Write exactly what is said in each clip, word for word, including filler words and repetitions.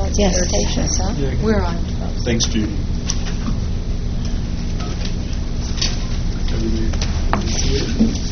Yes. Yes, huh? Yeah. We're on. Thanks, Judy. Everybody see it?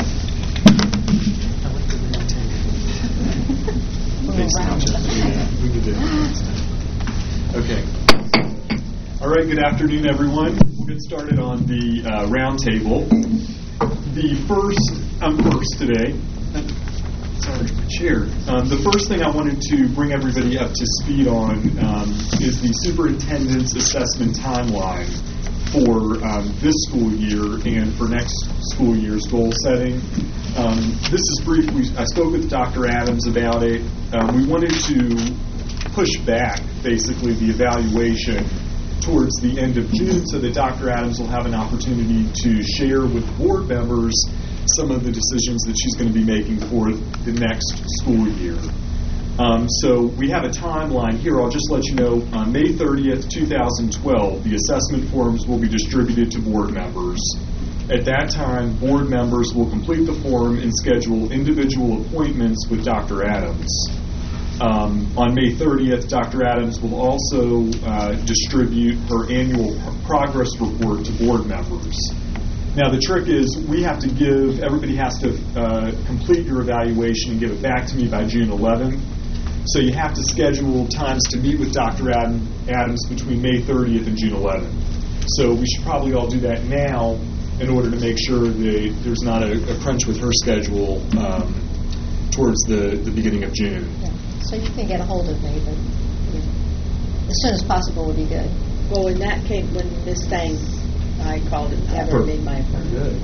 I like the round table. Thanks, Natasha. Yeah, we did it. Okay. All right, good afternoon, everyone. We'll get started on the uh, round table. The first, I'm first today. Sorry, my chair. Um, the first thing I wanted to bring everybody up to speed on um, is the superintendent's assessment timeline for um, this school year and for next school year's goal setting. Um, this is brief. We, I spoke with Doctor Adams about it. Um, we wanted to push back, basically, the evaluation towards the end of June so that Doctor Adams will have an opportunity to share with board members some of the decisions that she's going to be making for the next school year. Um, so we have a timeline here. I'll just let you know, on May thirtieth, two thousand twelve, the assessment forms will be distributed to board members. At that time, board members will complete the form and schedule individual appointments with Doctor Adams. Um, on May thirtieth, Doctor Adams will also uh, distribute her annual progress report to board members. Now, the trick is we have to give, everybody has to uh, complete your evaluation and give it back to me by June eleventh. So you have to schedule times to meet with Doctor Adam, Adams between May thirtieth and June eleventh. So we should probably all do that now in order to make sure that there's not a, a crunch with her schedule um, towards the, the beginning of June. Yeah. So you can get a hold of me, but yeah, as soon as possible would be good. Well, when that came, when Miss Thang, I called and have her made my appointment. Good.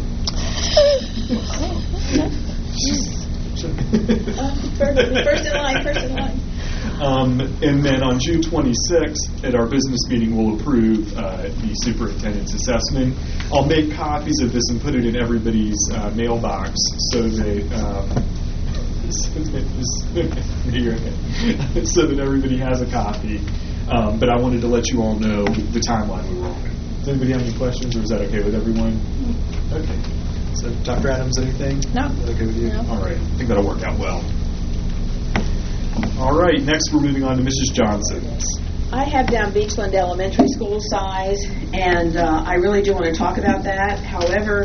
uh, first, first in line, first in line. Um, and then on June twenty-sixth, at our business meeting, we'll approve uh, the superintendent's assessment. I'll make copies of this and put it in everybody's uh, mailbox so that um, so that everybody has a copy. Um, but I wanted to let you all know the timeline we were on. Does anybody have any questions, or is that okay with everyone? Okay. So, Doctor Adams, anything? No. Is that okay with you? No. All right. I think that'll work out well. All right. Next, we're moving on to Missus Johnson. I have down Beachland Elementary School size, and uh, I really do want to talk about that. However,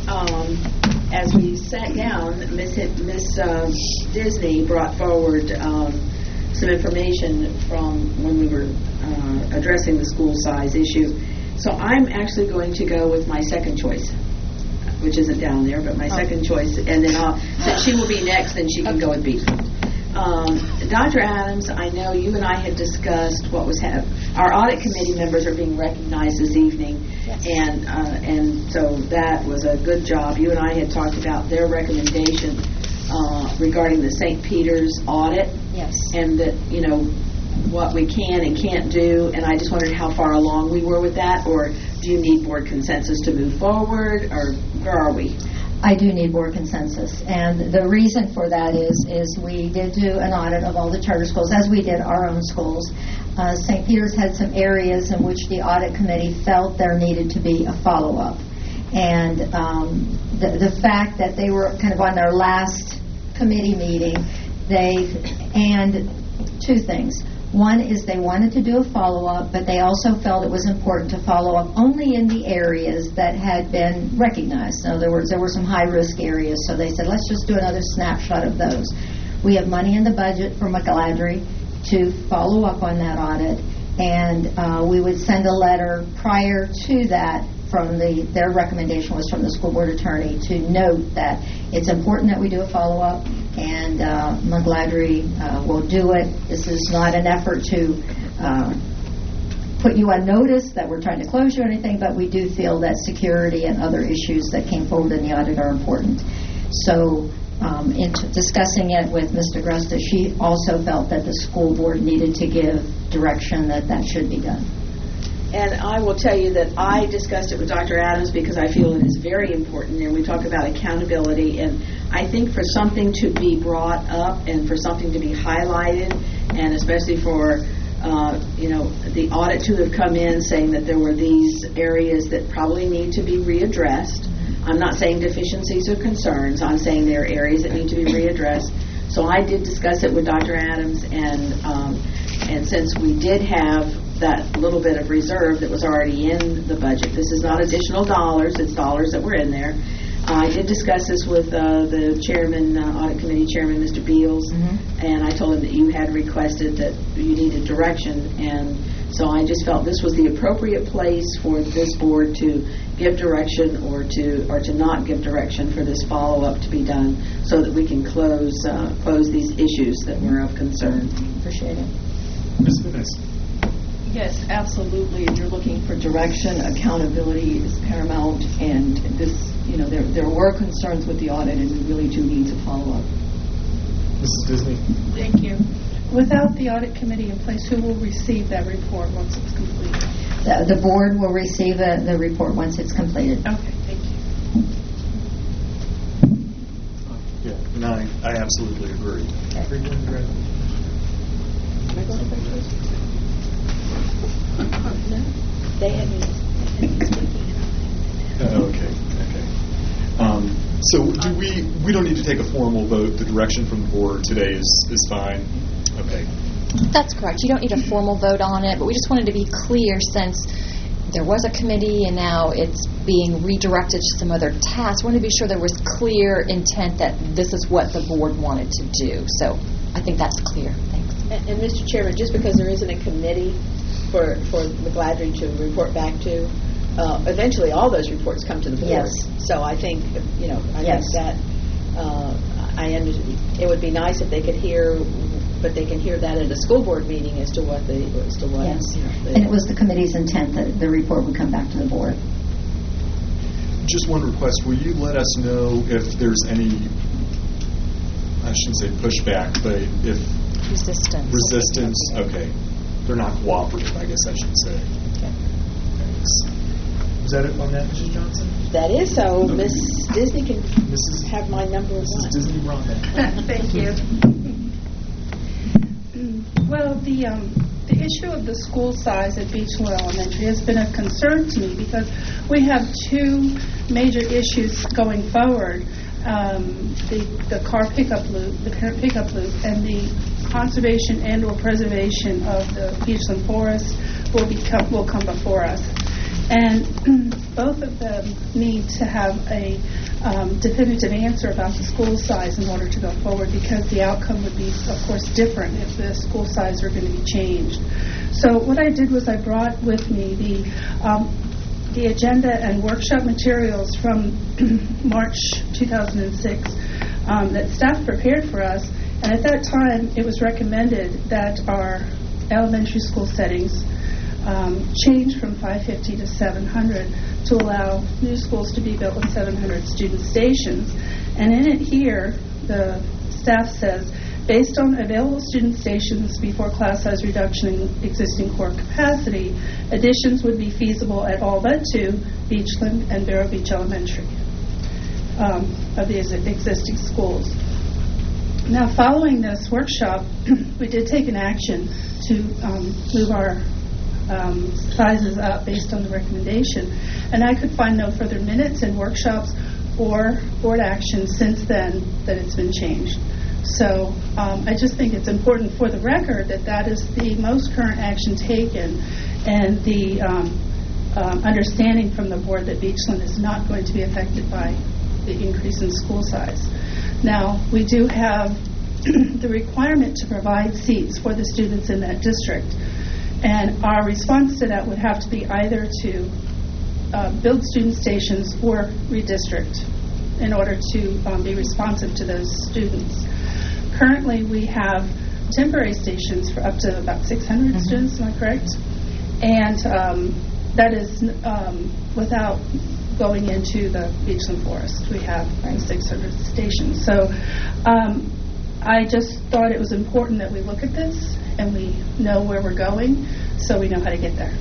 um, as we sat down, Miss Miss uh, Disney brought forward um, some information from when we were uh, addressing the school size issue. So I'm actually going to go with my second choice, which isn't down there, but my oh. second choice. And then I'll, since she will be next, then she can okay. go with Beachland. Um, Doctor Adams, I know you and I had discussed what was happening. Our audit committee members are being recognized this evening, yes. and uh, and so that was a good job. You and I had talked about their recommendation uh, regarding the Saint Peter's audit, yes, and that you know what we can and can't do. And I just wondered how far along we were with that, or do you need board consensus to move forward, or where are we? I do need board consensus, and the reason for that is is we did do an audit of all the charter schools, as we did our own schools. Uh, Saint Peter's had some areas in which the audit committee felt there needed to be a follow-up, and um, the, the fact that they were kind of on their last committee meeting, they, and two things. One is they wanted to do a follow-up, but they also felt it was important to follow up only in the areas that had been recognized. In other words, there were some high-risk areas, so they said, let's just do another snapshot of those. We have money in the budget for McGladrey to follow up on that audit, and uh, we would send a letter prior to that from the, their recommendation was from the school board attorney to note that it's important that we do a follow-up, and uh, McGladrey uh, will do it. This is not an effort to uh, put you on notice that we're trying to close you or anything, but we do feel that security and other issues that came forward in the audit are important. So um, in t- discussing it with Mister Gresta, she also felt that the school board needed to give direction that that should be done. And I will tell you that I discussed it with Doctor Adams because I feel it is very important, and we talk about accountability, and I think for something to be brought up and for something to be highlighted, and especially for uh, you know the audit to have come in saying that there were these areas that probably need to be readdressed. I'm not saying deficiencies or concerns. I'm saying there are areas that need to be readdressed. So I did discuss it with Doctor Adams, and um, and since we did have that little bit of reserve that was already in the budget, this is not additional dollars, it's dollars that were in there. Uh, I did discuss this with uh, the chairman, uh, audit committee chairman, Mister Beals, mm-hmm. and I told him that you had requested that you needed direction, and so I just felt this was the appropriate place for this board to give direction or to or to not give direction for this follow-up to be done so that we can close uh, close these issues that were of concern. Appreciate it. Miz Finnis. Yes, absolutely. If you're looking for direction, accountability is paramount, and this, you know, there there were concerns with the audit, and we really do need to follow up. Missus Disney. Thank you. Without the audit committee in place, who will receive that report once it's completed? The, the board will receive a, the report once it's completed. Okay, thank you. Yeah, and I, I absolutely agree. Okay. They hadn't. Uh, okay, okay. Um, so do we, we don't need to take a formal vote. The direction from the board today is, is fine. Okay. That's correct. You don't need a formal vote on it, but we just wanted to be clear since there was a committee and now it's being redirected to some other tasks. We wanted to be sure there was clear intent that this is what the board wanted to do. So I think that's clear. Thanks. And, and Mister Chairman, just because there isn't a committee for, for McGladrey to report back to, uh, eventually all those reports come to the board. Yes. So I think, you know, I yes. think that uh, I understand. It would be nice if they could hear, but they can hear that at a school board meeting as to what the as to what. Yes. You know, the, and it was the committee's intent that the report would come back to the board. Just one request. Will you let us know if there's any, I shouldn't say pushback, but if Resistance. resistance, okay. They're not cooperative, I guess I should say. Okay. Thanks. Is that it on that, Missus Johnson? that is so. Okay. Miss Disney can Missus have my number one. Missus Disney Rhonda. Thank you. Well, the um, the issue of the school size at Beachland Elementary has been a concern to me because we have two major issues going forward. Um, the, the car pickup loop, the parent pickup loop, and the conservation and or preservation of the Beachland Forest will become will come before us. And both of them need to have a um, definitive answer about the school size in order to go forward, because the outcome would be, of course, different if the school size are going to be changed. So what I did was I brought with me the um, the agenda and workshop materials from March two thousand six um, that staff prepared for us. And at that time, it was recommended that our elementary school settings um, change from five fifty to seven hundred to allow new schools to be built with seven hundred student stations. And in it here, the staff says, based on available student stations before class size reduction in existing core capacity, additions would be feasible at all but two, Beachland and Vero Beach Elementary, um, of the ex- existing schools. Now, following this workshop, we did take an action to um, move our um, sizes up based on the recommendation. And I could find no further minutes and workshops or board action since then that it's been changed. So um, I just think it's important for the record that that is the most current action taken, and the um, um, understanding from the board that Beachland is not going to be affected by the increase in school size. Now, we do have the requirement to provide seats for the students in that district, and our response to that would have to be either to uh, build student stations or redistrict in order to um, be responsive to those students. Currently, we have temporary stations for up to about six hundred mm-hmm. students, am I correct? And um, that is um, without going into the Beachland Forest. We have right, six hundred stations. So um, I just thought it was important that we look at this and we know where we're going so we know how to get there.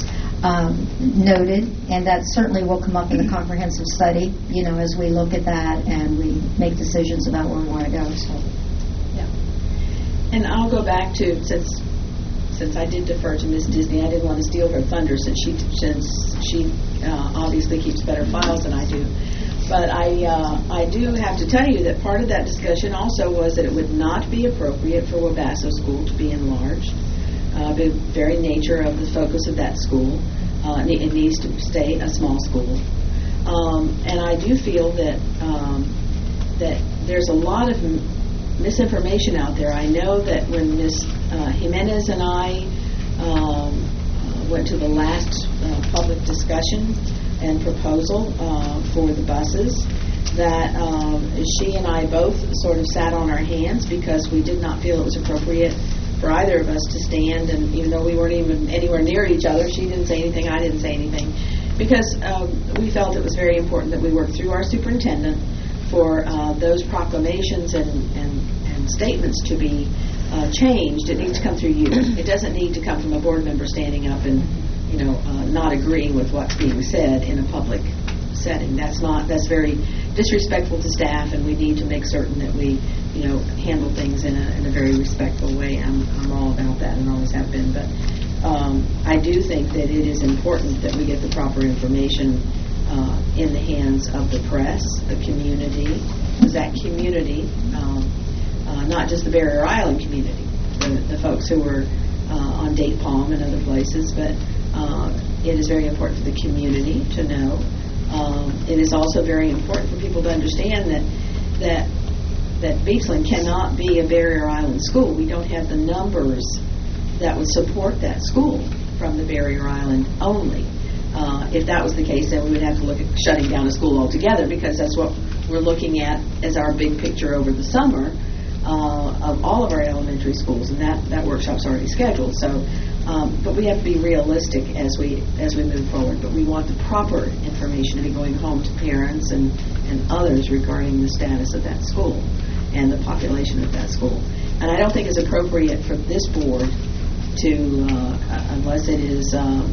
Um, noted, and that certainly will come up in the comprehensive study, you know, as we look at that and we make decisions about where we want to go. So, yeah. And I'll go back to, since since I did defer to Miz Disney, I didn't want to steal her thunder since she since she uh, obviously keeps better files than I do. But I uh, I do have to tell you that part of that discussion also was that it would not be appropriate for Wabasso School to be enlarged. uh, the very nature of the focus of that school. Uh, it needs to stay a small school. Um, and I do feel that um, that there's a lot of m- misinformation out there. I know that when Miz Uh, Jimenez and I um, uh, went to the last uh, public discussion and proposal uh, for the buses, that um, she and I both sort of sat on our hands because we did not feel it was appropriate for either of us to stand, and even though we weren't even anywhere near each other, she didn't say anything, I didn't say anything, because um, we felt it was very important that we work through our superintendent for uh, those proclamations and, and, and statements to be uh, changed. It needs to come through you. It doesn't need to come from a board member standing up and, you know, uh, not agreeing with what's being said in a public setting. That's not, that's very disrespectful to staff, and we need to make certain that we, you know, handle things in a, in a very respectful way. I'm, I'm all about that and always have been. But um, I do think that it is important that we get the proper information uh, in the hands of the press, the community, because that community, um, uh, not just the Barrier Island community, the, the folks who were uh, on Date Palm and other places, but uh, it is very important for the community to know. Um, it is also very important for people to understand that that that Beachland cannot be a Barrier Island school. We don't have the numbers that would support that school from the Barrier Island only. Uh, if that was the case, then we would have to look at shutting down a school altogether, because that's what we're looking at as our big picture over the summer uh, of all of our elementary schools, and that, that workshop's already scheduled. So, um, but we have to be realistic as we as we move forward. But we want the proper information to be going home to parents and, and others regarding the status of that school and the population of that school. And I don't think it's appropriate for this board to, uh, unless it is, um,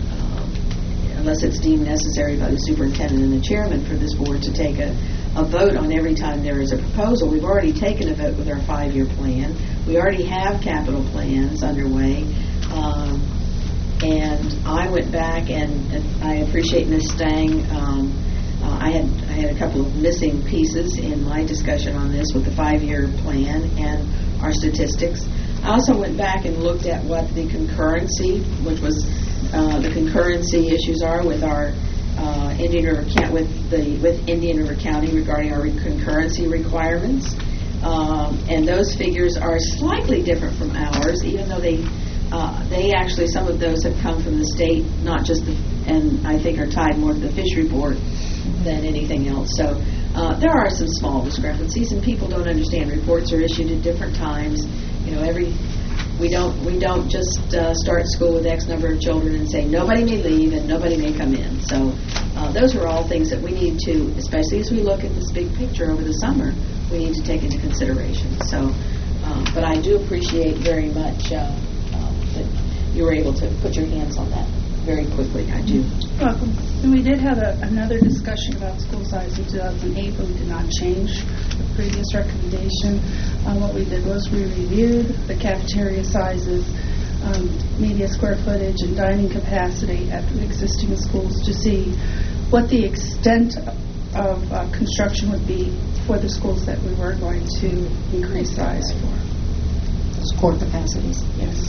uh, unless it's deemed necessary by the superintendent and the chairman, for this board to take a, a vote on every time there is a proposal. We've already taken a vote with our five-year plan. We already have capital plans underway. Um, and I went back, and, and I appreciate Miz Stang. Um, Uh, I had I had a couple of missing pieces in my discussion on this with the five-year plan and our statistics. I also went back and looked at what the concurrency, which was uh, the concurrency issues are with our uh, Indian River with the with Indian River County regarding our concurrency requirements, um, and those figures are slightly different from ours, even though they uh, they actually, some of those have come from the state, not just the, and I think are tied more to the fishery board than anything else. So uh, there are some small discrepancies, and people don't understand. Reports are issued at different times. You know, every we don't we don't just uh, start school with X number of children and say nobody may leave and nobody may come in. So uh, those are all things that we need to, especially as we look at this big picture over the summer, we need to take into consideration. So, uh, but I do appreciate very much uh, uh, that you were able to put your hands on that very quickly. I do. Welcome. And we did have a, another discussion about school size in two thousand eight, but we did not change the previous recommendation. Um, what we did was we reviewed the cafeteria sizes, um, media square footage, and dining capacity at the existing schools to see what the extent of uh, construction would be for the schools that we were going to increase size for. Those core capacities. Yes.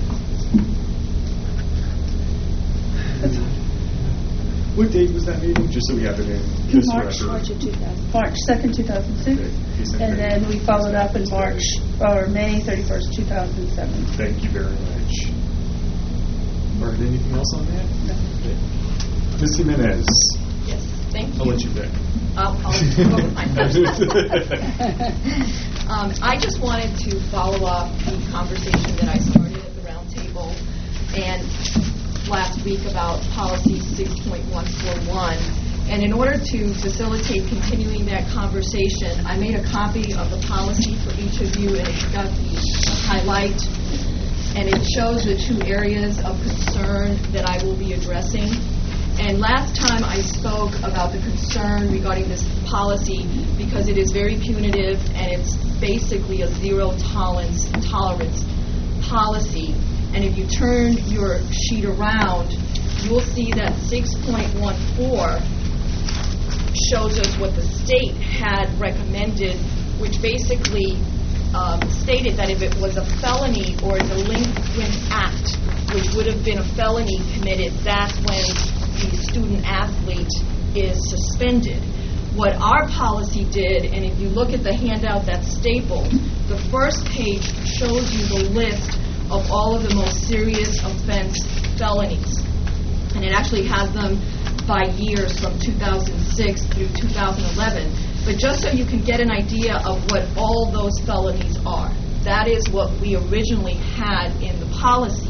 What date was that meeting? Just so we have it in this March. record. March of two thousand. March second, two thousand six. Okay. And then we followed up in March, or May thirty-first, two thousand seven. Thank you very much. All right, anything else on that? No. Okay. Miz Jimenez, Yes, thank you. I'll let you pick. I'll, I'll go with my first. um, I just wanted to follow up the conversation that I started at the round table and last week about policy six point one four one. And in order to facilitate continuing that conversation, I made a copy of the policy for each of you, and it's got the highlight, and it shows the two areas of concern that I will be addressing. And last time I spoke about the concern regarding this policy because it is very punitive and it's basically a zero tolerance tolerance policy. And if you turn your sheet around, you'll see that six point one four shows us what the state had recommended, which basically um, stated that if it was a felony or delinquent act, which would have been a felony committed, that's when the student athlete is suspended. What our policy did, and if you look at the handout that's stapled, the first page shows you the list of all of the most serious offense felonies. And it actually has them by years from two thousand six through two thousand eleven. But just so you can get an idea of what all those felonies are, that is what we originally had in the policy.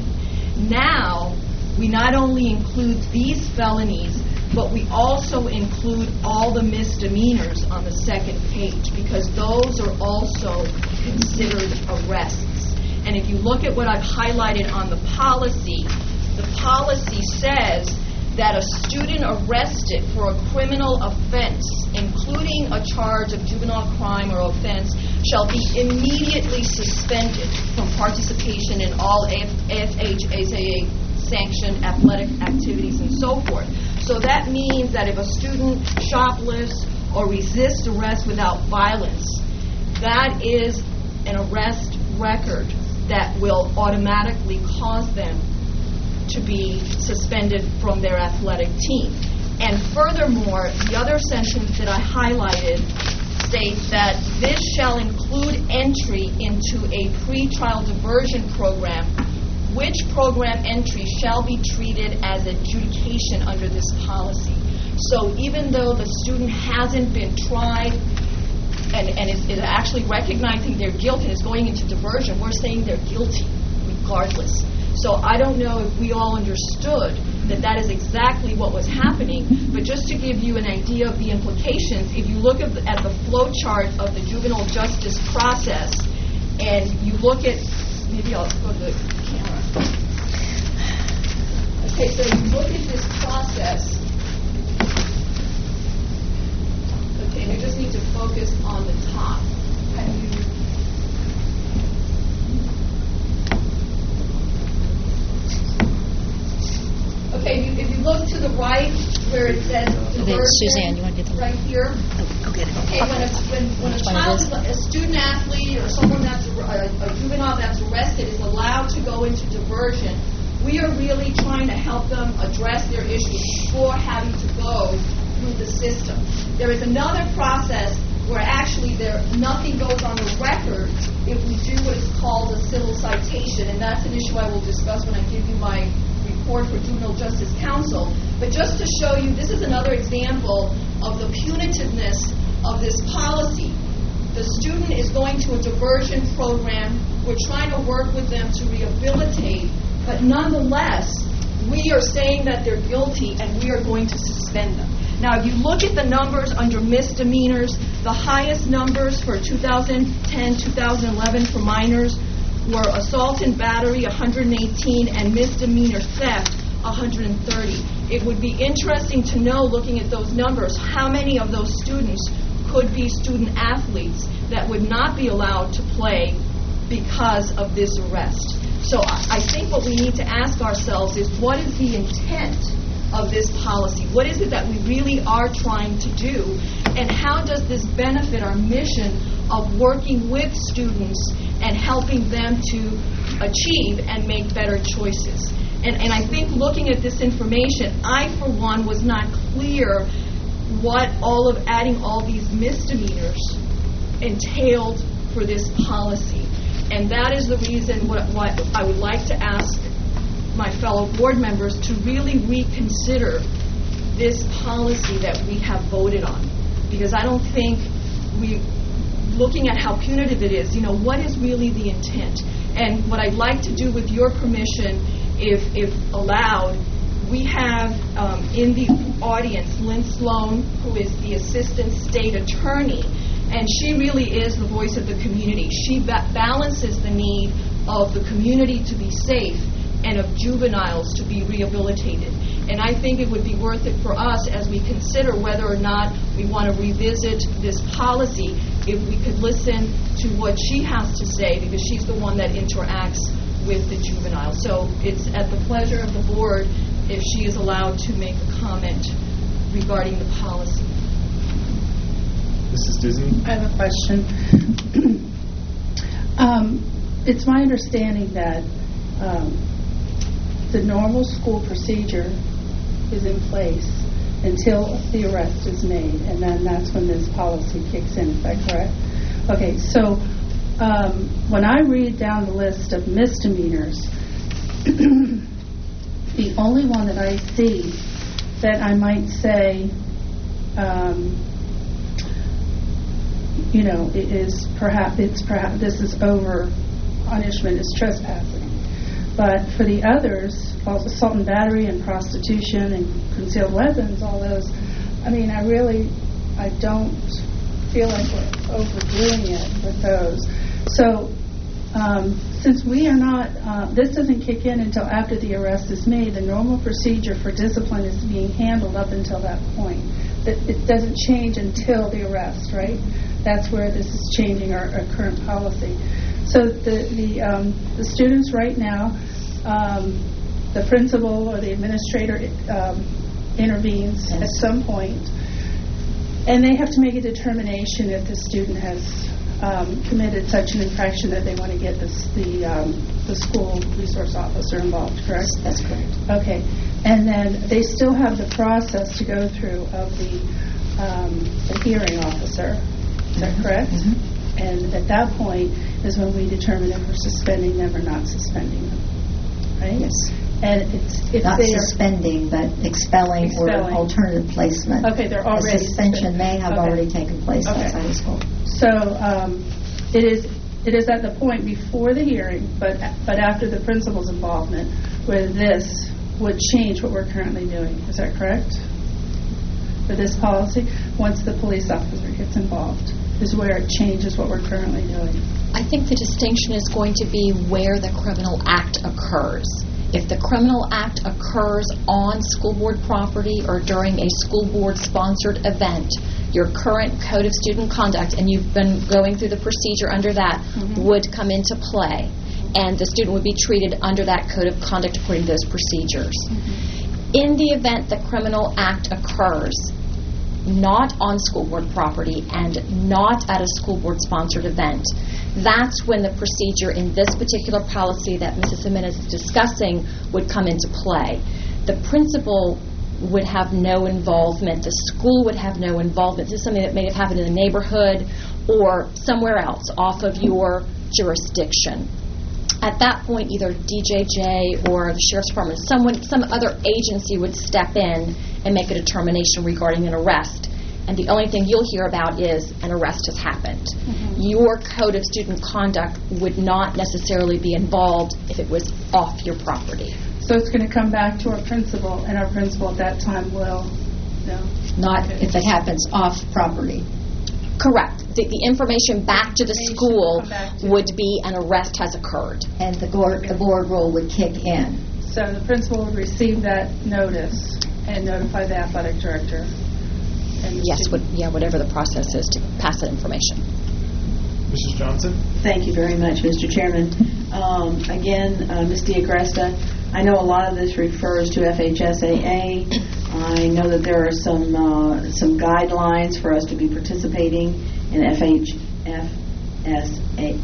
Now, we not only include these felonies, but we also include all the misdemeanors on the second page, because those are also considered arrests. And if you look at what I've highlighted on the policy, the policy says that a student arrested for a criminal offense, including a charge of juvenile crime or offense, shall be immediately suspended from participation in all A S H A S A sanctioned athletic activities and so forth. So that means that if a student shoplifts or resists arrest without violence, that is an arrest record that will automatically cause them to be suspended from their athletic team. And furthermore, the other sentence that I highlighted states that this shall include entry into a pretrial diversion program, which program entry shall be treated as adjudication under this policy. So even though the student hasn't been tried and, and is, is actually recognizing their guilt and is going into diversion, we're saying they're guilty regardless. So I don't know if we all understood that that is exactly what was happening, but just to give you an idea of the implications, if you look at the, at the flow chart of the juvenile justice process, and you look at, maybe I'll go to the camera. Okay, so you look at this process. Okay, and I just need to focus on the top. Can you Okay, if you, if you look to the right where it says diversion, Suzanne, you want to get the right here. Oh, okay. Okay, when a, when, when a child, is a student athlete or someone that's a, a juvenile that's arrested is allowed to go into diversion, we are really trying to help them address their issues before having to go through the system. There is another process where actually there nothing goes on the record if we do what is called a civil citation, and that's an issue I will discuss when I give you my report for Juvenile Justice Council. But just to show you, this is another example of the punitiveness of this policy. The student is going to a diversion program. We're trying to work with them to rehabilitate, but nonetheless, we are saying that they're guilty and we are going to suspend them. Now, if you look at the numbers under misdemeanors, the highest numbers for two thousand ten, two thousand eleven for minors were assault and battery, one hundred eighteen, and misdemeanor theft, one hundred thirty. It would be interesting to know, looking at those numbers, how many of those students could be student athletes that would not be allowed to play because of this arrest. So I think what we need to ask ourselves is, what is the intent of this policy? What is it that we really are trying to do? And how does this benefit our mission of working with students and helping them to achieve and make better choices? And, and I think looking at this information, I, for one, was not clear what all of adding all these misdemeanors entailed for this policy. And that is the reason what, what I would like to ask my fellow board members to really reconsider this policy that we have voted on. Because I don't think we, looking at how punitive it is, you know, what is really the intent? And what I'd like to do, with your permission, if, if allowed, we have um, in the audience Lynn Sloan, who is the Assistant State Attorney, and she really is the voice of the community. She ba- balances the need of the community to be safe and of juveniles to be rehabilitated. And I think it would be worth it for us, as we consider whether or not we want to revisit this policy, if we could listen to what she has to say, because she's the one that interacts with the juveniles. So it's at the pleasure of the board if she is allowed to make a comment regarding the policy. Missus Disney? I have a question. Um, it's my understanding that um, the normal school procedure is in place until the arrest is made, and then that's when this policy kicks in. Is that correct? Okay, so um, when I read down the list of misdemeanors, the only one that I see that I might say, um, you know, it is perhaps it's perhaps this is over punishment is trespassing. But for the others, assault and battery and prostitution and concealed weapons, all those, I mean, I really, I don't feel like we're overdoing it with those. So um, since we are not, uh, this doesn't kick in until after the arrest is made, the normal procedure for discipline is being handled up until that point. It, it doesn't change until the arrest, right? That's where this is changing our, our current policy. So the the, um, the students right now, um, the principal or the administrator um, intervenes yes. at some point, and they have to make a determination if the student has um, committed such an infraction that they want to get this, the um, the school resource officer involved. Correct? That's correct. Okay, and then they still have the process to go through of the um, the hearing officer. Is that correct? Mm-hmm. And at that point is when we determine if we're suspending them or not suspending them, right? Yes. And it's if not they suspending, but expelling, expelling or alternative placement. Okay, they're already the suspension may have okay. already taken place okay. outside of school. So um, it is it is at the point before the hearing, but but after the principal's involvement, where this would change what we're currently doing. Is that correct? For this policy, once the police officer gets involved, is where it changes what we're currently doing. I think the distinction is going to be where the criminal act occurs. If the criminal act occurs on school board property or during a school board sponsored event, your current code of student conduct, and you've been going through the procedure under that, mm-hmm. would come into play. And the student would be treated under that code of conduct according to those procedures. Mm-hmm. In the event the criminal act occurs not on school board property and not at a school board sponsored event, that's when the procedure in this particular policy that Missus Jimenez is discussing would come into play. The principal would have no involvement. The school would have no involvement. This is something that may have happened in the neighborhood or somewhere else off of your jurisdiction. At that point, either D J J or the Sheriff's Department, someone, some other agency would step in and make a determination regarding an arrest. And the only thing you'll hear about is an arrest has happened. Mm-hmm. Your code of student conduct would not necessarily be involved if it was off your property. So it's going to come back to our principal, and our principal at that time will, no? Not okay. if it happens off property. Correct. The, the information back to the school would be an arrest has occurred. And the board, the board rule would kick in. So the principal would receive that notice and notify the athletic director. And yes, what, yeah, whatever the process is to pass that information. Missus Johnson? Thank you very much, Mister Chairman. Um, again, uh, Miz Diagresta, I know a lot of this refers to F H S A A. I know that there are some uh, some guidelines for us to be participating in F H S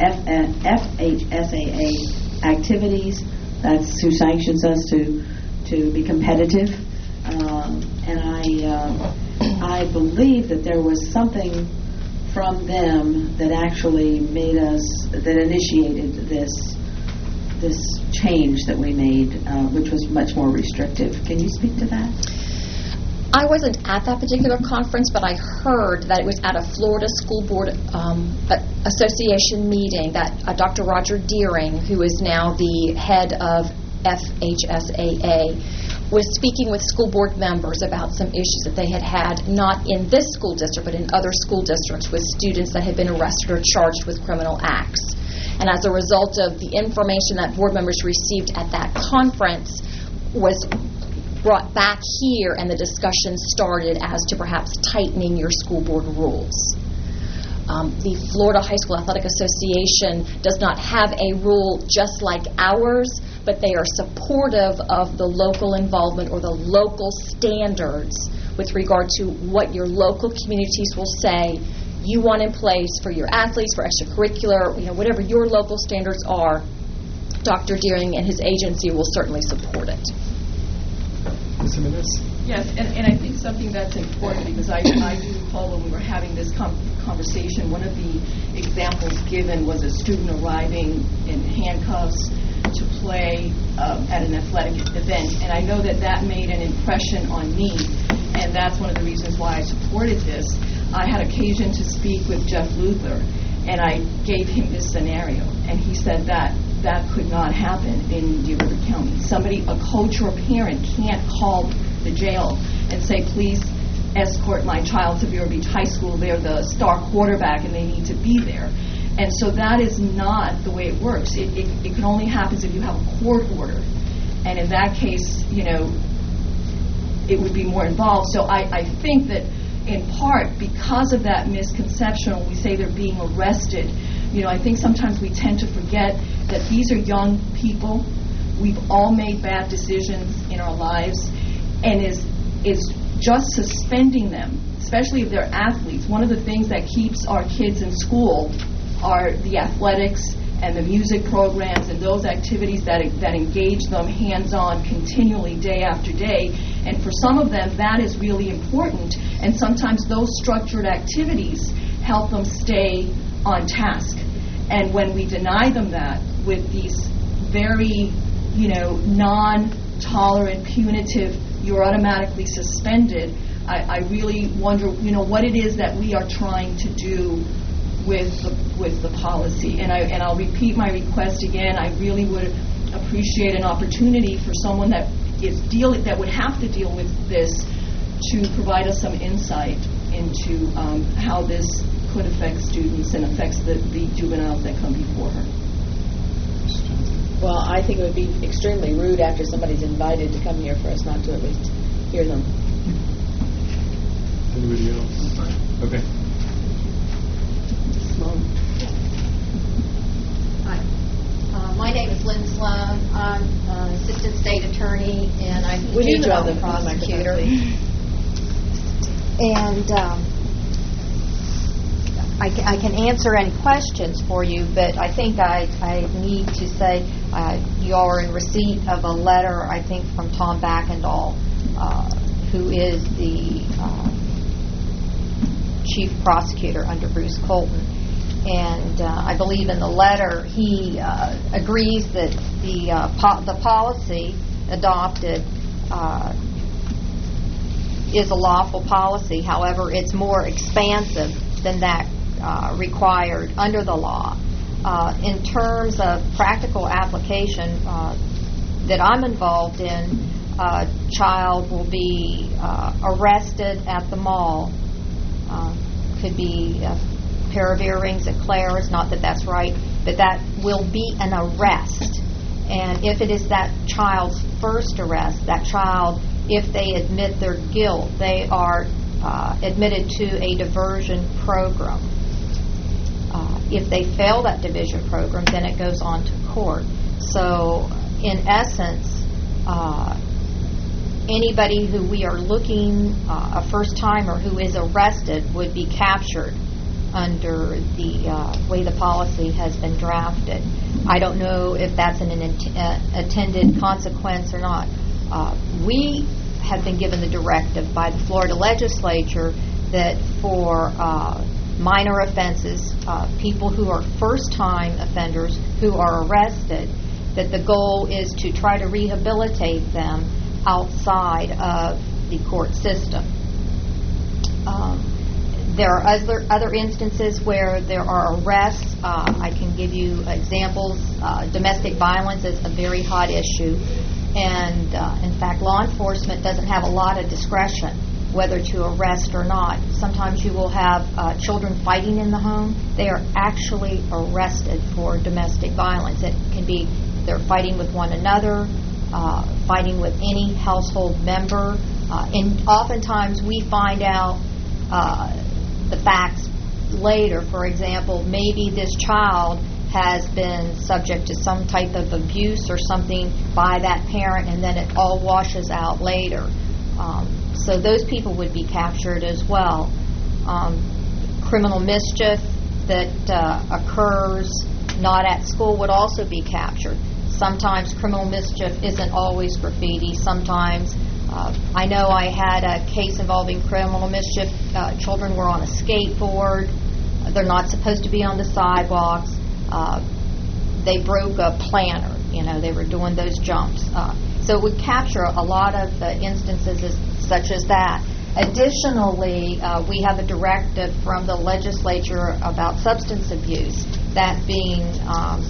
A A activities. That's who sanctions us to to be competitive. Um, and I uh, I believe that there was something from them that actually made us, that initiated this this change that we made, uh, which was much more restrictive. Can you speak to that? I wasn't at that particular conference, but I heard that it was at a Florida School Board um, Association meeting that uh, Doctor Roger Deering, who is now the head of F H S A A, was speaking with school board members about some issues that they had had, not in this school district, but in other school districts with students that had been arrested or charged with criminal acts. And as a result of the information that board members received at that conference was brought back here, and the discussion started as to perhaps tightening your school board rules. Um, the Florida High School Athletic Association does not have a rule just like ours, but they are supportive of the local involvement or the local standards with regard to what your local communities will say you want in place for your athletes, for extracurricular, you know, whatever your local standards are, Doctor Deering and his agency will certainly support it. Miz Jimenez? Yes, and, and I think something that's important, because I, I do recall when we were having this com- conversation, one of the examples given was a student arriving in handcuffs to play um, at an athletic event. And I know that that made an impression on me, and that's one of the reasons why I supported this. I had occasion to speak with Jeff Luther, and I gave him this scenario, and he said that that could not happen in Deer River County. Somebody, a coach or a parent, can't call the jail and say, please escort my child to Vero Beach High School. They're the star quarterback and they need to be there. And so that is not the way it works. It, it, it can only happen if you have a court order. And in that case, you know, it would be more involved. So I, I think that in part because of that misconception, when we say they're being arrested, you know, I think sometimes we tend to forget that these are young people. We've all made bad decisions in our lives, and is is just suspending them, especially if they're athletes. One of the things that keeps our kids in school are the athletics and the music programs and those activities that that engage them hands-on continually day after day. And for some of them, that is really important. And sometimes those structured activities help them stay on task. And when we deny them that with these very, you know, non-tolerant, punitive, you're automatically suspended, I, I really wonder, you know, what it is that we are trying to do with the, with the policy. And, I, and I'll repeat my request again. I really would appreciate an opportunity for someone that is deal that would have to deal with this to provide us some insight into um, how this could affect students and affects the, the juveniles that come before her. Well, I think it would be extremely rude after somebody's invited to come here for us not to at least hear them. Anybody else? Okay. Hi. Uh, my name is Lynn Sloan. I'm an assistant state attorney, and I'm a We need you on juvenile the prosecutor. microphone, And um, I, ca- I can answer any questions for you, but I think I, I need to say uh, you are in receipt of a letter, I think, from Tom Backendall, uh, who is the uh, chief prosecutor under Bruce Colton. And uh, I believe in the letter he uh, agrees that the uh, po- the policy adopted uh, is a lawful policy. However, it's more expansive than that uh, required under the law. Uh, in terms of practical application uh, that I'm involved in, a child will be uh, arrested at the mall. Uh, could be a pair of earrings at Claire's, not that that's right, but that will be an arrest. And if it is that child's first arrest, that child, if they admit their guilt, they are uh, admitted to a diversion program. Uh, if they fail that diversion program, then it goes on to court. So, in essence, uh, anybody who we are looking, uh, a first-timer who is arrested, would be captured under the uh, way the policy has been drafted. I don't know if that's an, an int- uh, attended consequence or not. Uh, we have been given the directive by the Florida legislature that for uh, minor offenses, uh, people who are first-time offenders who are arrested, that the goal is to try to rehabilitate them outside of the court system. Um, there are other other instances where there are arrests. Uh, I can give you examples. Uh, domestic violence is a very hot issue, and uh, in fact, law enforcement doesn't have a lot of discretion whether to arrest or not. Sometimes you will have uh, children fighting in the home. They are actually arrested for domestic violence. It can be they're fighting with one another, uh, fighting with any household member, uh, and oftentimes we find out uh, the facts later. For example, maybe this child has been subject to some type of abuse or something by that parent, and then it all washes out later. Um, so those people would be captured as well. Um, criminal mischief that uh, occurs not at school would also be captured. Sometimes criminal mischief isn't always graffiti. Sometimes, uh, I know I had a case involving criminal mischief. Uh, children were on a skateboard. They're not supposed to be on the sidewalks. Uh, they broke a planter. You know, they were doing those jumps. Uh, so it would capture a lot of uh, instances as, such as that. Additionally, uh, we have a directive from the legislature about substance abuse, that being um,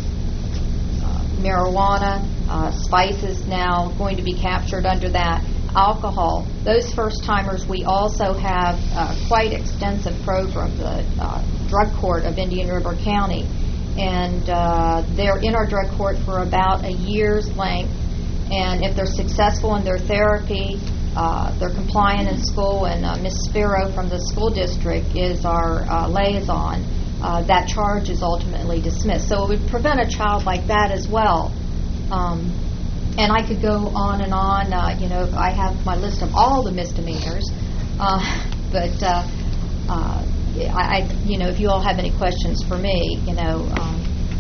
uh, marijuana, uh, spices now going to be captured under that, alcohol. Those first-timers, we also have uh, quite extensive program, the uh, drug court of Indian River County, and uh, they're in our drug court for about a year's length, and if they're successful in their therapy, Uh, they're compliant in school, and uh, Miz Spiro from the school district is our uh, liaison. Uh, that charge is ultimately dismissed. So it would prevent a child like that as well. Um, and I could go on and on. Uh, you know, I have my list of all the misdemeanors. Uh, but uh, uh, I, I, you know, if you all have any questions for me, you know, um,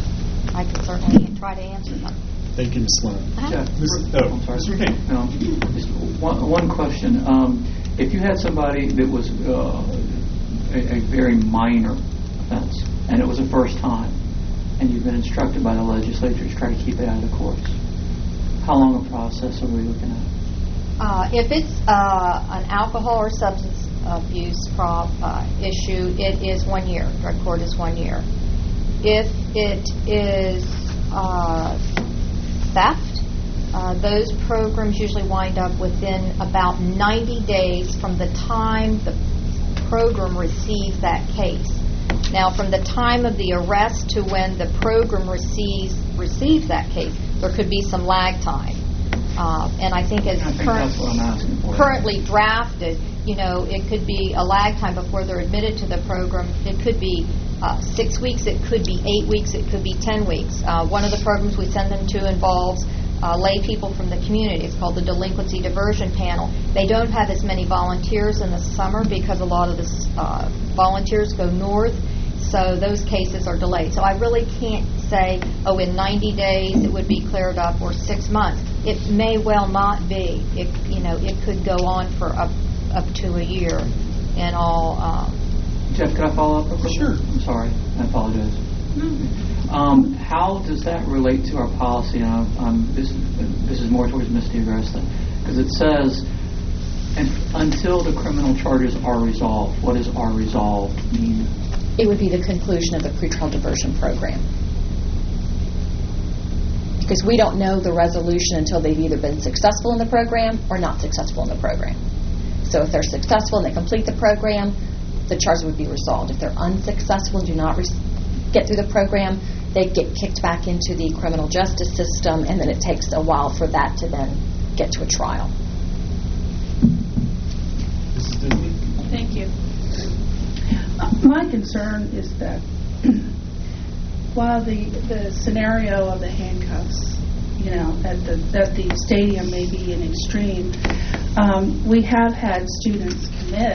I could certainly try to answer them. Thank you, Miz Sloan. Jeff, Miz Oh, I'm sorry. Mister McCain. No, just one, one question. Um, if you had somebody that was uh, a, a very minor offense, and it was the first time, and you've been instructed by the legislature to try to keep it out of the courts, how long a process are we looking at? Uh, if it's uh, an alcohol or substance abuse prob, uh, issue, it is one year. Drug court is one year. If it is uh, theft, uh, those programs usually wind up within about ninety days from the time the program receives that case. Now, from the time of the arrest to when the program receives receives that case, there could be some lag time. Uh, and I think as I think current, that's what I'm asking for. currently drafted, you know, it could be a lag time before they're admitted to the program. It could be Uh, six weeks, it could be eight weeks, it could be ten weeks. Uh, one of the programs we send them to involves uh, lay people from the community. It's called the Delinquency Diversion Panel. They don't have as many volunteers in the summer because a lot of the uh, volunteers go north, so those cases are delayed. So I really can't say, oh, in ninety days it would be cleared up, or six months. It may well not be. It, you know, it could go on for up, up to a year in all. Um, Jeff, can I follow up? Sure. I'm sorry. I apologize. Um, how does that relate to our policy? And I'm, I'm, this, this is more towards Miz DeAgresta, because it says, and until the criminal charges are resolved. What does "are resolved" mean? It would be the conclusion of the pretrial diversion program. Because we don't know the resolution until they've either been successful in the program or not successful in the program. So if they're successful and they complete the program, the charge would be resolved. If they're unsuccessful and do not re- get through the program, they get kicked back into the criminal justice system, and then it takes a while for that to then get to a trial. Missus Disney? Thank you. Uh, my concern is that while the, the scenario of the handcuffs, you know, at the, at the stadium may be an extreme, um, we have had students commit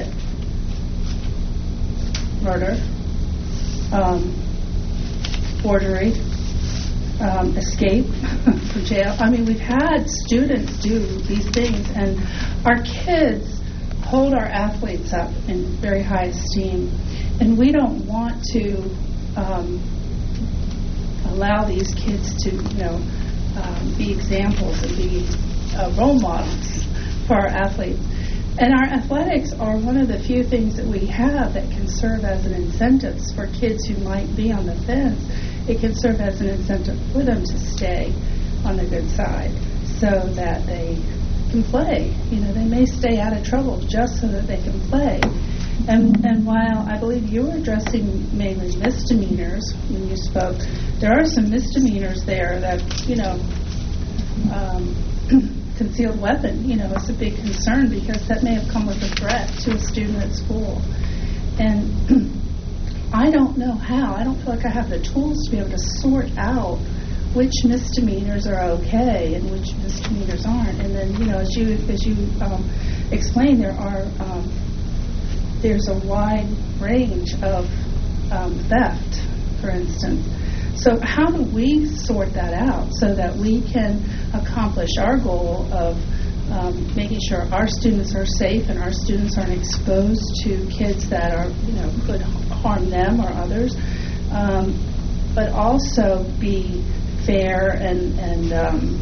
murder, um, forgery, um, escape from jail. I mean, we've had students do these things, and our kids hold our athletes up in very high esteem, and we don't want to um, allow these kids to, you know, um, be examples and be uh, role models for our athletes. And our athletics are one of the few things that we have that can serve as an incentive for kids who might be on the fence. It can serve as an incentive for them to stay on the good side so that they can play. You know, they may stay out of trouble just so that they can play. And and while I believe you were addressing mainly misdemeanors when you spoke, there are some misdemeanors there that, you know, um, concealed weapon, you know, is a big concern because that may have come with a threat to a student at school. And I don't know how. I don't feel like I have the tools to be able to sort out which misdemeanors are okay and which misdemeanors aren't. And then, you know, as you as you um, explained, there are um, there's a wide range of um, theft, for instance. So how do we sort that out so that we can accomplish our goal of um, making sure our students are safe and our students aren't exposed to kids that are, you know, could harm them or others, um, but also be fair and, and um,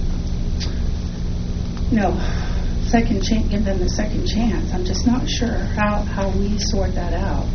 you know, second chance, give them a second chance. I'm just not sure how, how we sort that out.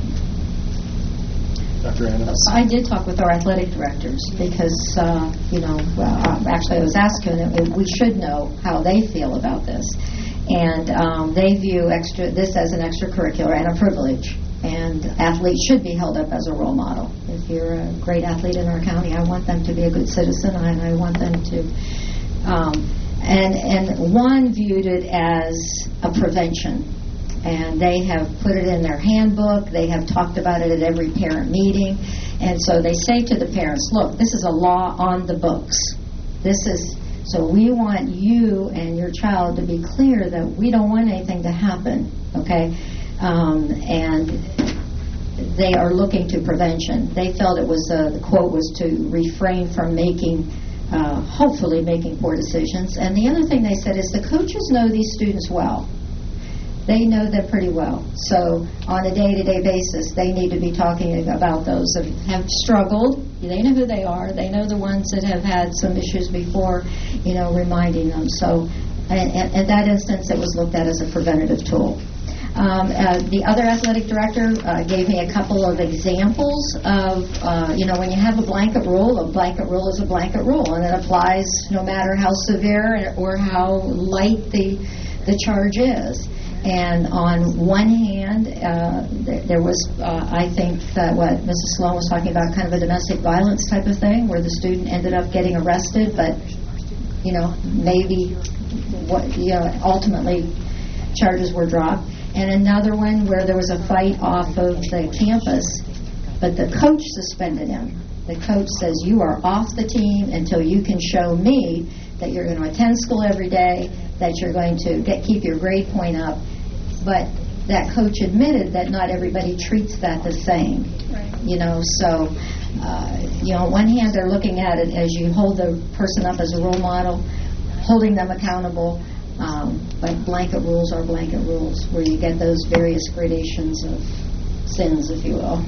Doctor Adams? I did talk with our athletic directors because, uh, you know, uh, actually I was asking them, we should know how they feel about this. And um, they view extra this as an extracurricular and a privilege. And athletes should be held up as a role model. If you're a great athlete in our county, I want them to be a good citizen, and I want them to... Um, and, and one viewed it as a prevention. And they have put it in their handbook. They have talked about it at every parent meeting. And so they say to the parents, look, this is a law on the books. This is, so we want you and your child to be clear that we don't want anything to happen, okay? Um, and they are looking to prevention. They felt it was, uh, the quote was to refrain from making, uh, hopefully making poor decisions. And the other thing they said is the coaches know these students well. They know them pretty well. So on a day-to-day basis, they need to be talking about those that have struggled. They know who they are. They know the ones that have had some issues before, you know, reminding them. So in, in that instance, it was looked at as a preventative tool. Um, uh, the other athletic director uh, gave me a couple of examples of, uh, you know, when you have a blanket rule, a blanket rule is a blanket rule, and it applies no matter how severe or how light the the charge is. And on one hand, uh, th- there was, uh, I think, that what Missus Sloan was talking about, kind of a domestic violence type of thing, where the student ended up getting arrested, but, you know, maybe, what you know, ultimately charges were dropped. And another one where there was a fight off of the campus, but the coach suspended him. The coach says, you are off the team until you can show me that you're going to attend school every day, that you're going to get keep your grade point up. But that coach admitted that not everybody treats that the same. Right. You know, so, uh, you know, on one hand, they're looking at it as you hold the person up as a role model, holding them accountable, um, but blanket rules are blanket rules, where you get those various gradations of sins, if you will.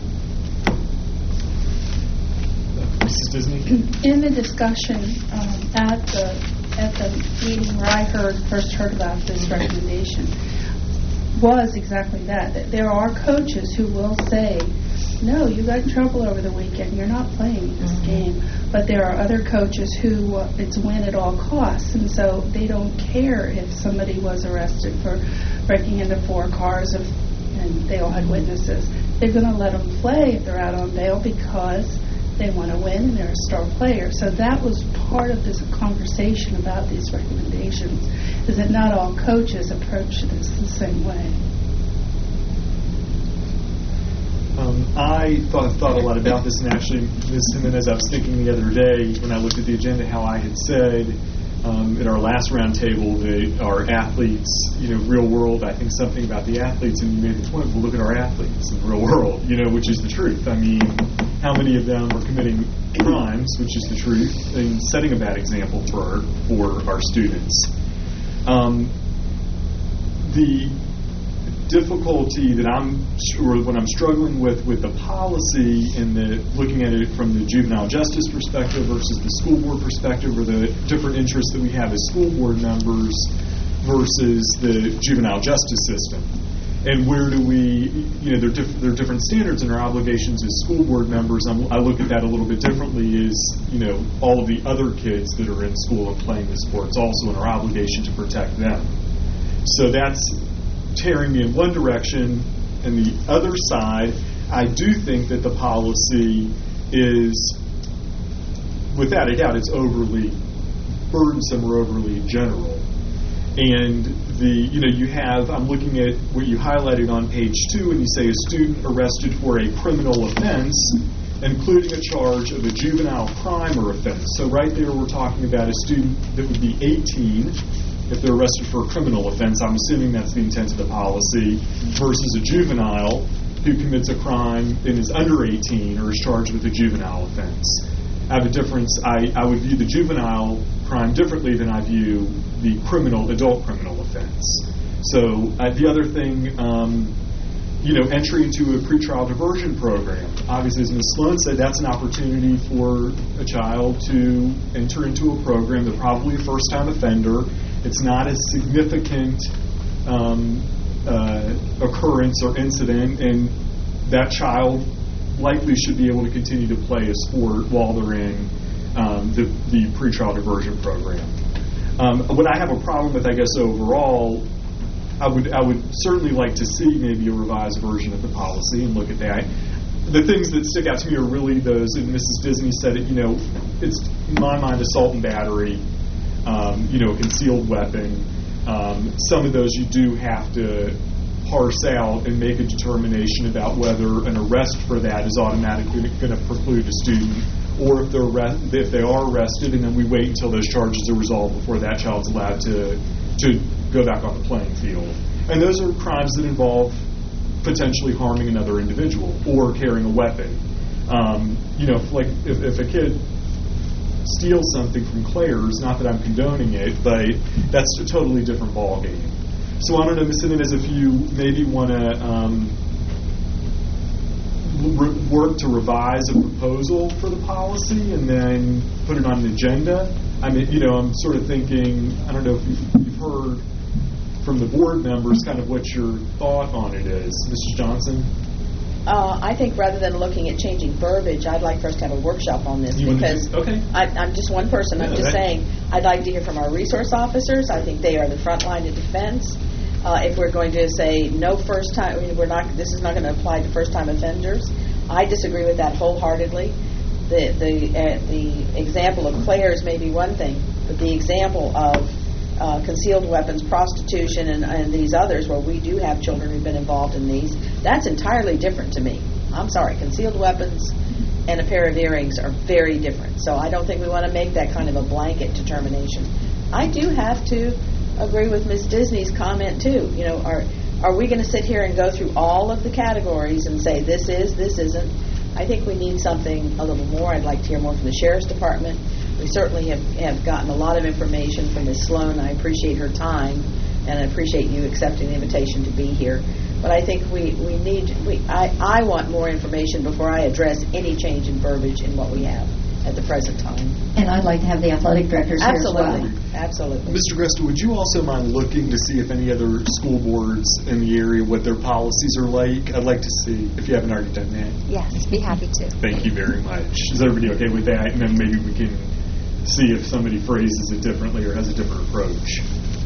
Missus Disney? In the discussion um, at the at the meeting where I heard first heard about this recommendation was exactly that. That there are coaches who will say, "No, you got in trouble over the weekend. You're not playing this mm-hmm. game." But there are other coaches who uh, it's win at all costs, and so they don't care if somebody was arrested for breaking into four cars if, and they all had witnesses. They're going to let them play if they're out on bail because they want to win and they're a star player. So that was part of this conversation about these recommendations, is that not all coaches approach this the same way. Um, I thought thought a lot about this, and actually, Miz Jimenez, I was thinking the other day when I looked at the agenda how I had said um, at our last roundtable that our athletes, you know, real world, I think something about the athletes, and you made the point, well, look at our athletes in the real world, you know, which is the truth. I mean, how many of them are committing crimes, which is the truth, and setting a bad example for for our students. Um, the difficulty that I'm sure when I'm struggling with with the policy and the looking at it from the juvenile justice perspective versus the school board perspective, or the different interests that we have as school board members versus the juvenile justice system. And where do we, you know, there are, diff- there are different standards and our obligations as school board members. I'm, I look at that a little bit differently as, you know, all of the other kids that are in school and playing the sports also, and our obligation to protect them. So that's tearing me in one direction. And the other side, I do think that the policy is, without a doubt, it's overly burdensome or overly general. And the, you know, you have, I'm looking at what you highlighted on page two, and you say a student arrested for a criminal offense, including a charge of a juvenile crime or offense. So right there we're talking about a student that would be eighteen if they're arrested for a criminal offense, I'm assuming that's the intent of the policy, versus a juvenile who commits a crime and is under eighteen or is charged with a juvenile offense. I have a difference. I, I would view the juvenile crime differently than I view the criminal, adult criminal offense. So uh, the other thing, um, you know, entry into a pretrial diversion program. Obviously, as Miz Sloan said, that's an opportunity for a child to enter into a program. They're probably a first-time offender. It's not a significant um, uh, occurrence or incident, and that child likely should be able to continue to play a sport while they're in um, the, the pretrial diversion program. Um, what I have a problem with, I guess, overall, I would I would certainly like to see maybe a revised version of the policy and look at that. The things that stick out to me are really those, and Missus Disney said it, you know, it's, in my mind, assault and battery, um, you know, a concealed weapon. Um, some of those you do have to parse out and make a determination about whether an arrest for that is automatically going to preclude a student, or if they're arre- if they are arrested, and then we wait until those charges are resolved before that child's allowed to to go back on the playing field. And those are crimes that involve potentially harming another individual or carrying a weapon. Um, you know, if, like if, if a kid steals something from Claire's, not that I'm condoning it, but that's a totally different ballgame. So I don't know, Miz Jimenez, if you maybe want to um, re- work to revise a proposal for the policy and then put it on an agenda. I mean, you know, I'm sort of thinking, I don't know if you've, you've heard from the board members kind of what your thought on it is. Missus Johnson? Uh, I think rather than looking at changing verbiage, I'd like for us to have a workshop on this, You because wanna do- okay. I, I'm just one person. I'm Yeah, just that- saying I'd like to hear from our resource officers. I think they are the front line of defense. Uh, if we're going to say no first time, I mean, we're not. This is not going to apply to first time offenders. I disagree with that wholeheartedly. The the uh, the example of Claire's may be one thing, but the example of uh, concealed weapons, prostitution, and, and these others, where we do have children who've been involved in these, that's entirely different to me. I'm sorry, concealed weapons and a pair of earrings are very different. So I don't think we want to make that kind of a blanket determination. I do have to agree with Miz Disney's comment too. You know, are are we going to sit here and go through all of the categories and say this is, this isn't? I think we need something a little more. I'd like to hear more from the Sheriff's Department. We certainly have, have gotten a lot of information from Miz Sloan. I appreciate her time, and I appreciate you accepting the invitation to be here. But I think we, we need, we I, I want more information before I address any change in verbiage in what we have at the present time. And I'd like to have the athletic directors Absolutely. here as well. Absolutely. Mister Gresta, would you also mind looking to see if any other school boards in the area, what their policies are like? I'd like to see, if you haven't already done that. Yes, be happy to. Thank you very much. Is everybody okay with that? And then maybe we can see if somebody phrases it differently or has a different approach.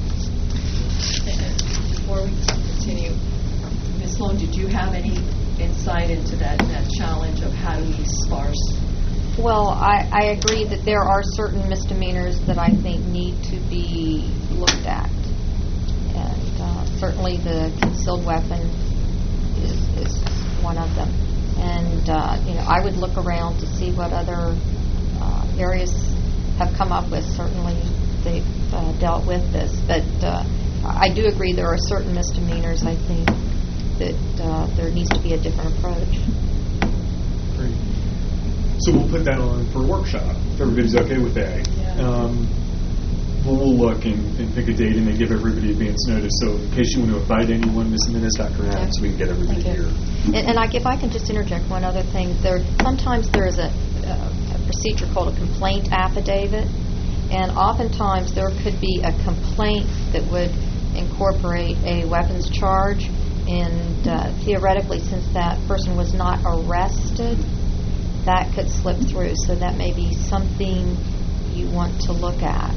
Before we continue, Miz Sloan, did you have any insight into that, that challenge of how do we sparse? Well, I, I agree that there are certain misdemeanors that I think need to be looked at. And uh, certainly the concealed weapon is, is one of them. And, uh, you know, I would look around to see what other uh, areas have come up with. Certainly they've uh, dealt with this. But uh, I do agree there are certain misdemeanors, I think, that uh, there needs to be a different approach. Great. So we'll put that on for a workshop, if everybody's okay with that. Yeah. Um, we'll, we'll look and, and pick a date and then give everybody advance notice. So in case you want to invite anyone, Miz Jimenez, Doctor Adams, we can get everybody Thank you. here. And, and I, if I can just interject one other thing, there sometimes there is a, uh, a procedure called a complaint affidavit, and oftentimes there could be a complaint that would incorporate a weapons charge, and uh, theoretically, since that person was not arrested, that could slip through. So that may be something you want to look at.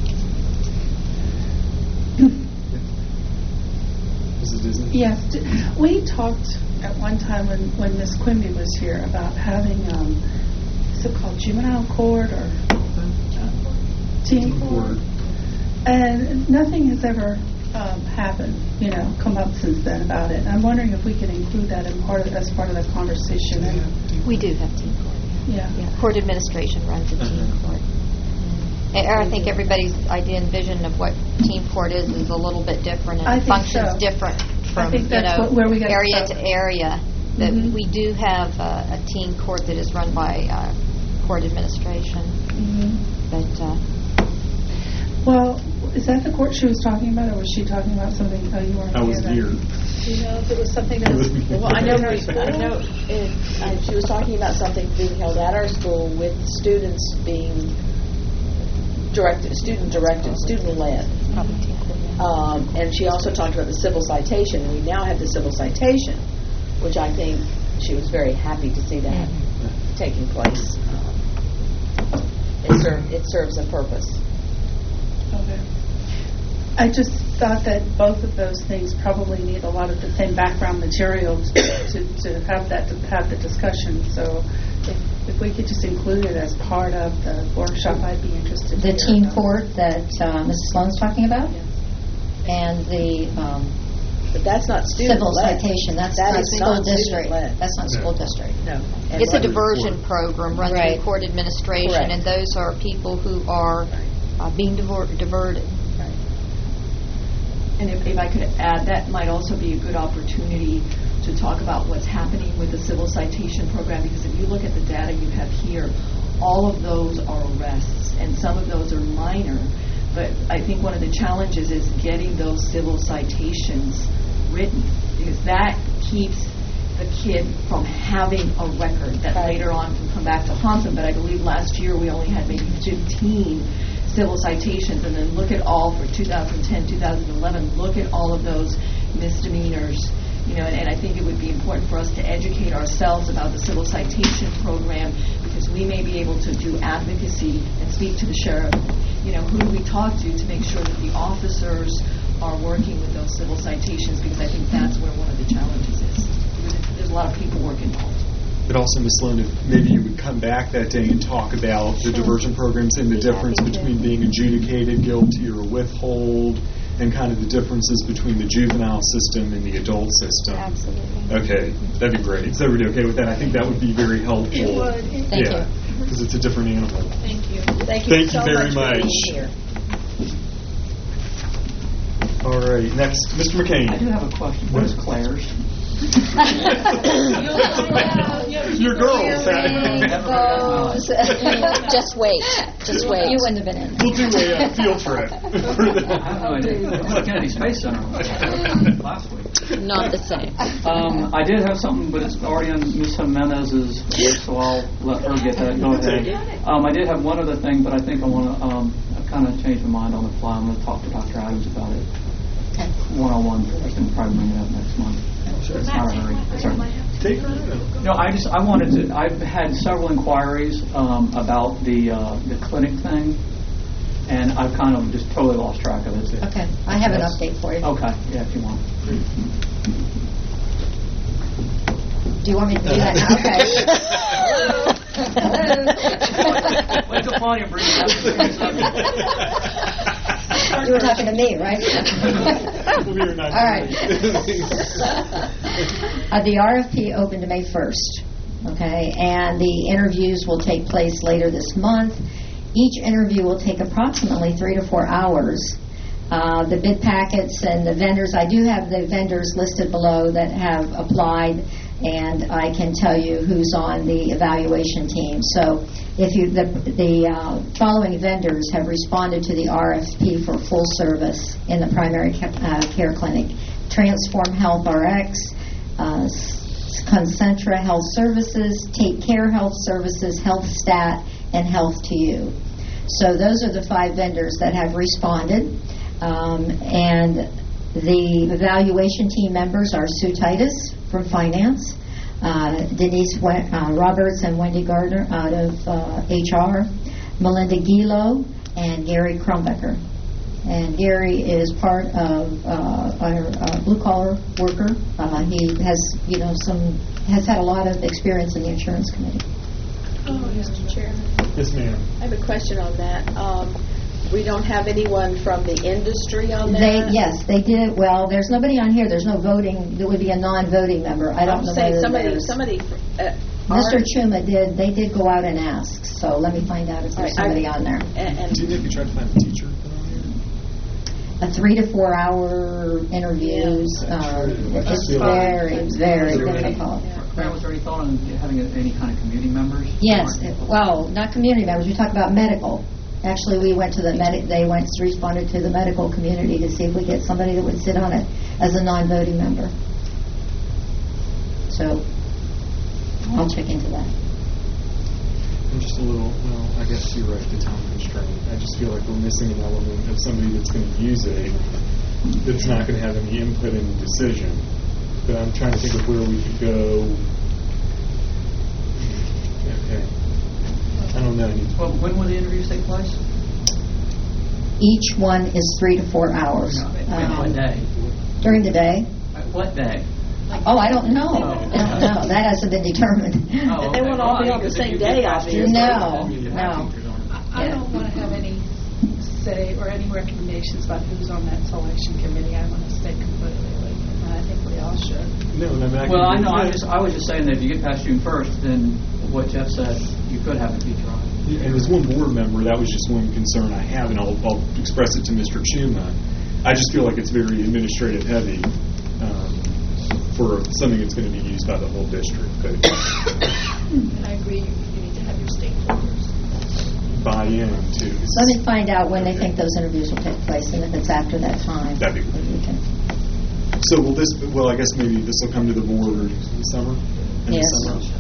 Missus Disney? Yes, d- we talked at one time when, when Miss Quimby was here about having, um, is it called juvenile court or teen court? And nothing has ever um, happened, you know, come up since then about it. And I'm wondering if we could include that in part of, as part of the conversation. And, We do have teen court. yeah. Yeah, court administration runs a teen Uh-huh. court. And I think everybody's idea and vision of what team court is is a little bit different, and I it think functions so. different from I think you that's know what- where we got area stuck. to area. That Mhm. we do have uh, a team court that is run by uh, court administration, Mhm. but. Uh, Well, is that the court she was talking about, or was she talking about something? Oh, you weren't I was then. here. Do you know if it was something that was... Well, I know, in our we- school? I know it, I, she was talking about something being held at our school with students being directed, student-directed, student-led. Um, and she also talked about the civil citation. We now have the civil citation, which I think she was very happy to see that taking place. Um, It serves, it serves a purpose. Okay. I just thought that both of those things probably need a lot of the same background materials to, to have that, to have the discussion. So if, if we could just include it as part of the workshop, I'd be interested to The hear team about it. court that uh, Missus Sloan's talking about, and the um, But that's not civil student-led. citation, that's That not is school not district. student-led. That's not school district. No. And It's a what- diversion program run Right. through court administration, Correct. and those are people who are uh, being divor- diverted. And if, if I could add, that might also be a good opportunity to talk about what's happening with the civil citation program, because if you look at the data you have here, all of those are arrests, and some of those are minor. But I think one of the challenges is getting those civil citations written, because that keeps the kid from having a record that later on can come back to haunt them. But I believe last year we only had maybe fifteen civil citations, and then look at all for two thousand ten, two thousand eleven, look at all of those misdemeanors. You know, and, and I think it would be important for us to educate ourselves about the civil citation program, because we may be able to do advocacy and speak to the sheriff. You know, who do we talk to to make sure that the officers are working with those civil citations, because I think that's where one of the challenges is. Because there's a lot of paperwork involved. But also, Miz Sloan, if maybe you would come back that day and talk about the diversion programs and the difference between being adjudicated guilty or withhold, and kind of the differences between the juvenile system and the adult system. Absolutely. Okay, that'd be great. Is everybody okay with that? I think that would be very helpful. It would. Thank yeah, because it's a different animal. Thank you. Thank you Thank so you very much for much. being here. All right, next, Mister McCain. I do have a question. What is Claire's? Your girls. Just wait. Just wait. You wouldn't have been in. We'll do a uh, field trip. I have no idea. I was at Kennedy Space Center last week. Not the same. Um, I did have something, but it's already on Miz Jimenez's list, so I'll let her get that. Go ahead. Um, I did have one other thing, but I think I want to um, kind of change my mind on the fly. I'm going to talk to Doctor Adams about it Okay. one-on-one first, and probably bring it up next month. It's not a hurry. Sorry. Take her. No, I just I wanted to. I've had several inquiries um, about the uh, the clinic thing, and I've kind of just totally lost track of it. Okay. I have an Yes. update for you. Okay, yeah, if you want. Do you want me to do that now? Okay. Wait till Claudia brings it up. You were talking to me, right? We'll be here nine All right. Uh, the R F P opened May first, okay, and the interviews will take place later this month. Each interview will take approximately three to four hours. Uh, the bid packets and the vendors, I do have the vendors listed below that have applied, and I can tell you who's on the evaluation team. So if you, the, the uh, following vendors have responded to the R F P for full service in the primary ca- uh, care clinic: Transform Health R X, uh, Concentra Health Services, Take Care Health Services, Health Stat, and Health to You. So those are the five vendors that have responded. Um, and the evaluation team members are Sue Titus from Finance, uh, Denise we- uh, Roberts and Wendy Gardner out of uh, H R, Melinda Gilo, and Gary Crumbecker. And Gary is part of uh, our uh, blue-collar worker. Uh, he has, you know, some has had a lot of experience in the insurance committee. Oh, Mister Chairman. Yes, ma'am. I have a question on that. Um, we don't have anyone from the industry on They there? yes, they did. Well, there's nobody on here. There's no voting. There would be a non-voting member. I don't I'm know saying whether somebody, there's- somebody uh, Mister Chuma did, they did go out and ask, so let me find out if there's All right, somebody I- on there. And, and Do you think you tried to find a teacher to put on here? A three to four hour interviews, uh, it's very, very difficult. Fran, was there any thought on having any kind of community members? Yes, it- well, not community members, we talk about medical. Actually, we went to the medic, they went, responded to the medical community to see if we get somebody that would sit on it as a non-voting member. So, I'll check into that. I'm just a little, well, I guess you're right, the time constraint. I just feel like we're missing an element of somebody that's going to use it that's not going to have any input in the decision. But I'm trying to think of where we could go. Okay. I don't know. I need Well, when will the interviews take place? Each one is three to four hours. When, what Um, day? During the day? Uh, What day? Oh, I don't know. Oh. I don't know. That hasn't been determined. Oh, And they won't all be on the same day, obviously. No, You have no. teachers on it. I Yeah. don't want to have any say or any recommendations about who's on that selection committee. I want to stay completely away from that. I think we all should. No, I mean, I Well, I can- know. I just, I was just saying that if you get past June first, then what Jeff said, you could have a teacher on it. Yeah, and as one board member, that was just one concern I have, and I'll, I'll express it to Mister Chuma. I just feel like it's very administrative heavy um, for something that's going to be used by the whole district. But And I agree, you need to have your stakeholders. buy in to. Let me find out when they Okay. think those interviews will take place, and if it's after that time. That'd be then we can- So will this? Well, I guess maybe this will come to the board in the summer. In Yes. The summer?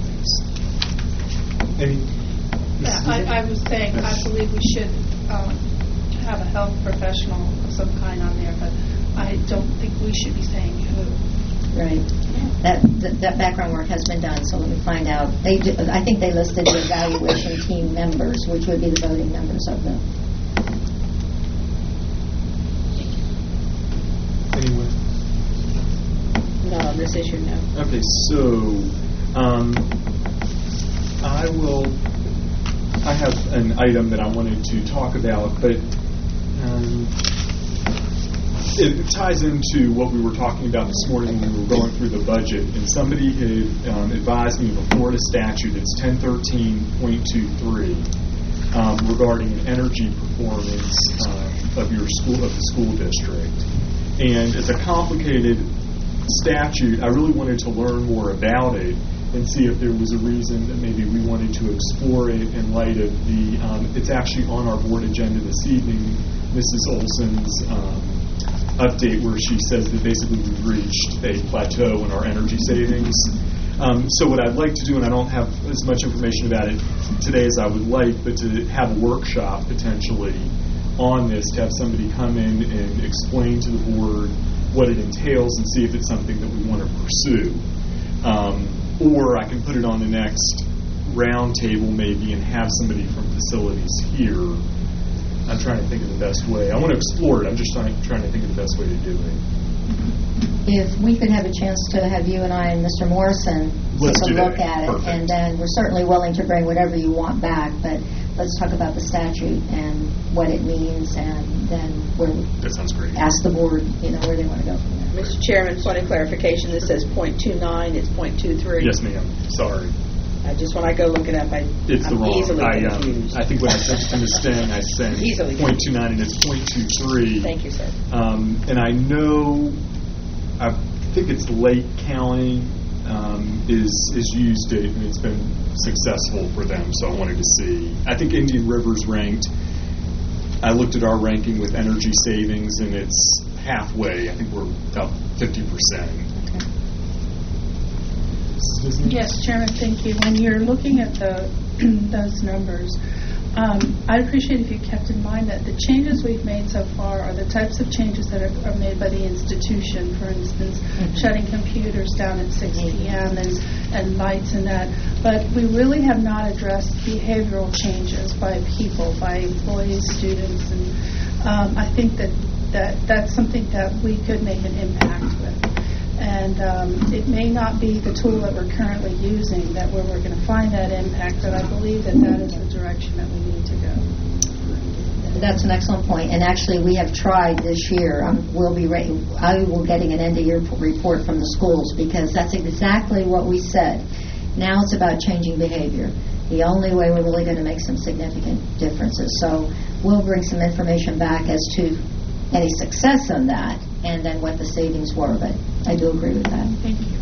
Any? Yeah, I, I was saying, I believe we should um, have a health professional of some kind on there, but I don't think we should be saying who. Right. That, that that background work has been done, so let me find out. They, do, I think they listed the evaluation team members, which would be the voting members of them. Anyway. No, on this issue, no. Okay, so um, I will. I have an item that I wanted to talk about, but um, it ties into what we were talking about this morning when we were going through the budget. And somebody had um, advised me of a Florida statute. It's ten thirteen point two three um, regarding an energy performance uh, of your school of the school district. And it's a complicated statute. I really wanted to learn more about it and see if there was a reason that maybe we wanted to explore it in light of the, um, it's actually on our board agenda this evening, Missus Olson's um, update where she says that basically we've reached a plateau in our energy savings. Um, so what I'd like to do, and I don't have as much information about it today as I would like, but to have a workshop potentially on this, to have somebody come in and explain to the board what it entails and see if it's something that we want to pursue. Um, or I can put it on the next round table maybe and have somebody from facilities here. I'm trying to think of the best way. I want to explore it. I'm just trying, trying to think of the best way to do it. If we could have a chance to have you and I and Mister Morrison Let's take a do that. look at it, Perfect. and then we're certainly willing to bring whatever you want back, but let's talk about the statute and what it means, and then we'll That sounds great. ask the board, you know, where they want to go from there. Mister Chairman, point of clarification, this says point two nine, it's point two three. Yes, ma'am. Sorry. I just, when I go look it up, I, It's the I'm wrong. easily I, um, confused. I think when I sent it to Miz Stang, I sent Easily point two nine and it's point two three. Thank you, sir. Um, and I know, I think it's Lake County um, is is used it, and it's been successful for them. So I wanted to see. I think Indian River's ranked. I looked at our ranking with energy savings, and it's halfway. I think we're about fifty percent. Yes, Chairman, thank you. When you're looking at the those numbers, um, I'd appreciate if you kept in mind that the changes we've made so far are the types of changes that are, are made by the institution. For instance, shutting computers down at six p.m. and and lights and that. But we really have not addressed behavioral changes by people, by employees, students, and um, I think that, that that's something that we could make an impact with. And um, it may not be the tool that we're currently using that where we're going to find that impact, but I believe that that is the direction that we need to go. That's an excellent point. And actually, we have tried this year. Um, we'll be ready. I will getting an end of year report from the schools because that's exactly what we said. Now it's about changing behavior. The only way we're really going to make some significant differences. So we'll bring some information back as to any success on that and then what the savings were. But I do agree with that. Thank you.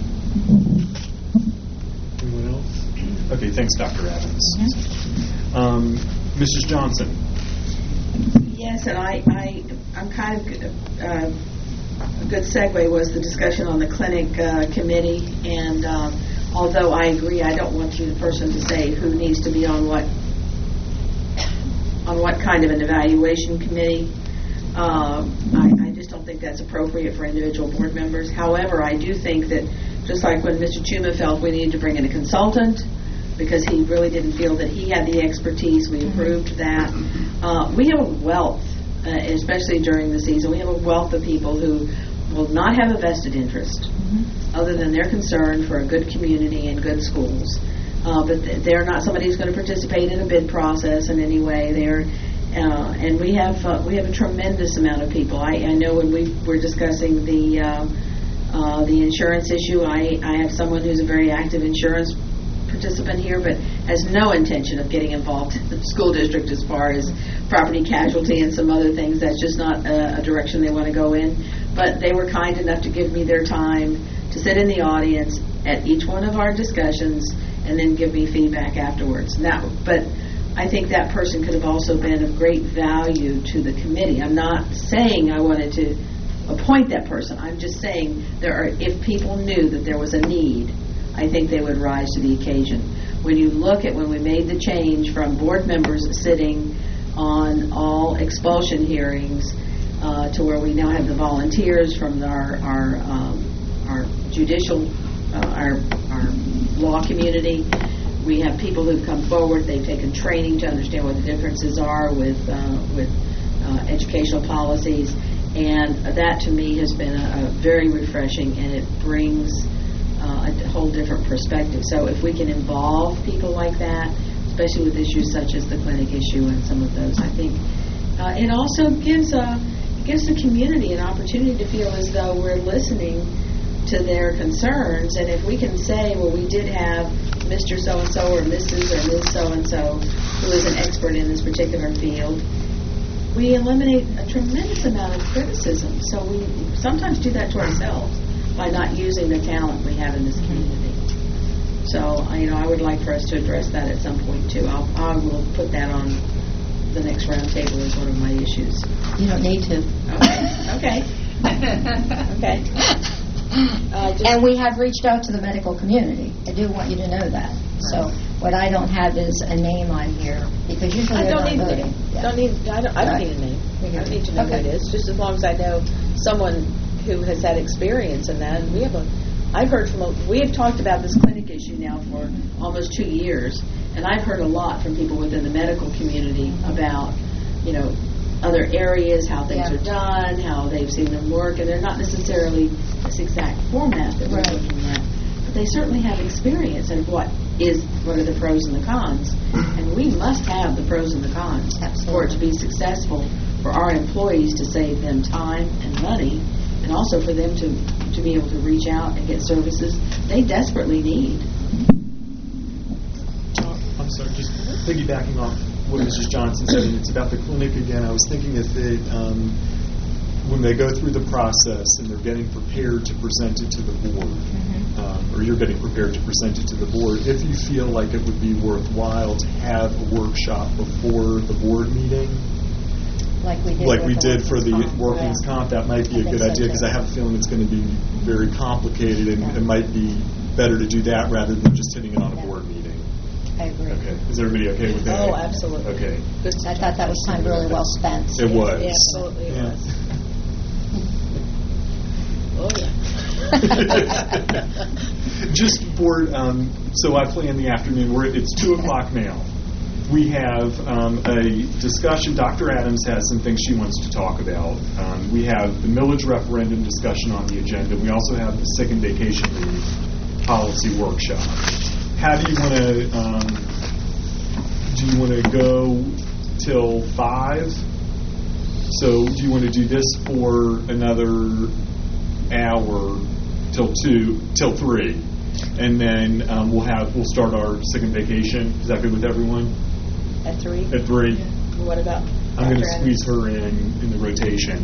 Anyone else? Okay, thanks, Doctor Adams. Mm-hmm. um, Missus Johnson. Yes, and I, I, I'm kind of, uh, a good segue was the discussion on the clinic uh, committee, and um, although I agree, I don't want you, the person, to say who needs to be on what, on what kind of an evaluation committee. Um, I, I just don't think that's appropriate for individual board members. However, I do think that just like when Mister Chuma felt we needed to bring in a consultant because he really didn't feel that he had the expertise, we approved that. Uh, we have a wealth, uh, especially during the season, we have a wealth of people who will not have a vested interest mm-hmm. other than they're concerned for a good community and good schools. Uh, but they're not somebody who's going to participate in a bid process in any way. They're Uh, and we have uh, we have a tremendous amount of people. I, I know when we were discussing the uh, uh, the insurance issue, I, I have someone who's a very active insurance participant here, but has no intention of getting involved in the school district as far as property casualty and some other things. That's just not a, a direction they want to go in. But they were kind enough to give me their time to sit in the audience at each one of our discussions and then give me feedback afterwards. Now, but I think that person could have also been of great value to the committee. I'm not saying I wanted to appoint that person. I'm just saying there are, if people knew that there was a need, I think they would rise to the occasion. When you look at when we made the change from board members sitting on all expulsion hearings uh, to where we now have the volunteers from our our um, our judicial uh, our our law community. We have people who've come forward. They've taken training to understand what the differences are with uh, with uh, educational policies, and that to me has been a, a very refreshing, and it brings uh, a whole different perspective. So if we can involve people like that, especially with issues such as the clinic issue and some of those, I think uh, it also gives a gives the community an opportunity to feel as though we're listening to their concerns. And if we can say, well, we did have Mister So-and-so or Missus or Miz So-and-so who is an expert in this particular field, we eliminate a tremendous amount of criticism. So we sometimes do that to ourselves by not using the talent we have in this community. So, you know, I would like for us to address that at some point, too. I'll, I will put that on the next round table as one of my issues. You don't need to. Okay. Okay. Okay. Uh, and we have reached out to the medical community. I do want you to know that. Right. So what I don't have is a name on here because usually I they're don't not need voting. Yeah. Don't need. I don't. I don't Right. need a name. We I can- don't need to know okay. who it is. Just as long as I know someone who has had experience in that. And we have a. I've heard from. A, we have talked about this clinic issue now for almost two years, and I've heard a lot from people within the medical community about, you know, other areas, how things Yeah. are done, how they've seen them work, and they're not necessarily this exact format that we're Right. looking at, but they certainly have experience in what is what are the pros and the cons, and we must have the pros and the cons Absolutely. for it to be successful for our employees to save them time and money, and also for them to to be able to reach out and get services they desperately need. I'm sorry, just piggybacking off what Missus Johnson said, and it's about the clinic again. I was thinking if it, um, when they go through the process and they're getting prepared to present it to the board, mm-hmm. um, or you're getting prepared to present it to the board, if you feel like it would be worthwhile to have a workshop before the board meeting, Like we did, like with we the did for the workers' comp. workings Yeah. comp, that might be I a think good so, idea because too. I have a feeling it's going to be very complicated, and Yeah. it might be better to do that rather than just hitting it on a Yeah. board meeting. I agree. Okay. Is everybody okay with that? Oh, absolutely. Okay. Good. I thought that was time really well spent. It was. Yeah, absolutely it Yeah. was. Oh yeah. Just for, um, so I play in the afternoon. We're, it's two o'clock now. We have um, a discussion. Doctor Adams has some things she wants to talk about. Um, we have the millage referendum discussion on the agenda. We also have the sick and vacation leave policy workshop. How do you want to, um, do you want to go till five? So do you want to do this for another hour till two, till three? And then um, we'll have we'll start our second vacation. Is that good with everyone? At three? At three. What about I'm going to Doctor squeeze her in in the rotation.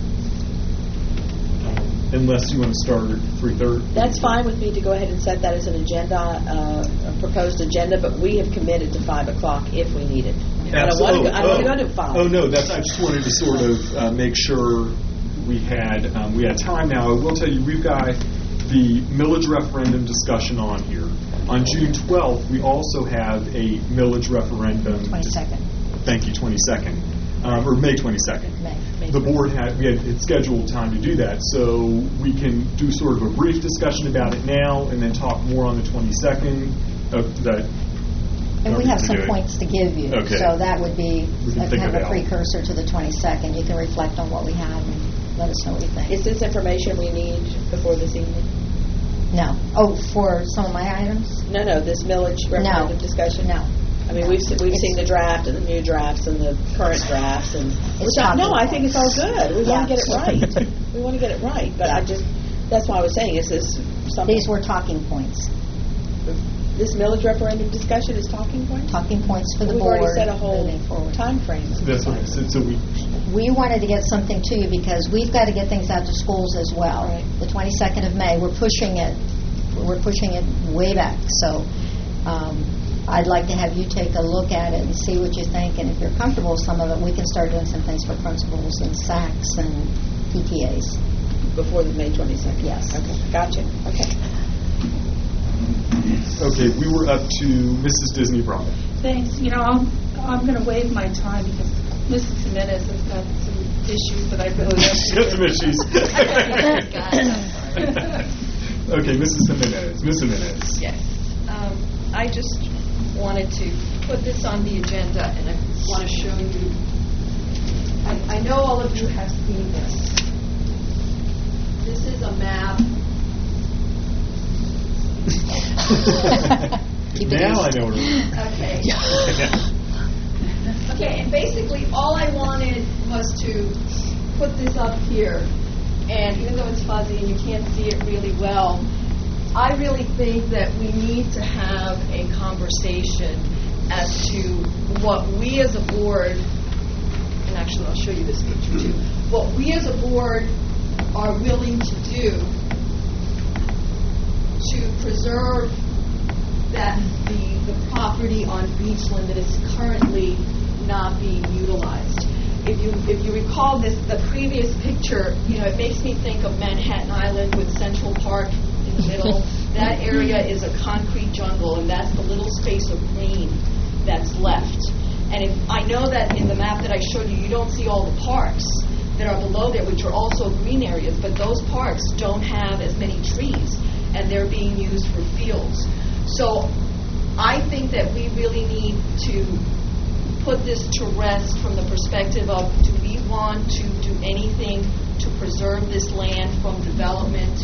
Um, unless you want to start at three thirty. That's fine with me to go ahead and set that as an agenda, uh, a proposed agenda, but we have committed to five o'clock if we need it. I don't want to go, I don't want to go to five. Oh, no, that's, I just wanted to sort of uh, make sure we had, um, we had time. Now, I will tell you, we've got the millage referendum discussion on here. On June twelfth, we also have a millage referendum. twenty-second. Thank you, twenty-second. Um, or May twenty-second. May. The board had, we had had scheduled time to do that, so we can do sort of a brief discussion about it now and then talk more on the twenty-second of that. And we have to some do it. points to give you. Okay. So that would be We can a think kind of a about it. precursor to the twenty-second. You can reflect on what we have and let us know what you think. Is this information we need before this evening? No. Oh, for some of my items? No, no, this millage referendum discussion? No. I mean, we've se- we've It's- seen the draft and the new drafts and the current drafts, and It's which I- no, talking I think it's all good. We want to Yeah. get it right. We want to get it right, but I just that's why I was saying, is this something? These were talking points. This millage referendum discussion is talking points. Talking points for the We've board already set a whole moving forward. time frame. That's what I said. So we, We wanted to get something to you because we've got to get things out to schools as well. Right. The twenty-second of May, we're pushing it. We're pushing it way back. So um, I'd like to have you take a look at it and see what you think. And if you're comfortable with some of it, we can start doing some things for principals and S A Cs and P T As. Before the May twenty-second. Yes. Okay. Gotcha. Okay. okay, we were up to Missus Disney Bravo. Thanks. You know, I'm, I'm going to waive my time because Missus Jimenez has got some issues that I really have She's to got some issues. Okay, Missus Jimenez. Miss Jimenez. Yes. Um, I just wanted to put this on the agenda, and I want to show you. I, I know all of you have seen this. This is a map. Now I know what it is. Okay. Okay, and basically all I wanted was to put this up here, and even though it's fuzzy and you can't see it really well, I really think that we need to have a conversation as to what we as a board, and actually I'll show you this picture too, what we as a board are willing to do to preserve that the, the property on Beachland that is currently not being utilized. If you if you recall this, the previous picture, you know, it makes me think of Manhattan Island with Central Park in the middle. That area is a concrete jungle, and that's the little space of green that's left. And if I know that in the map that I showed you, you don't see all the parks that are below there, which are also green areas, but those parks don't have as many trees, and they're being used for fields. So I think that we really need to put this to rest from the perspective of, do we want to do anything to preserve this land from development,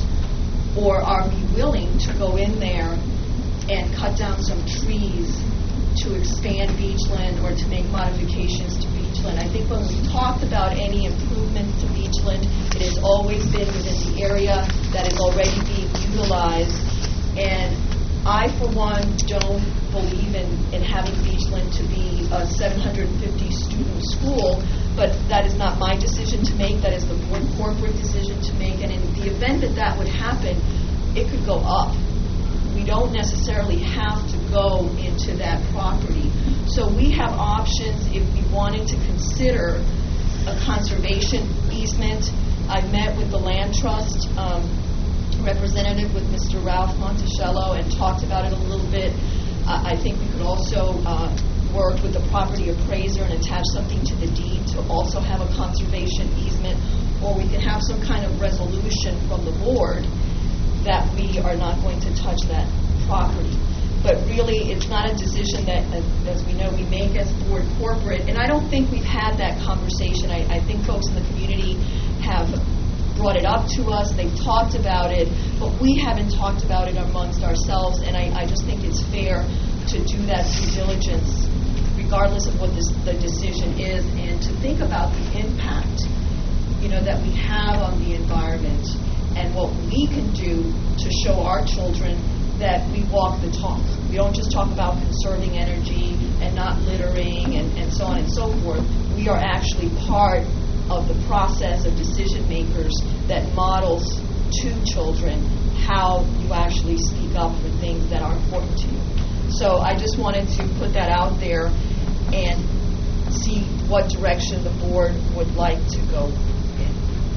or are we willing to go in there and cut down some trees to expand Beachland or to make modifications to Beachland? I think when we talked about any improvements to Beachland, it has always been within the area that is already being utilized, and I, for one, don't believe in, in having Beachland to be a seven hundred fifty student school, but that is not my decision to make. That is the board corporate decision to make. And in the event that that would happen, it could go up. We don't necessarily have to go into that property. So we have options if we wanted to consider a conservation easement. I met with the land trust um, representative, with Mister Ralph Monticello, and talked about it a little bit. Uh, I think we could also uh, work with the property appraiser and attach something to the deed to also have a conservation easement, or we can have some kind of resolution from the board that we are not going to touch that property. But really, it's not a decision that, as we know, we make as board corporate. And I don't think we've had that conversation. I, I think folks in the community have brought it up to us, they've talked about it, but we haven't talked about it amongst ourselves, and I, I just think it's fair to do that due diligence, regardless of what this, the decision is, and to think about the impact, you know, that we have on the environment, and what we can do to show our children that we walk the talk. We don't just talk about conserving energy and not littering and, and so on and so forth. We are actually part of the process of decision makers that models to children how you actually speak up for things that are important to you. So I just wanted to put that out there and see what direction the board would like to go in.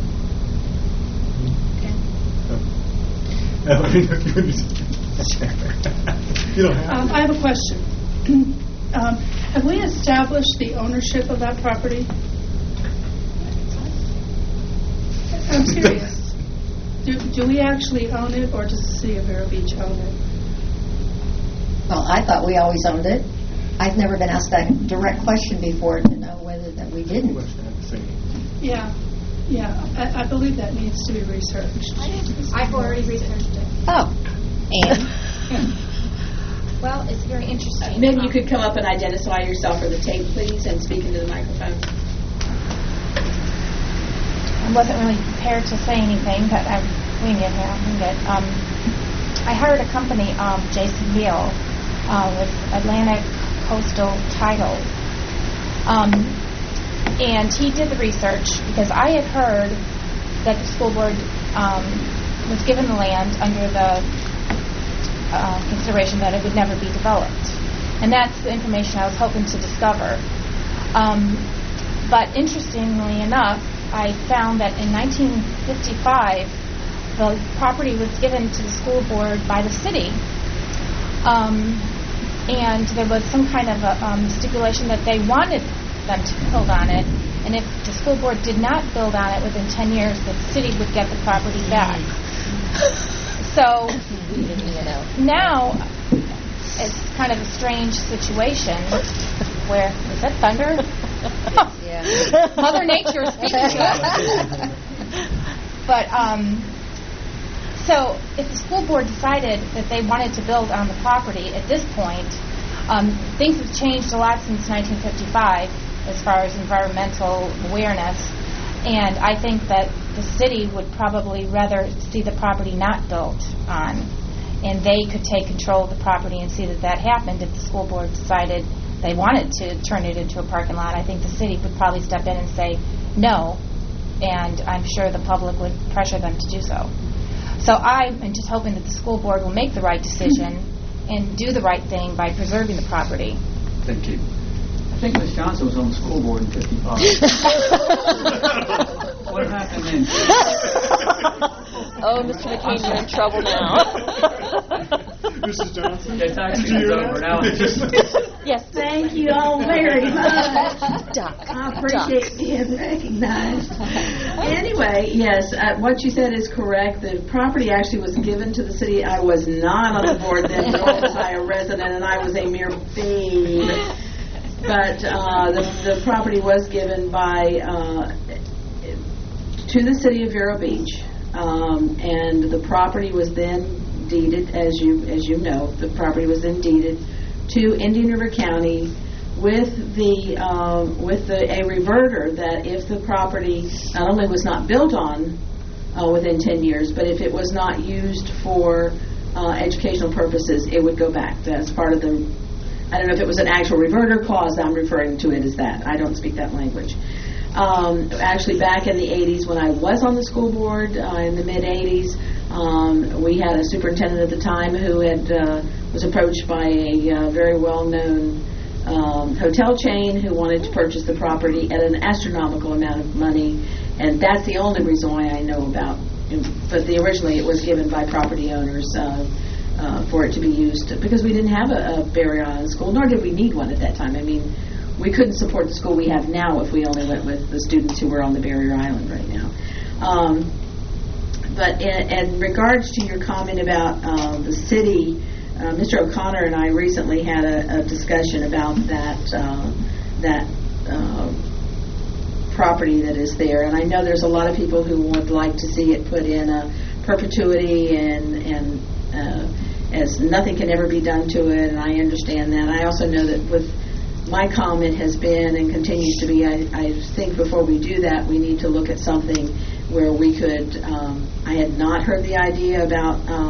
You don't have Um, to. I have a question. um, have we established the ownership of that property? I'm serious. Do, do we actually own it, or does the city of Vero Beach own it? Well, I thought we always owned it. I've never been asked that direct question before to know whether that we didn't. Yeah, yeah. I, I believe that needs to be researched. I've already researched it. Oh, and Well, it's very interesting. Maybe you could come up and identify yourself for the tape, please, and speak into the microphone. I wasn't really prepared to say anything, but I'm wing it here. I'm good. Um, I hired a company, um, J C Hill, uh, with Atlantic Coastal Title, um, and he did the research because I had heard that the school board um, was given the land under the uh, consideration that it would never be developed, and that's the information I was hoping to discover. Um, but interestingly enough, I found that in nineteen fifty-five, the property was given to the school board by the city. Um, and there was some kind of a um, stipulation that they wanted them to build on it. And if the school board did not build on it within ten years, the city would get the property back. So now it's kind of a strange situation where, is that thunder? yeah. Mother Nature is speaking to us. But, um, so if the school board decided that they wanted to build on the property at this point, um, things have changed a lot since nineteen fifty-five as far as environmental awareness, and I think that the city would probably rather see the property not built on, and they could take control of the property and see that that happened if the school board decided they wanted to turn it into a parking lot. I think the city would probably step in and say no, and I'm sure the public would pressure them to do so. So I'm just hoping that the school board will make the right decision and do the right thing by preserving the property. Thank you. I think Miz Johnson was on the school board in fifty-five. What happened then? Oh, Mister McCain, you're in trouble now. Missus Johnson? It's actually over now. It's just Yes. Thank you all very much. Duck. I appreciate being recognized. Anyway, yes, uh, what you said is correct. The property actually was given to the city. I was not on the board then, nor was I a resident, and I was a mere babe. But uh, the, the property was given by uh, to the city of Vero Beach, um, and the property was then deeded, as you as you know, the property was then deeded to Indian River County with the uh, with the, a reverter that if the property not only was not built on uh, within ten years, but if it was not used for uh, educational purposes, it would go back. That's part of the. I don't know if it was an actual reverter clause. I'm referring to it as that. I don't speak that language. Um, actually, back in the eighties, when I was on the school board uh, in the mid eighties, um, we had a superintendent at the time who had uh, was approached by a uh, very well-known um, hotel chain who wanted to purchase the property at an astronomical amount of money, and that's the only reason why I know about. But the, originally, it was given by property owners. Uh, Uh, for it to be used, because we didn't have a, a Barrier Island school, nor did we need one at that time. I mean, we couldn't support the school we have now if we only went with the students who were on the Barrier Island right now. Um, but in, in regards to your comment about uh, the city, uh, Mister O'Connor and I recently had a, a discussion about that uh, that uh, property that is there, and I know there's a lot of people who would like to see it put in a perpetuity and and uh, as nothing can ever be done to it, and I understand that. I also know that with my comment has been and continues to be, I, I think before we do that, we need to look at something where we could, um, I had not heard the idea about um,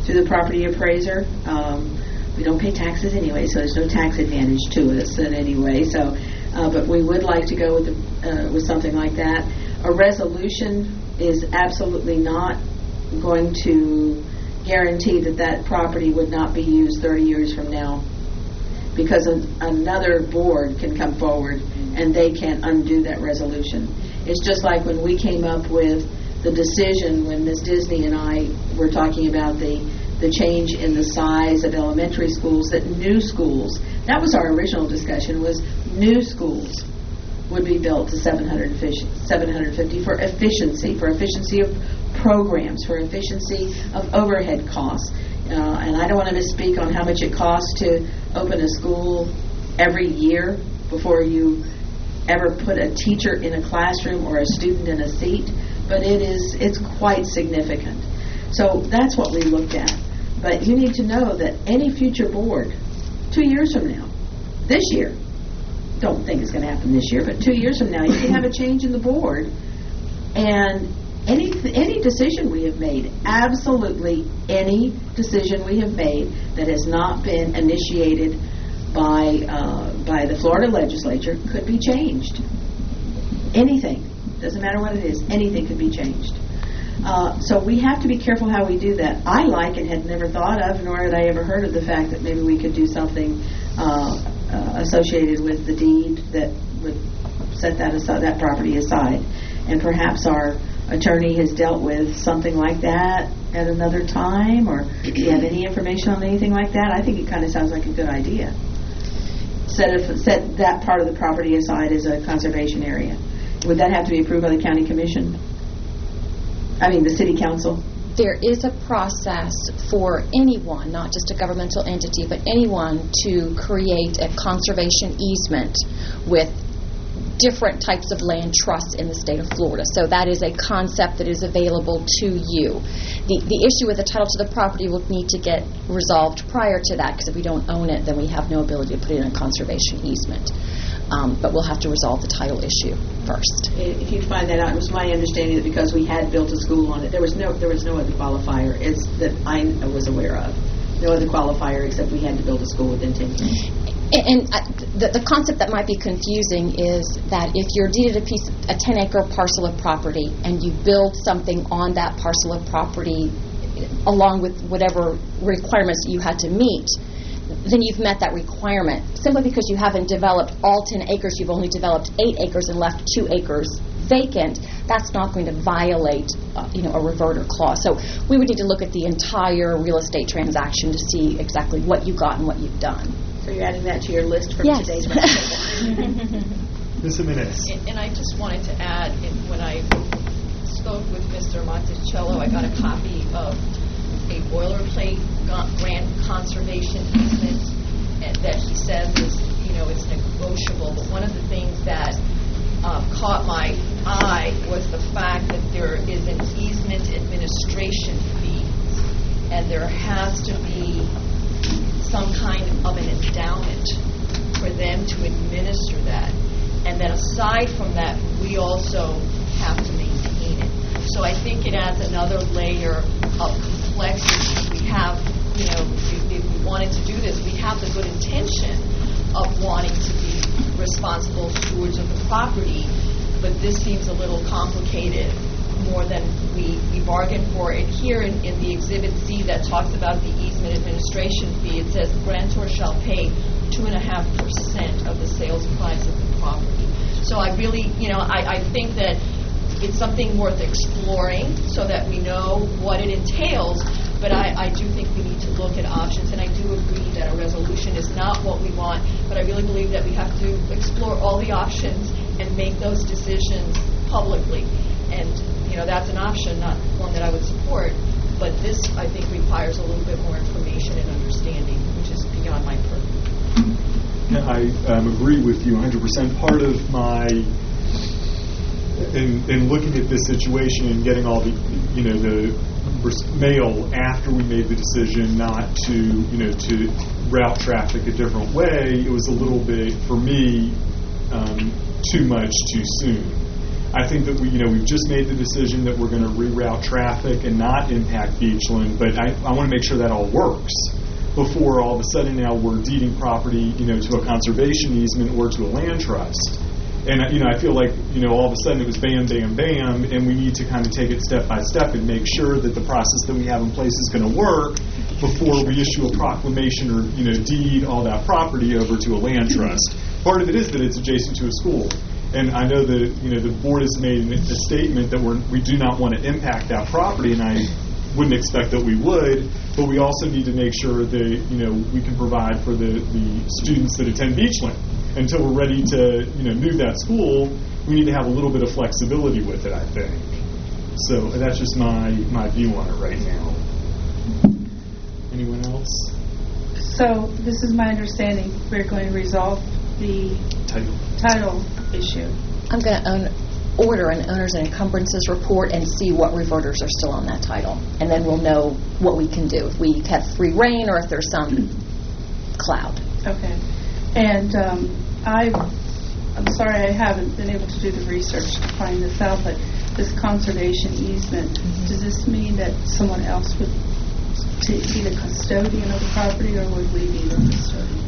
through the property appraiser. Um, we don't pay taxes anyway, so there's no tax advantage to us in any way. So, uh, but we would like to go with the, uh, with something like that. A resolution is absolutely not going to guarantee that that property would not be used thirty years from now, because an, another board can come forward and they can undo that resolution. It's just like when we came up with the decision when Miz Disney and I were talking about the, the change in the size of elementary schools, that new schools, that was our original discussion, was new schools would be built to seven hundred fifty for efficiency, for efficiency of programs, for efficiency of overhead costs. Uh, and I don't want to misspeak on how much it costs to open a school every year before you ever put a teacher in a classroom or a student in a seat, but it is it's quite significant. So that's what we looked at. But you need to know that any future board, two years from now, this year, don't think it's going to happen this year, but two years from now, you can have a change in the board, and any any decision we have made, absolutely any decision we have made that has not been initiated by uh, by the Florida legislature could be changed. Anything, doesn't matter what it is, anything could be changed. Uh, so we have to be careful how we do that. I like and had never thought of, nor had I ever heard of the fact that maybe we could do something uh, uh, associated with the deed that would set that aside, that property aside. And perhaps our attorney has dealt with something like that at another time, or do you have any information on anything like that? I think it kind of sounds like a good idea. Set, if, set that part of the property aside as a conservation area. Would that have to be approved by the county commission? I mean, the city council? There is a process for anyone, not just a governmental entity, but anyone to create a conservation easement with different types of land trusts in the state of Florida. So that is a concept that is available to you. The the issue with the title to the property will need to get resolved prior to that, because if we don't own it, then we have no ability to put it in a conservation easement. Um, but we'll have to resolve the title issue first. If you find that out, it was my understanding that because we had built a school on it, there was no there was no other qualifier it's, that I was aware of. No other qualifier except we had to build a school within ten years. And, and uh, the, the concept that might be confusing is that if you're deeded a piece, a ten acre parcel of property, and you build something on that parcel of property along with whatever requirements you had to meet, then you've met that requirement. Simply because you haven't developed all ten acres, you've only developed eight acres and left two acres vacant, that's not going to violate uh, you know, a reverter clause. So we would need to look at the entire real estate transaction to see exactly what you got and what you've done. So you're adding that to your list from yes. today's roundtable. Miz Jimenez. And, and I just wanted to add, in, when I spoke with Mister Monticello, I got a copy of a boilerplate grant conservation easement and that he says is, you know, it's negotiable. But one of the things that um, caught my eye was the fact that there is an easement administration fee, and there has to be some kind of an endowment for them to administer that. And then aside from that, we also have to maintain it. So I think it adds another layer of complexity. We have, you know, if, if we wanted to do this, we have the good intention of wanting to be responsible stewards of the property, but this seems a little complicated, more than we, we bargained for. And here in, in the Exhibit C that talks about the easement administration fee, it says the grantor shall pay two and a half percent of the sales price of the property. So I really, you know, I, I think that it's something worth exploring so that we know what it entails, but I, I do think we need to look at options, and I do agree that a resolution is not what we want, but I really believe that we have to explore all the options and make those decisions publicly. And, you know, that's an option, not one that I would support, but this, I think, requires a little bit more information and understanding, which is beyond my purview. Yeah, I um, agree with you one hundred percent. Part of my, in, in looking at this situation and getting all the, you know, the mail after we made the decision not to, you know, to route traffic a different way, it was a little bit, for me, um, too much too soon. I think that we, you know, we've just made the decision that we're going to reroute traffic and not impact Beachland, but I, I want to make sure that all works before all of a sudden now we're deeding property, you know, to a conservation easement or to a land trust. And, you know, I feel like, you know, all of a sudden it was bam, bam, bam, and we need to kind of take it step by step and make sure that the process that we have in place is going to work before we issue a proclamation or, you know, deed all that property over to a land trust. Part of it is that it's adjacent to a school. And I know that, you know, the board has made a statement that we're, we do not want to impact that property, and I wouldn't expect that we would, but we also need to make sure that, you know, we can provide for the, the students that attend Beachland. Until we're ready to, you know, move that school, we need to have a little bit of flexibility with it, I think. So that's just my, my view on it right now. Anyone else? So this is my understanding. We're going to resolve the Title, title issue. I'm going to own, order an owners and encumbrances report and see what reverters are still on that title. And then we'll know what we can do, if we have free reign or if there's some cloud. Okay. And um, I, I'm sorry I haven't been able to do the research to find this out, but this conservation easement, mm-hmm. does this mean that someone else would t- be the custodian of the property, or would we be the custodian?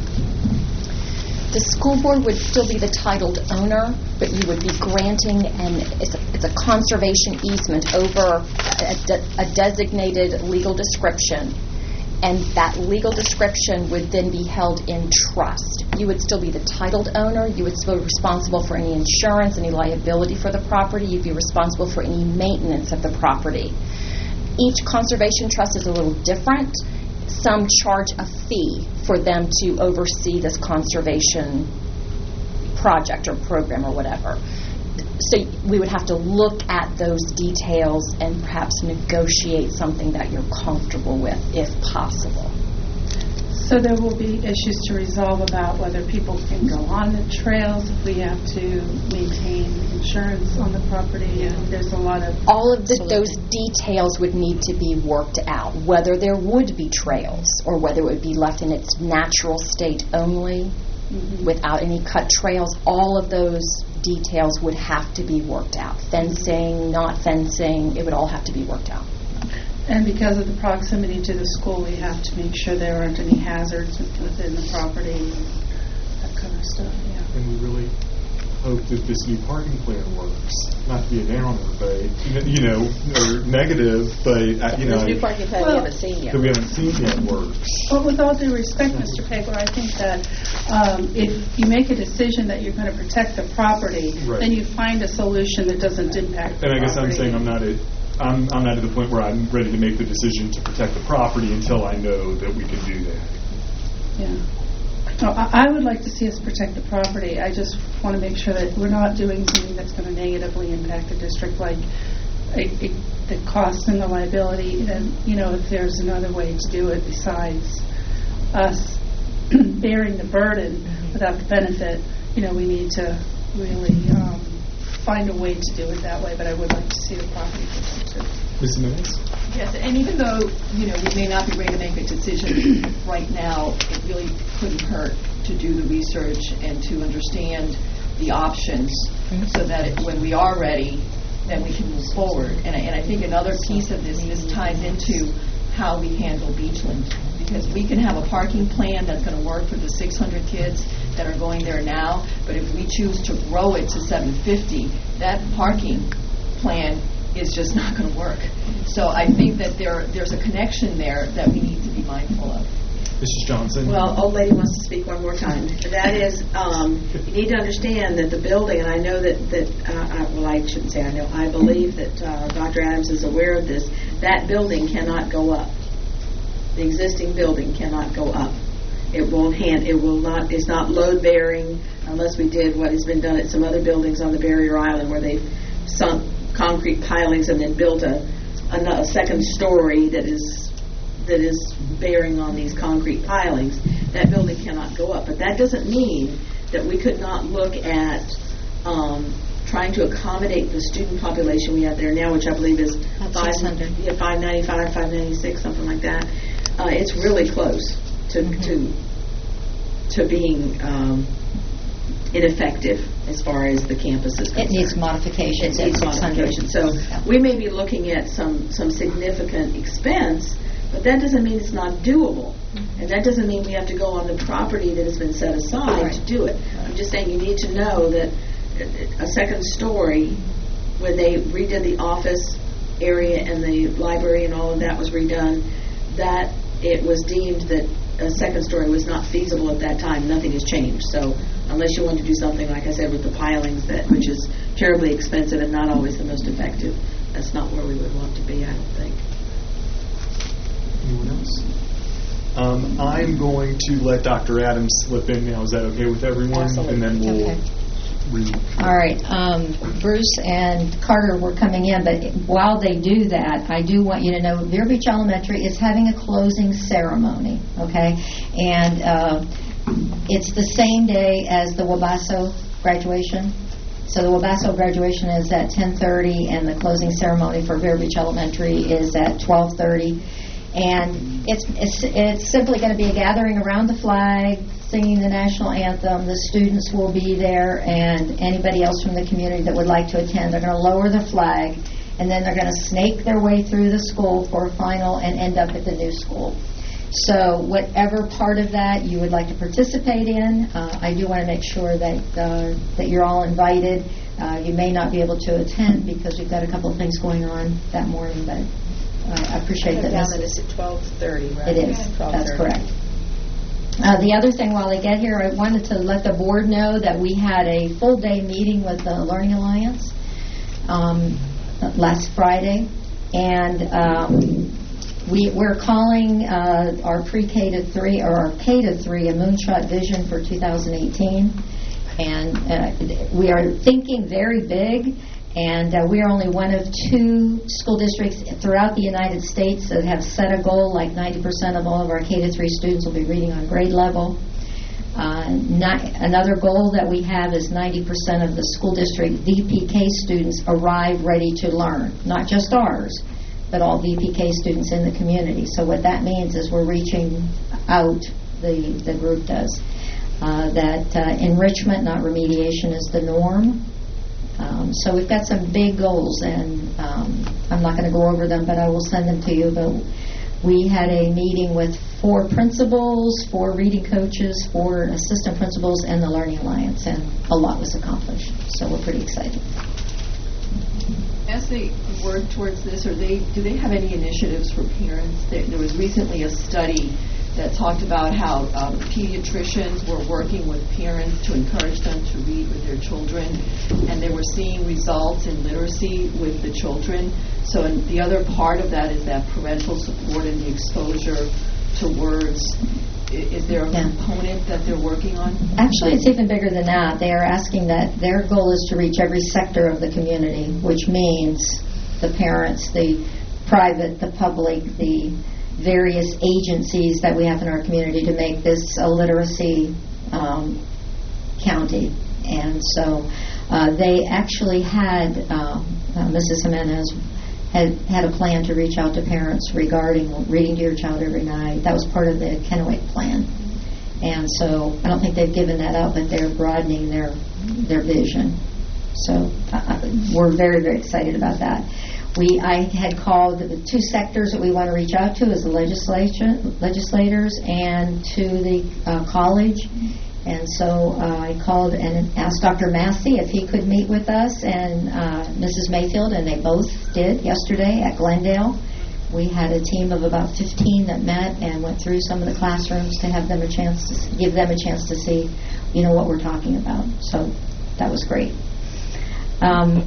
The school board would still be the titled owner, but you would be granting, and it's a, it's a conservation easement over a, de- a designated legal description, and that legal description would then be held in trust. You would still be the titled owner. You would still be responsible for any insurance, any liability for the property. You'd be responsible for any maintenance of the property. Each conservation trust is a little different. Some charge a fee for them to oversee this conservation project or program or whatever. So we would have to look at those details and perhaps negotiate something that you're comfortable with, if possible. So there will be issues to resolve about whether people can go on the trails, if we have to maintain insurance on the property. Yeah. There's a lot of... All of the, those details would need to be worked out, whether there would be trails or whether it would be left in its natural state only, mm-hmm. without any cut trails. All of those details would have to be worked out. Fencing, not fencing, it would all have to be worked out. And because of the proximity to the school, we have to make sure there aren't any hazards within the property and that kind of stuff. Yeah. And we really hope that this new parking plan works. Not to be a downer, but, you know, or negative, but, uh, you know. This new parking plan well, we haven't seen yet. That we haven't seen yet works. Well, with all due respect, Mister Pegler, I think that um, if you make a decision that you're going to protect the property, right. then you find a solution that doesn't impact the And I guess property. I'm saying I'm not at... I'm, I'm not at the point where I'm ready to make the decision to protect the property until I know that we can do that. Yeah. No, I, I would like to see us protect the property. I just want to make sure that we're not doing something that's going to negatively impact the district, like a, a, the cost and the liability. And, you know, if there's another way to do it besides us bearing the burden without the benefit, you know, we need to really... Um, find a way to do it that way, but I would like to see the property protected. Miz Jimenez? Yes, and even though, you know, we may not be ready to make a decision right now, it really couldn't hurt to do the research and to understand the options mm-hmm. so that it, when we are ready, then we can move forward. And I, and I think another piece of this, this ties into how we handle Beachland, because we can have a parking plan that's going to work for the six hundred kids that are going there now, but if we choose to grow it to seven fifty, that parking plan is just not going to work. So I think that there there's a connection there that we need to be mindful of. Missus Johnson? Well, old lady wants to speak one more time. That is, um, you need to understand that the building, and I know that, that uh, I, well, I shouldn't say I know, I believe that uh, Doctor Adams is aware of this. That building cannot go up. The existing building cannot go up. It won't hand. It will not. It's not load bearing unless we did what has been done at some other buildings on the barrier island, where they've sunk concrete pilings and then built a, a, a second story that is that is bearing on these concrete pilings. That building cannot go up. But that doesn't mean that we could not look at um, trying to accommodate the student population we have there now, which I believe is five, yeah, five ninety-five, five ninety-six, something like that. Uh, it's really close to mm-hmm. to to being um, ineffective as far as the campus is concerned. It needs modifications It at needs six hundred. modifications. So we may be looking at some, some significant expense, but that doesn't mean it's not doable. And that doesn't mean we have to go on the property that has been set aside Right. to do it. I'm just saying you need to know that a second story, when they redid the office area and the library and all of that was redone, that it was deemed that a second story was not feasible at that time. Nothing has changed. So unless you want to do something, like I said, with the pilings, that which is terribly expensive and not always the most effective, that's not where we would want to be, I don't think. Anyone else? Um, I'm going to let Doctor Adams slip in now. Is that okay with everyone? Absolutely. And then we'll Okay. read. All right. Um, Bruce and Carter were coming in, but while they do that, I do want you to know Vero Beach Elementary is having a closing ceremony, okay? And uh, it's the same day as the Wabasso graduation. So the Wabasso graduation is at ten thirty, and the closing ceremony for Vero Beach Elementary is at twelve thirty. And it's, it's, it's simply going to be a gathering around the flag, singing the national anthem. The students will be there, and anybody else from the community that would like to attend. They're going to lower the flag, and then they're going to snake their way through the school for a final and end up at the new school. So whatever part of that you would like to participate in, uh, I do want to make sure that uh, that you're all invited. Uh, you may not be able to attend because we've got a couple of things going on that morning, but uh, I appreciate I that. have down Miss- that it's at twelve thirty, right? It is. That's correct. Uh, the other thing, while they get here, I wanted to let the board know that we had a full-day meeting with the Learning Alliance um, last Friday, and um, we, we're calling uh, our pre-K to three, or our K to three, a moonshot vision for two thousand eighteen, and uh, we are thinking very big. And uh, we are only one of two school districts throughout the United States that have set a goal, like ninety percent of all of our K to three students will be reading on grade level. Uh, not, another goal that we have is ninety percent of the school district V P K students arrive ready to learn, not just ours, but all V P K students in the community. So what that means is we're reaching out, the, the group does, uh, that uh, enrichment, not remediation, is the norm. Um, so we've got some big goals, and um, I'm not going to go over them, but I will send them to you. But we had a meeting with four principals, four reading coaches, four assistant principals, and the Learning Alliance, and a lot was accomplished. So we're pretty excited. As they work towards this, or they do they have any initiatives for parents? There, there was recently a study that talked about how um, pediatricians were working with parents to encourage them to read with their children, and they were seeing results in literacy with the children. So and the other part of that is that parental support and the exposure to words. I- Is there a Yeah. component that they're working on? Actually, it's even bigger than that. They are asking that their goal is to reach every sector of the community, which means the parents, the private, the public, the various agencies that we have in our community to make this a literacy um, county. And so uh, they actually had, uh, uh, Missus Jimenez had had a plan to reach out to parents regarding reading to your child every night. That was part of the Kennewick plan. And so I don't think they've given that up, but they're broadening their their vision. So uh, we're very, very excited about that. We I had called the two sectors that we want to reach out to is the legislation, legislators and to the uh, college. And so uh, I called and asked Doctor Massey if he could meet with us and uh, Missus Mayfield, and they both did yesterday at Glendale. We had a team of about fifteen that met and went through some of the classrooms to have them a chance to give them a chance to see, you know, what we're talking about. So that was great. Um,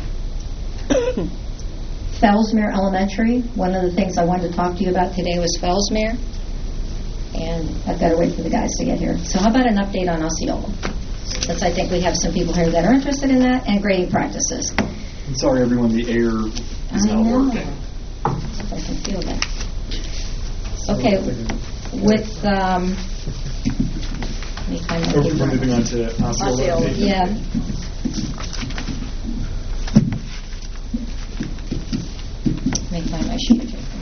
Fellsmere Elementary, one of the things I wanted to talk to you about today was Fellsmere, and I've got to wait for the guys to get here. So how about an update on Osceola? Since I think we have some people here that are interested in that, and grading practices. I'm sorry, everyone, the air is I not know. working. I can feel that. Okay, with, um, let me find my We're paper. moving on to Osceola. Osceola. Yeah. Let me find my sheet of paper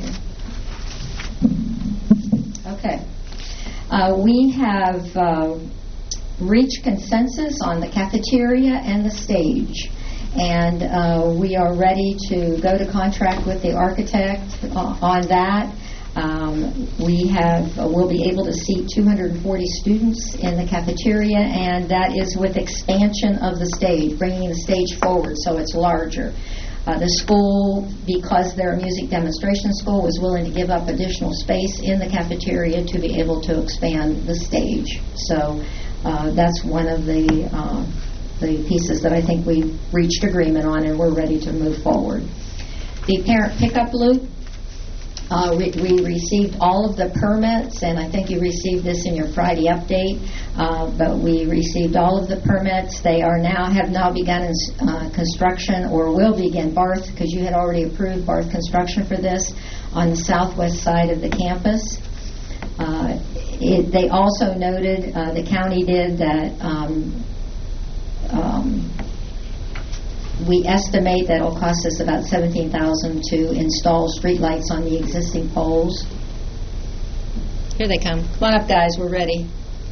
here. Okay. Uh, we have uh, reached consensus on the cafeteria and the stage. And uh, we are ready to go to contract with the architect uh, on that. Um, we have uh, we'll be able to seat two hundred forty students in the cafeteria, and that is with expansion of the stage, bringing the stage forward so it's larger. Uh, the school, because they're a music demonstration school, was willing to give up additional space in the cafeteria to be able to expand the stage. So uh, that's one of the uh, the pieces that I think we've reached agreement on, and we're ready to move forward. The parent pickup loop, uh, we, we received all of the permits, and I think you received this in your Friday update, uh, but we received all of the permits. They are now, have now begun in, uh, construction, or will begin, Barth, because you had already approved Barth construction for this, on the southwest side of the campus. Uh, it, they also noted, uh, the county did, that um, Um, we estimate that it'll cost us about seventeen thousand dollars to install streetlights on the existing poles. Here they come. Come on up, guys. We're ready.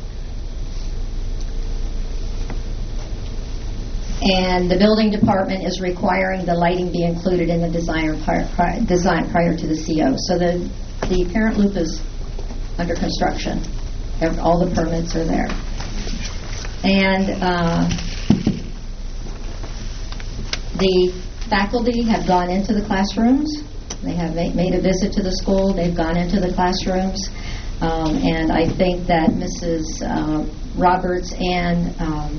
And the building department is requiring the lighting be included in the design prior, prior, design prior to the C O. So the the parent loop is under construction. All the permits are there. And uh, the faculty have gone into the classrooms. They have ma- made a visit to the school. They've gone into the classrooms. Um, and I think that Missus Uh, Roberts and um,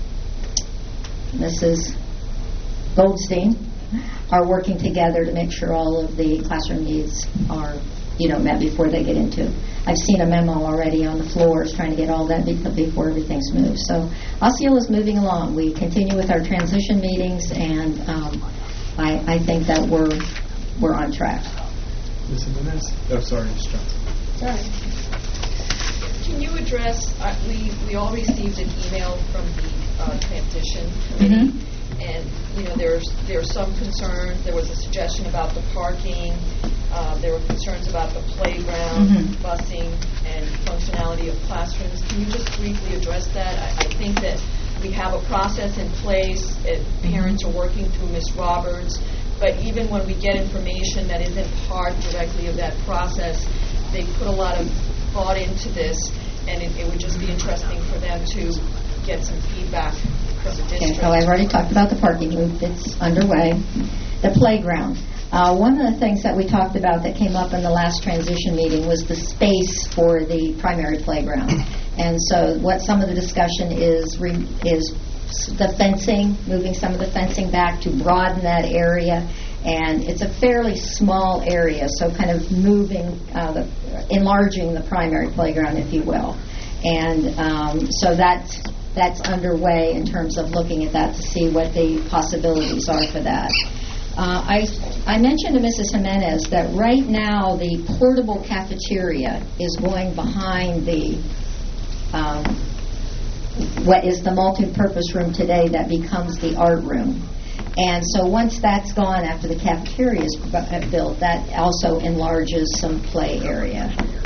Missus Goldstein are working together to make sure all of the classroom needs are, you know, met before they get into. I've seen a memo already on the floors trying to get all that before everything's moved. So Osceola is moving along. We continue with our transition meetings, and um, I, I think that we're we're on track. Miz Jimenez? Oh, sorry, Miz Johnson. Sorry. Can you address, uh, we, we all received an email from the uh, transition committee, Mm-hmm. and, you know, there's there's some concern. There was a suggestion about the parking. Uh, there were concerns about the playground, Mm-hmm. busing, and functionality of classrooms. Can you just briefly address that? I, I think that we have a process in place. It, parents are working through Miz Roberts, but even when we get information that isn't part directly of that process, they put a lot of thought into this, and it, it would just be interesting for them to get some feedback from the district. Okay, well, I've already talked about the parking loop that's underway. The playground. Uh, one of the things that we talked about that came up in the last transition meeting was the space for the primary playground. And so what some of the discussion is re- is the fencing, moving some of the fencing back to broaden that area. And it's a fairly small area, so kind of moving, uh, the, enlarging the primary playground, if you will. And um, so that's, that's underway in terms of looking at that to see what the possibilities are for that. Uh, I, I mentioned to Missus Jimenez that right now the portable cafeteria is going behind the um, what is the multi-purpose room today that becomes the art room. And so once that's gone, after the cafeteria is built, that also enlarges some play area.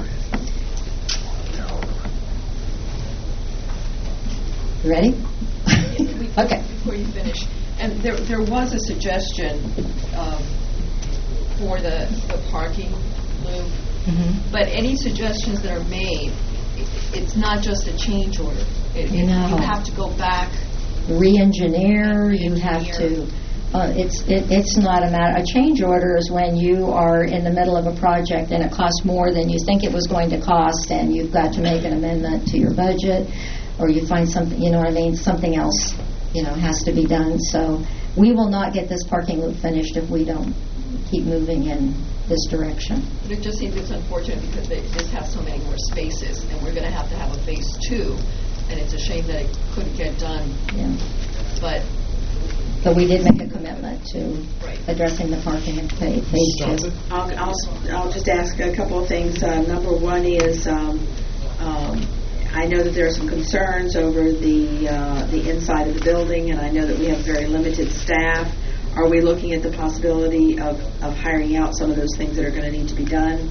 You ready? Before, okay. Before you finish, and there there was a suggestion um, for the, the parking loop, Mm-hmm. but any suggestions that are made, it, it's not just a change order. It, it, No. You have to go back. Re-engineer, you have to, uh, it's it, it's not a matter, a change order is when you are in the middle of a project and it costs more than you think it was going to cost, and you've got to make an amendment to your budget, or you find something, you know what I mean, something else, you know, has to be done. So we will not get this parking loop finished if we don't keep moving in this direction. But it just seems it's unfortunate because they just have so many more spaces, and we're going to have to have a phase two, and it's a shame that it couldn't get done. Yeah. But But we did make a commitment to Right. addressing the parking in phase phase two. I'll, I'll, I'll just ask a couple of things. Uh, number one is um, um, I know that there are some concerns over the uh, the inside of the building, and I know that we have very limited staff. Are we looking at the possibility of, of hiring out some of those things that are going to need to be done?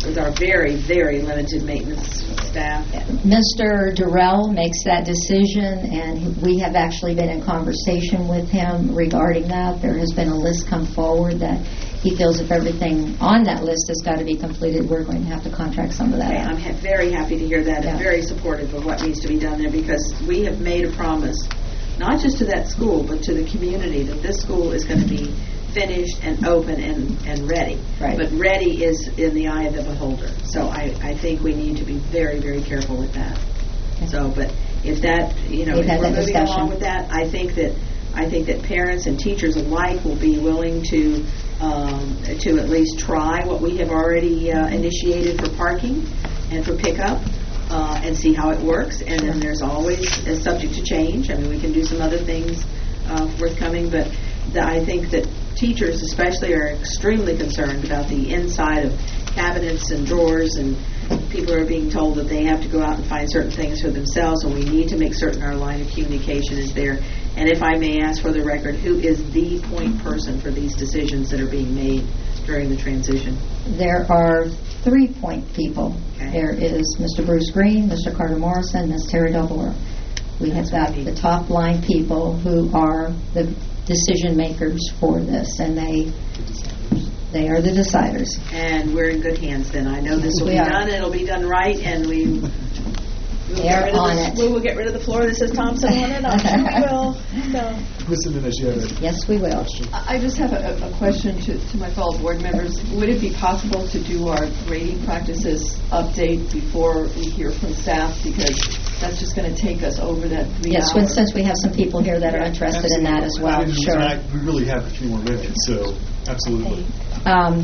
with our very, very limited maintenance staff. Mister Durrell makes that decision, and we have actually been in conversation with him regarding that. There has been a list come forward that he feels if everything on that list has got to be completed, we're going to have to contract some of that Okay, out. I'm ha- very happy to hear that, Yeah. and very supportive of what needs to be done there, because we have made a promise, not just to that school, but to the community, that this school is going to be finished and open and, and ready. Right. But ready is in the eye of the beholder. So I, I think we need to be very, very careful with that. So, but if that, you know, We've if had we're that moving discussion. along with that, I think that I think that parents and teachers alike will be willing to um, to at least try what we have already uh, initiated for parking and for pickup. Uh, and see how it works, and then there's always a subject to change. I mean, we can do some other things uh, forthcoming, but the, I think that teachers especially are extremely concerned about the inside of cabinets and drawers, and people are being told that they have to go out and find certain things for themselves, and we need to make certain our line of communication is there. And if I may ask for the record, who is the point person for these decisions that are being made during the transition? There are three point people. Okay. There is Mister Bruce Green, Mister Carter Morrison, Miz Terry Doubler. We have That's got right. the top line people who are the decision makers for this, and they they are the deciders. And we're in good hands then. I know this will We be are. done, and it'll be done right, and we we will, They get are rid, of on the, it. we will get rid of the floor that says Thompson on it. I'm sure we will. So. Listen to this, you have a Yes, we will. I just have a, a question to, to my fellow board members. Would it be possible to do our grading practices update before we hear from staff? Because that's just going to take us over that three Yes, hours. since we have some people here that are interested in that as well. Absolutely. Sure. And I- we really have a few more minutes, so absolutely. Um,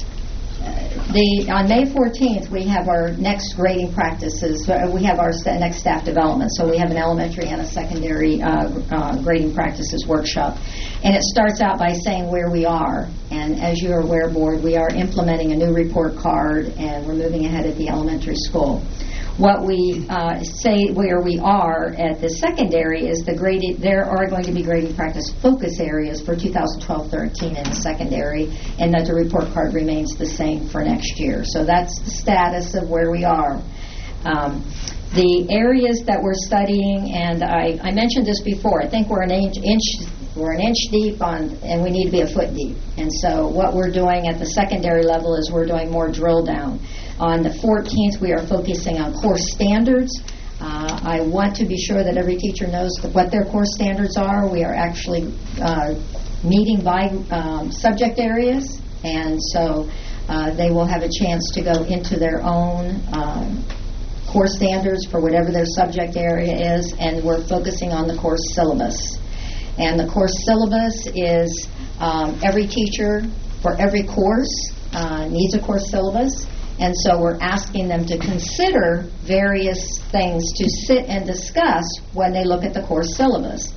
the on May fourteenth, we have our next grading practices. uh, We have our sta- next staff development. So we have an elementary and a secondary uh, uh, grading practices workshop. And it starts out by saying where we are. And as you're aware, Board, we are implementing a new report card, and we're moving ahead at the elementary school. What we uh, say where we are at the secondary is the grading. There are going to be grading practice focus areas for two thousand twelve thirteen in the secondary, and that the report card remains the same for next year. So that's the status of where we are. Um, the areas that we're studying, and I, I mentioned this before, I think we're an inch, inch we're an inch deep on, and we need to be a foot deep. And so what we're doing at the secondary level is we're doing more drill down. On the fourteenth, we are focusing on course standards. Uh, I want to be sure that every teacher knows what their course standards are. We are actually uh, meeting by um, subject areas, and so uh, they will have a chance to go into their own uh, course standards for whatever their subject area is, and we're focusing on the course syllabus. And the course syllabus is um, every teacher for every course uh, needs a course syllabus. And so we're asking them to consider various things to sit and discuss when they look at the course syllabus.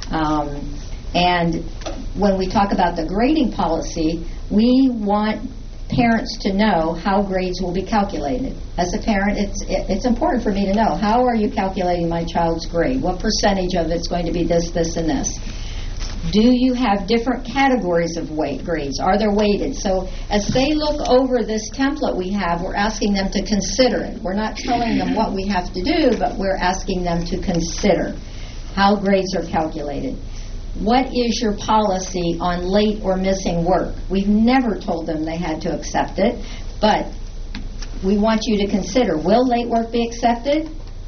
Um, and when we talk about the grading policy, we want parents to know how grades will be calculated. As a parent, it's it, it's important for me to know, how are you calculating my child's grade? What percentage of it's going to be this, this, and this? Do you have different categories of weight grades? Are they weighted? So as they look over this template we have, we're asking them to consider it. We're not telling them what we have to do, but we're asking them to consider how grades are calculated. What is your policy on late or missing work? We've never told them they had to accept it, but we want you to consider, will late work be accepted?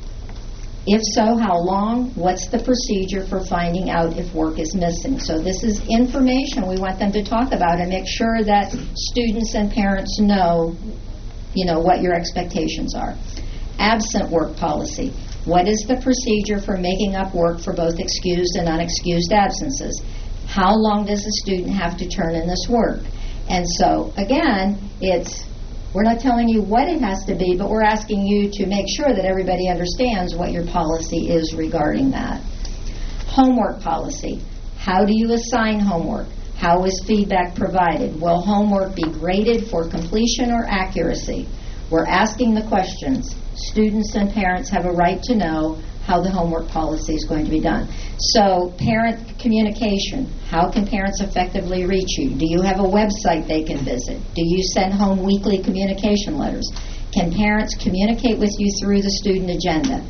If so, how long? What's the procedure for finding out if work is missing? So this is information we want them to talk about and make sure that students and parents know, you know, what your expectations are. Absent work policy. What is the procedure for making up work for both excused and unexcused absences? How long does a student have to turn in this work? And so, again, it's we're not telling you what it has to be, but we're asking you to make sure that everybody understands what your policy is regarding that. Homework policy. How do you assign homework? How is feedback provided? Will homework be graded for completion or accuracy? We're asking the questions. Students and parents have a right to know how the homework policy is going to be done. So parent communication, how can parents effectively reach you? Do you have a website they can visit? Do you send home weekly communication letters? Can parents communicate with you through the student agenda?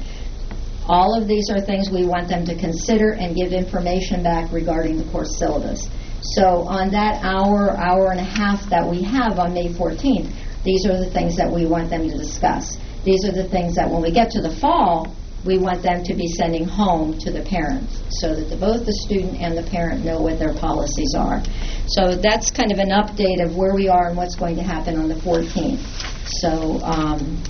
All of these are things we want them to consider and give information back regarding the course syllabus. So on that hour, hour and a half that we have on May fourteenth, these are the things that we want them to discuss. These are the things that when we get to the fall, we want them to be sending home to the parents so that the, both the student and the parent know what their policies are. So that's kind of an update of where we are and what's going to happen on the fourteenth. So um,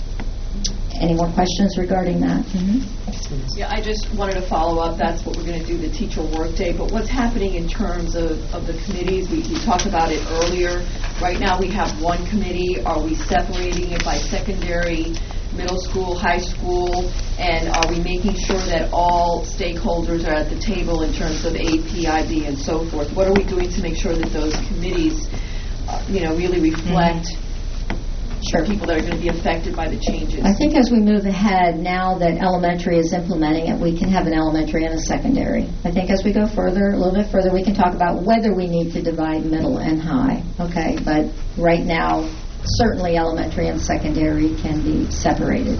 any more questions regarding that? Mm-hmm. Yeah, I just wanted to follow up. That's what we're going to do, the teacher work day. But what's happening in terms of, of the committees? We, we talked about it earlier. Right now we have one committee. Are we separating it by secondary, middle school, high school? And are we making sure that all stakeholders are at the table in terms of A P, I B, and so forth? What are we doing to make sure that those committees, uh, you know, really reflect mm-hmm. Sure. people that are going to be affected by the changes? I think as we move ahead, now that elementary is implementing it, we can have an elementary and a secondary. I think as we go further, a little bit further, we can talk about whether we need to divide middle and high. Okay, but right now, certainly elementary and secondary can be separated.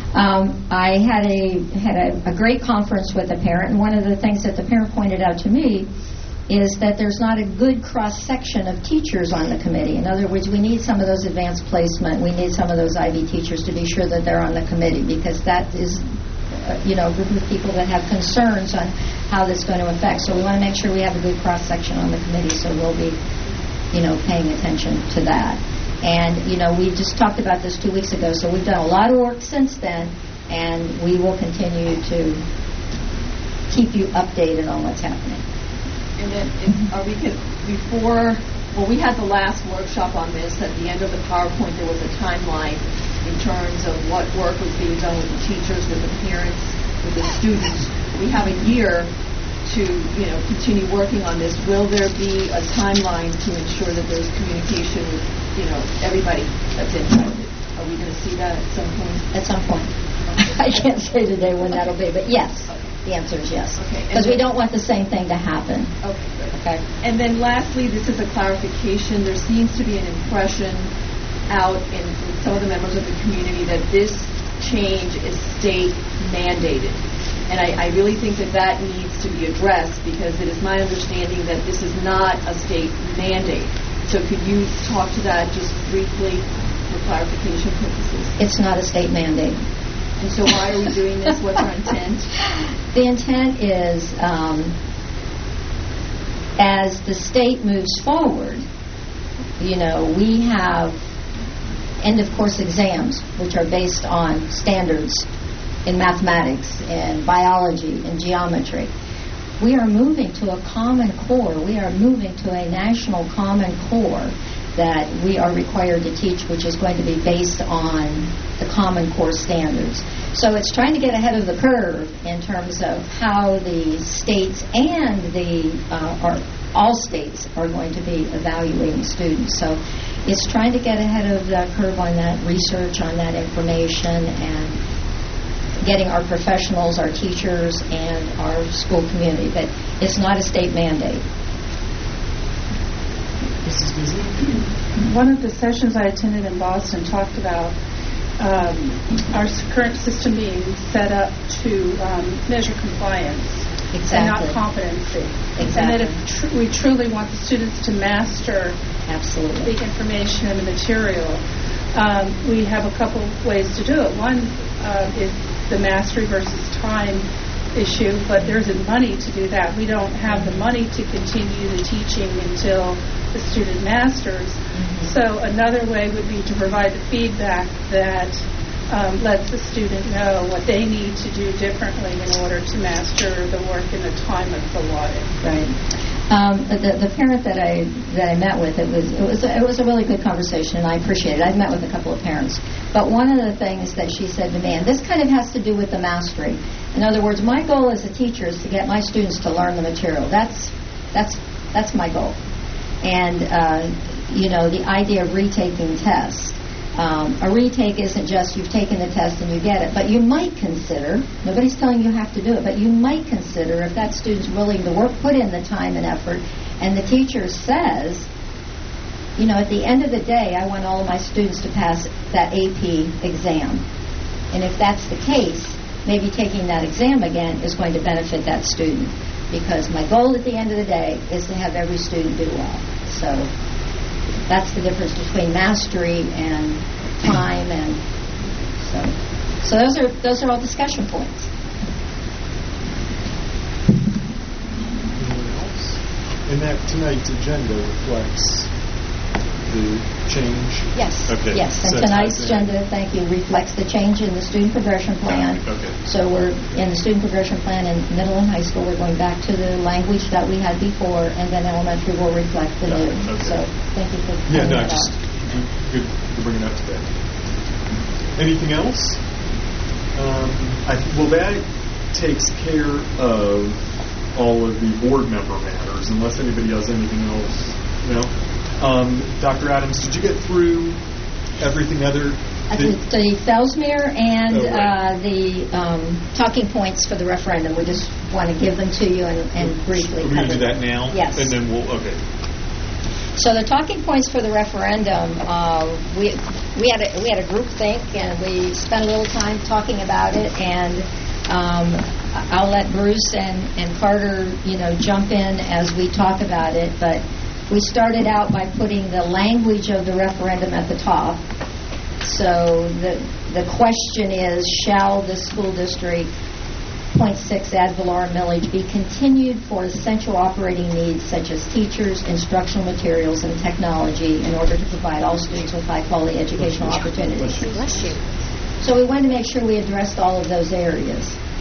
Um, I had a had a, a great conference with a parent, and one of the things that the parent pointed out to me is that there's not a good cross-section of teachers on the committee. In other words, we need some of those advanced placement, we need some of those I B teachers to be sure that they're on the committee, because that is, uh, you know, a group of people that have concerns on how this is going to affect. So we want to make sure we have a good cross-section on the committee, so we'll be, you know, paying attention to that. And, you know, we just talked about this two weeks ago, so we've done a lot of work since then, and we will continue to keep you updated on what's happening. And then, if, are we could, before, well, we had the last workshop on this. At the end of the PowerPoint, there was a timeline in terms of what work was being done with the teachers, with the parents, with the students. We have a year to, you know, continue working on this. Will there be a timeline to ensure that there's communication with, you know, everybody that's interested? Are we going to see that at some point? At some point. I can't say today when that'll be, but yes. The answer is yes. Because okay. we don't want the same thing to happen. Okay, good. Okay. And then lastly, this is a clarification. There seems to be an impression out in, in some of the members of the community that this change is state mandated. And I, I really think that that needs to be addressed, because it is my understanding that this is not a state mandate. So could you talk to that just briefly for clarification purposes? It's not a state mandate. And so why are we doing this? What's our intent? The intent is, um, as the state moves forward, you know, we have end-of-course exams, which are based on standards in mathematics, in biology, in geometry. We are moving to a common core. We are moving to a national common core that we are required to teach, which is going to be based on the Common Core standards. So it's trying to get ahead of the curve in terms of how the states and the uh, or all states are going to be evaluating students. So it's trying to get ahead of the curve on that research, on that information, and getting our professionals, our teachers, and our school community. But it's not a state mandate. One of the sessions I attended in Boston talked about um, our current system being set up to um, measure compliance exactly. and not competency. Exactly. And that if tr- we truly want the students to master Absolutely. the information and the material, um, we have a couple ways to do it. One uh, is the mastery versus time issue, but there's money to do that. We don't have the money to continue the teaching until the student masters. Mm-hmm. So another way would be to provide the feedback that um, lets the student know what they need to do differently in order to master the work in the time that's allotted. Right. Um, the, the parent that I that I met with, it was it was a, it was a really good conversation, and I appreciate it. I've met with a couple of parents, but one of the things that she said to me, and this kind of has to do with the mastery. In other words, my goal as a teacher is to get my students to learn the material. That's that's that's my goal. And uh, you know, the idea of retaking tests Um, a retake isn't just you've taken the test and you get it, but you might consider, nobody's telling you have to do it, but you might consider if that student's willing to work, put in the time and effort, and the teacher says, you know, at the end of the day, I want all of my students to pass that A P exam. And if that's the case, maybe taking that exam again is going to benefit that student, because my goal at the end of the day is to have every student do well. So that's the difference between mastery and time, and so so those are those are all discussion points. Anyone else? And that tonight's agenda reflects the change? Yes. Okay. Yes. And So tonight's ties in. agenda, thank you, reflects the change in the student progression plan. Okay. So we're in the student progression plan in middle and high school. We're going back to the language that we had before, and then elementary will reflect the Got new. it. Okay. So thank you for Yeah, pointing no, that just out. good to bring it up today. Anything else? Um, I th- well, that takes care of all of the board member matters, unless anybody has anything else. No? Um, Doctor Adams, did you get through everything other? Uh, The, the Fellsmere and Oh, right. uh, the um, talking points for the referendum, we just want to give them to you and, and briefly Are we going to cover do that now? Yes. And then we'll, okay. So the talking points for the referendum, uh, we we had a, we had a group think, and we spent a little time talking about it. And um, I'll let Bruce and, and Carter, you know, jump in as we talk about it. But we started out by putting the language of the referendum at the top. So the the question is, shall the school district point six ad valorem millage be continued for essential operating needs such as teachers, instructional materials, and technology in order to provide all students with high-quality educational opportunities? Bless you. So we wanted to make sure we addressed all of those areas.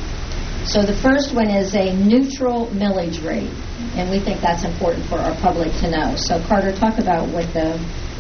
So the first one is a neutral millage rate, and we think that's important for our public to know. So Carter, talk about what the,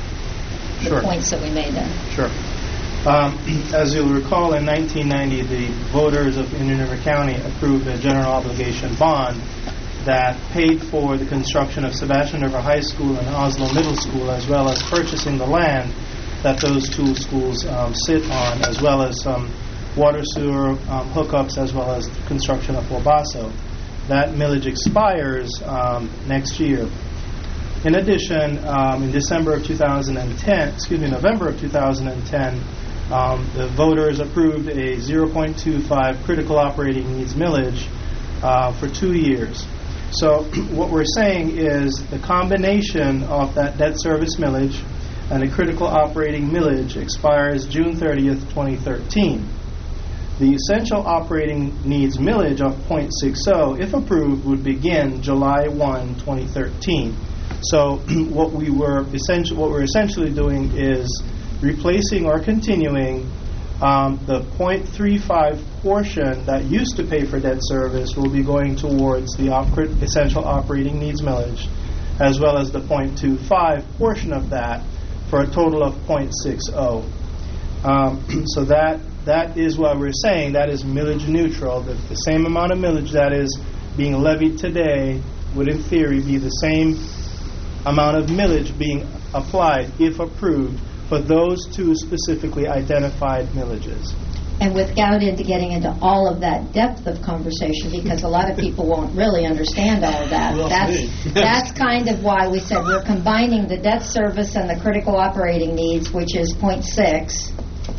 the Sure. points that we made there. Sure. Um, as you'll recall, in nineteen ninety, the voters of Indian River County approved a general obligation bond that paid for the construction of Sebastian River High School and Oslo Middle School, as well as purchasing the land that those two schools um, sit on, as well as some water sewer um, hookups, as well as construction of Wabasso. That millage expires um, next year. In addition, um, in December of two thousand ten, excuse me, November of two thousand ten, um, the voters approved a zero point two five critical operating needs millage uh, for two years. So what we're saying is the combination of that debt service millage and the critical operating millage expires June thirtieth, twenty thirteen. The essential operating needs millage of zero point six zero, if approved, would begin July first, twenty thirteen. So what we were essentially what we're essentially doing is replacing or continuing um, the zero point three five portion that used to pay for debt service will be going towards the op- essential operating needs millage, as well as the zero point two five portion of that, for a total of zero point six zero. Um, so that that is what we're saying. That is millage neutral. The, the same amount of millage that is being levied today would, in theory, be the same amount of millage being applied, if approved, for those two specifically identified millages. And without into getting into all of that depth of conversation, because a lot of people won't really understand all of that. Well, That's me. that's kind of why we said we're combining the debt service and the critical operating needs, which is zero point six,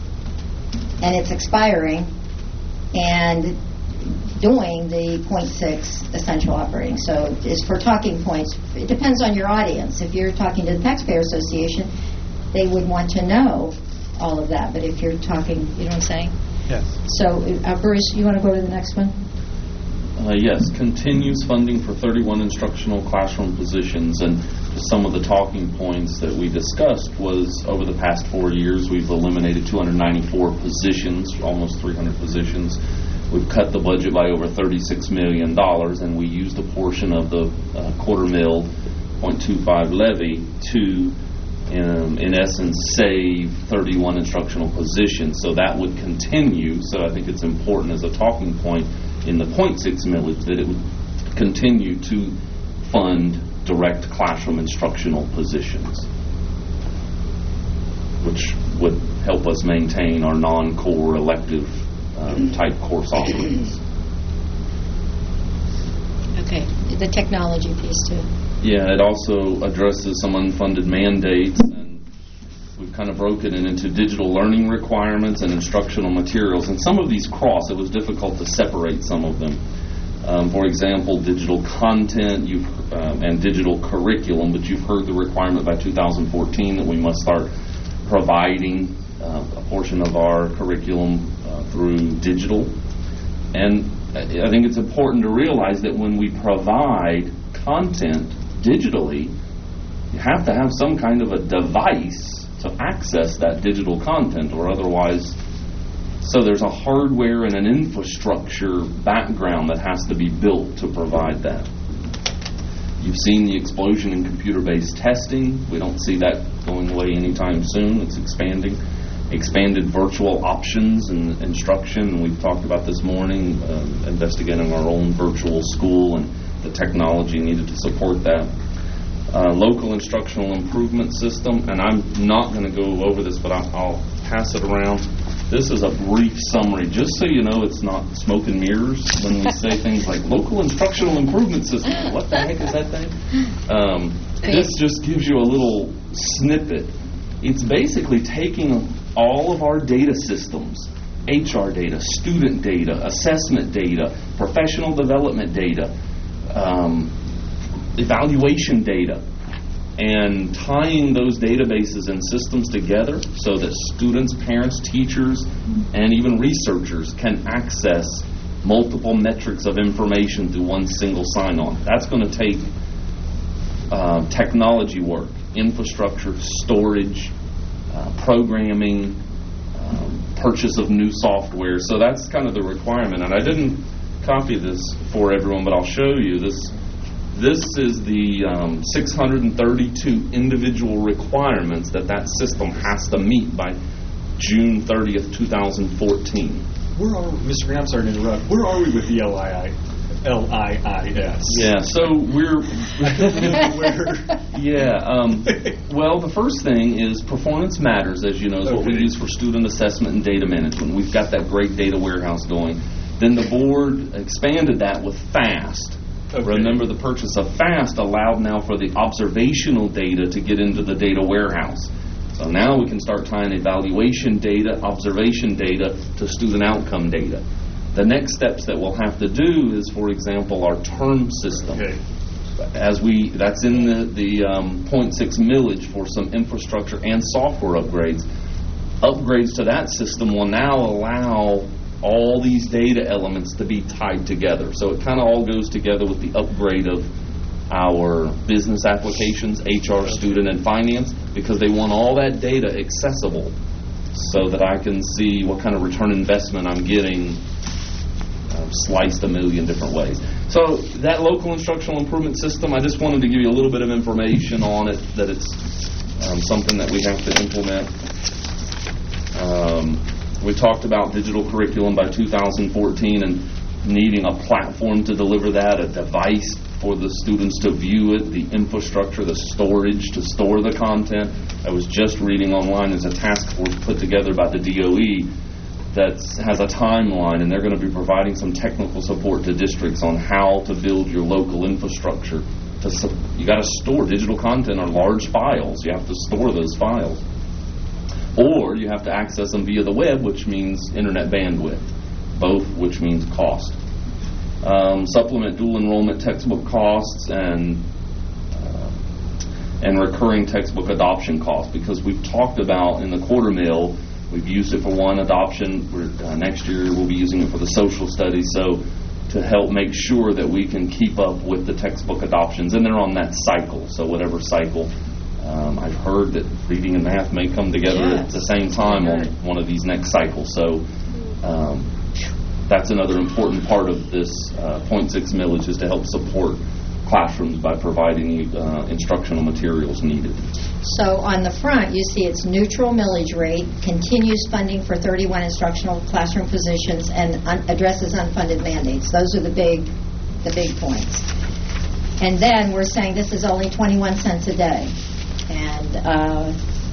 and it's expiring, and doing the zero point six essential operating. So it's for talking points. It depends on your audience. If you're talking to the Taxpayer Association, they would want to know all of that. But if you're talking, you know what I'm saying? Yes. So, uh, Bruce, you want to go to the next one? Uh, yes, continues funding for thirty-one instructional classroom positions. And just some of the talking points that we discussed was over the past four years, we've eliminated two hundred ninety-four positions, almost three hundred positions. We've cut the budget by over thirty-six million dollars, and we used a portion of the uh, quarter mil zero point two five levy to Um, in essence, save thirty-one instructional positions. So that would continue. So I think it's important as a talking point in the zero point six millage that it would continue to fund direct classroom instructional positions. which would help us maintain our non-core elective um, type course offerings. Okay, the technology piece too. Yeah, it also addresses some unfunded mandates, and we've kind of broken it into digital learning requirements and instructional materials. And some of these cross. It was difficult to separate some of them. Um, for example, digital content you've, um, and digital curriculum, but you've heard the requirement by two thousand fourteen that we must start providing uh, a portion of our curriculum uh, through digital. And I think it's important to realize that when we provide content digitally, you have to have some kind of a device to access that digital content, or otherwise. So there's a hardware and an infrastructure background that has to be built to provide that. You've seen the explosion in computer-based testing. We don't see that going away anytime soon. It's expanding. Expanded virtual options and instruction. And we've talked about this morning, uh, investigating our own virtual school and the technology needed to support that. Uh, local instructional improvement system, and I'm not going to go over this, but I'll, I'll pass it around. This is a brief summary, just so you know it's not smoke and mirrors when we say things like local instructional improvement system. What the heck is that thing? Um, this just gives you a little snippet. It's basically taking all of our data systems, H R data, student data, assessment data, professional development data, um, evaluation data, and tying those databases and systems together so that students, parents, teachers, and even researchers can access multiple metrics of information through one single sign-on. That's going to take uh, technology work, infrastructure, storage, uh, programming, um, purchase of new software. So that's kind of the requirement. And I didn't copy this for everyone, but I'll show you this. This is the um, six hundred thirty-two individual requirements that that system has to meet by June thirtieth, two thousand fourteen. Where are we, Mister Graham, I'm sorry to interrupt. Where are we with the L I I, L I I S? Yeah, so we're... yeah, um, well, the first thing is Performance Matters, as you know, is okay. What we use for student assessment and data management. We've got that great data warehouse going. Then the board expanded that with FAST. Okay. Remember, the purchase of FAST allowed now for the observational data to get into the data warehouse. So now we can start tying evaluation data, observation data to student outcome data. The next steps that we'll have to do is, for example, our term system. Okay. As we, that's in the, the um, point six millage for some infrastructure and software upgrades. Upgrades to that system will now allow all these data elements to be tied together. So it kind of all goes together with the upgrade of our business applications, H R, student, and finance, because they want all that data accessible so that I can see what kind of return investment I'm getting uh, sliced a million different ways. So that local instructional improvement system, I just wanted to give you a little bit of information on it, that it's um, something that we have to implement. Um, We talked about digital curriculum by two thousand fourteen and needing a platform to deliver that, a device for the students to view it, the infrastructure, the storage to store the content. I was just reading online, there's a task force put together by the D O E that has a timeline, and they're going to be providing some technical support to districts on how to build your local infrastructure. To su- you got to store digital content on large files. You have to store those files. Or you have to access them via the web, which means internet bandwidth, both which means cost. Um, supplement dual enrollment textbook costs and uh, and recurring textbook adoption costs, because we've talked about in the quarter mill, we've used it for one adoption. We're, uh, next year we'll be using it for the social studies, so to help make sure that we can keep up with the textbook adoptions, and they're on that cycle, so whatever cycle. Um, I've heard that reading and math may come together yes. at the same time on one of these next cycles. So um, that's another important part of this uh, point six millage, is to help support classrooms by providing uh, instructional materials needed. So on the front, you see it's neutral millage rate, continues funding for thirty-one instructional classroom positions, and un- addresses unfunded mandates. Those are the big, the big points. And then we're saying this is only twenty-one cents a day. And uh,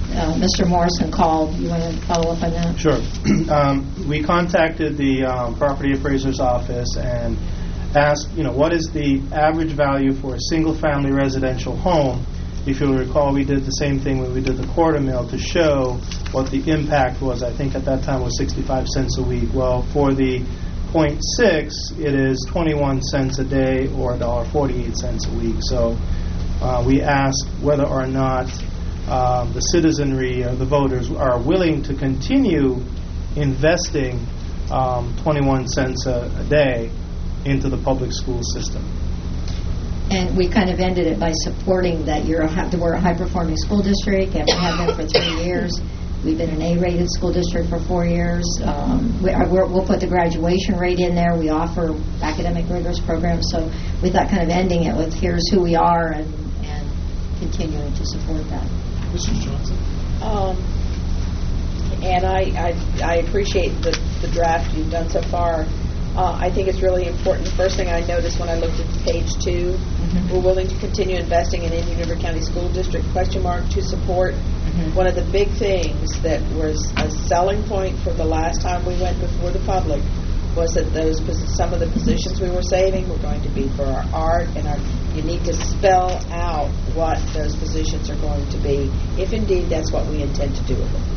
uh, Mister Morrison called. You want to follow up on that? Sure. um, we contacted the um, property appraiser's office and asked, you know, what is the average value for a single-family residential home? If you'll recall, we did the same thing when we did the quarter mill to show what the impact was. I think at that time it was sixty-five cents a week. Well, for the point six, it is twenty-one cents a day or one dollar and forty-eight cents a week. So uh, we asked whether or not uh, the citizenry or the voters are willing to continue investing um, twenty-one cents a, a day into the public school system. And we kind of ended it by supporting that you're a, hi- we're a high-performing school district, and we have been for three years. We've been an A-rated school district for four years. Um, we are, we're, we'll put the graduation rate in there. We offer academic rigorous programs. So we thought kind of ending it with here's who we are and, and continuing to support that. Missus Johnson? Um, and I, I, I appreciate the, the draft you've done so far. Uh, I think it's really important. The first thing I noticed when I looked at page two, mm-hmm. we're willing to continue investing in Indian River County School District, question mark, to support. Mm-hmm. One of the big things that was a selling point for the last time we went before the public was that those some of the positions we were saving were going to be for our art, and our, you need to spell out what those positions are going to be, if indeed that's what we intend to do with them.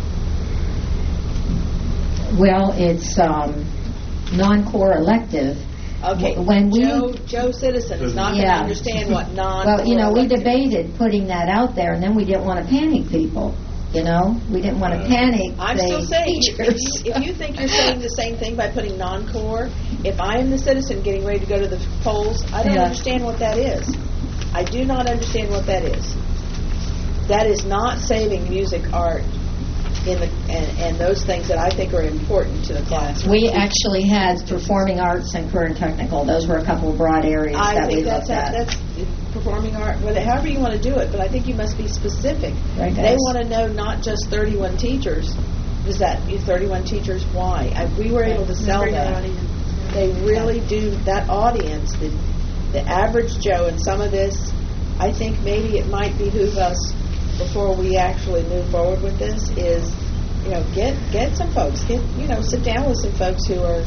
Well, it's um, non-core elective. Okay, when we, Joe, Joe Citizen is not yeah. going to understand what non-core Well, you know, we elective debated putting that out there, and then we didn't want to panic people. You know, we didn't want to panic. I'm say, still saying, teachers. if you, if you think you're saying the same thing by putting non-core, if I am the citizen getting ready to go to the polls, I don't Yeah. understand what that is. I do not understand what that is. That is not saving music, art, in the and, and those things that I think are important to the class. We actually had performing arts and career and technical. Those were a couple of broad areas I that think we that's looked at. that's performing art, whether, however you want to do it, but I think you must be specific. Right, they guys. want to know not just thirty-one teachers. Is that you thirty-one teachers? Why? I, we were able to sell that. They really do. That audience, the, the average Joe, and some of this, I think maybe it might behoove us before we actually move forward with this is, you know, get get some folks, get you know, sit down with some folks who are,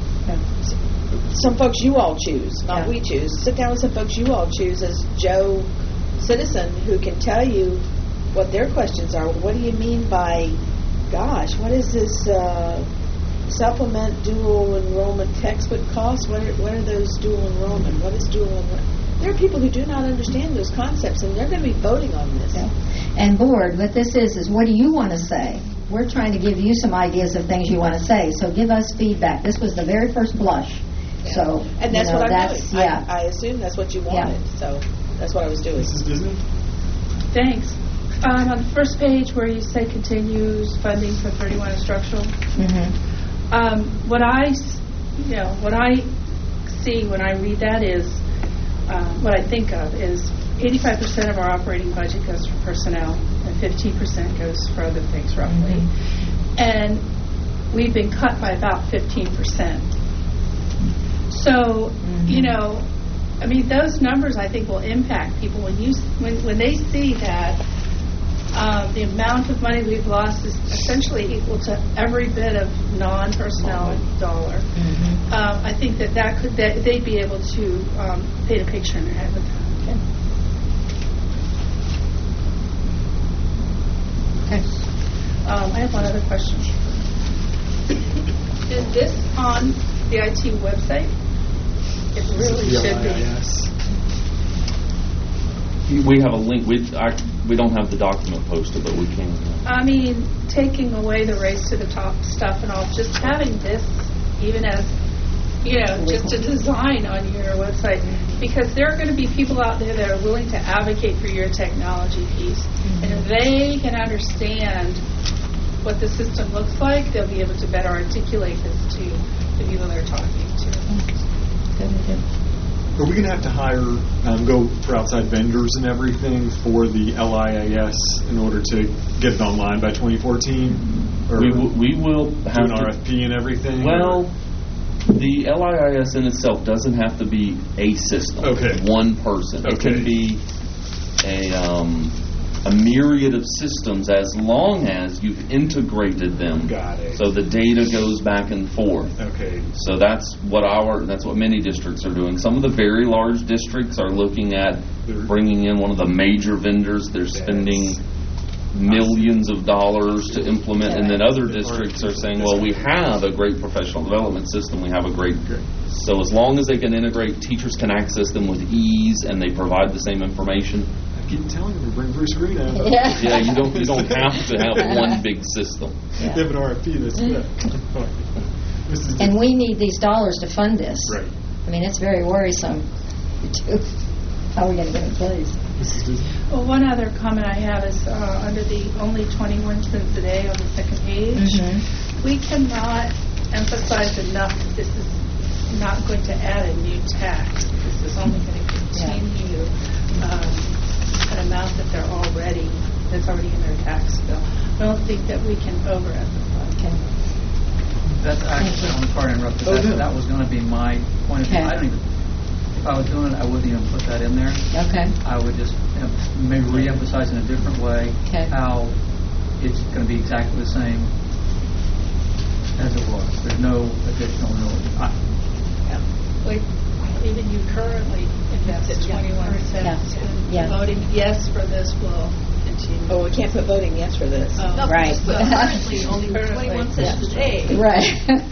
some folks you all choose, not Yeah. we choose. Sit down with some folks you all choose as Joe Citizen who can tell you what their questions are. What do you mean by, gosh, what is this uh, supplement dual enrollment textbook cost? What are, what are those dual enrollment? What is dual enrollment? There are people who do not understand those concepts, and they're going to be voting on this. Yeah. And board, what this is, is what do you want to say? We're trying to give you some ideas of things you want to say, so give us feedback. This was the very first blush. Yeah. So, and that's you know, what I'm that's, doing. Yeah. I, I assume that's what you wanted, Yeah. so that's what I was doing. Missus Disney? Thanks. Um, on the first page where you say continues funding for thirty-one instructional, Mm-hmm. um, what I, s- you know, what I see when I read that is, uh, what I think of is eighty-five percent of our operating budget goes for personnel and fifteen percent goes for other things, roughly. Mm-hmm. And we've been cut by about fifteen percent. So, Mm-hmm. you know, I mean, those numbers I think will impact people when you s- when when they see that um, the amount of money we've lost is essentially equal to every bit of non-personnel dollar. Mm-hmm. Um, I think that that could that they'd be able to um, paint a picture in their head with that. Okay. Okay. Um, I have one other question. Is this on the I T website? It really should be. Yes. We have a link. We I, we don't have the document posted, but we can. I mean, taking away the race to the top stuff and all, just having this even as, you know, just a design on your website, because there are going to be people out there that are willing to advocate for your technology piece. Mm-hmm. And if they can understand what the system looks like, they'll be able to better articulate this to the people they're talking to. Good, good. Are we going to have to hire, um, go for outside vendors and everything for the L I A S in order to get it online by twenty fourteen? Or We w- we will do have an to, R F P and everything? Well, the L I I S in itself doesn't have to be a system. Okay. One person. It Okay. can be a um, a myriad of systems as long as you've integrated them. Got it. So the data goes back and forth. Okay. So that's what our that's what many districts are doing. Some of the very large districts are looking at bringing in one of the major vendors. They're spending millions of dollars to implement, and then other districts are saying, well, we have a great professional development system. We have a great... So as long as they can integrate, teachers can access them with ease, and they provide the same information. I keep telling them to bring Bruce Green out. Yeah, yeah you don't you don't have to have one big system. Yeah. They have an R F P that's yeah. And we need these dollars to fund this. Right. I mean, it's very worrisome. How are we going to get it in place? Well, one other comment I have is uh, under the only twenty-one cents a day on the second page, mm-hmm. we cannot emphasize enough that this is not going to add a new tax. This is only going to continue yeah. um, an amount that they're already, that's already in their tax bill. I don't think that we can overemphasize. Okay. That's actually, I'm sorry to interrupt, but oh, that, no. that was going to be my point of view. Okay. I don't even, if I was doing it, I wouldn't even put that in there. Okay. I would just em- maybe re-emphasize in a different way okay. how it's going to be exactly the same as it was. There's no additional really. I, yeah. Like, even you currently invest at twenty-one cents yeah. in yeah. voting yes for this will continue. Oh, we can't put voting yes for this. Oh. No, right. But currently only twenty-one cents a day. Right.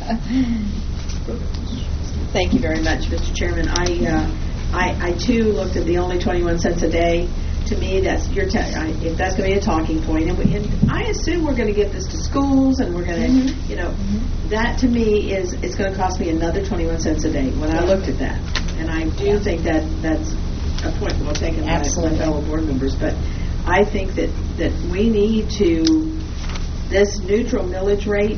Thank you very much, Mister Chairman. I, uh, I, I too looked at the only twenty-one cents a day. To me, that's your te- I, if that's going to be a talking point, and, we, and I assume we're going to give this to schools, and we're going to, mm-hmm. you know, mm-hmm. that to me is it's going to cost me another twenty-one cents a day when yeah. I looked at that, and I do yeah. think that that's a point well taken by my fellow board members. But I think that that we need to this neutral millage rate.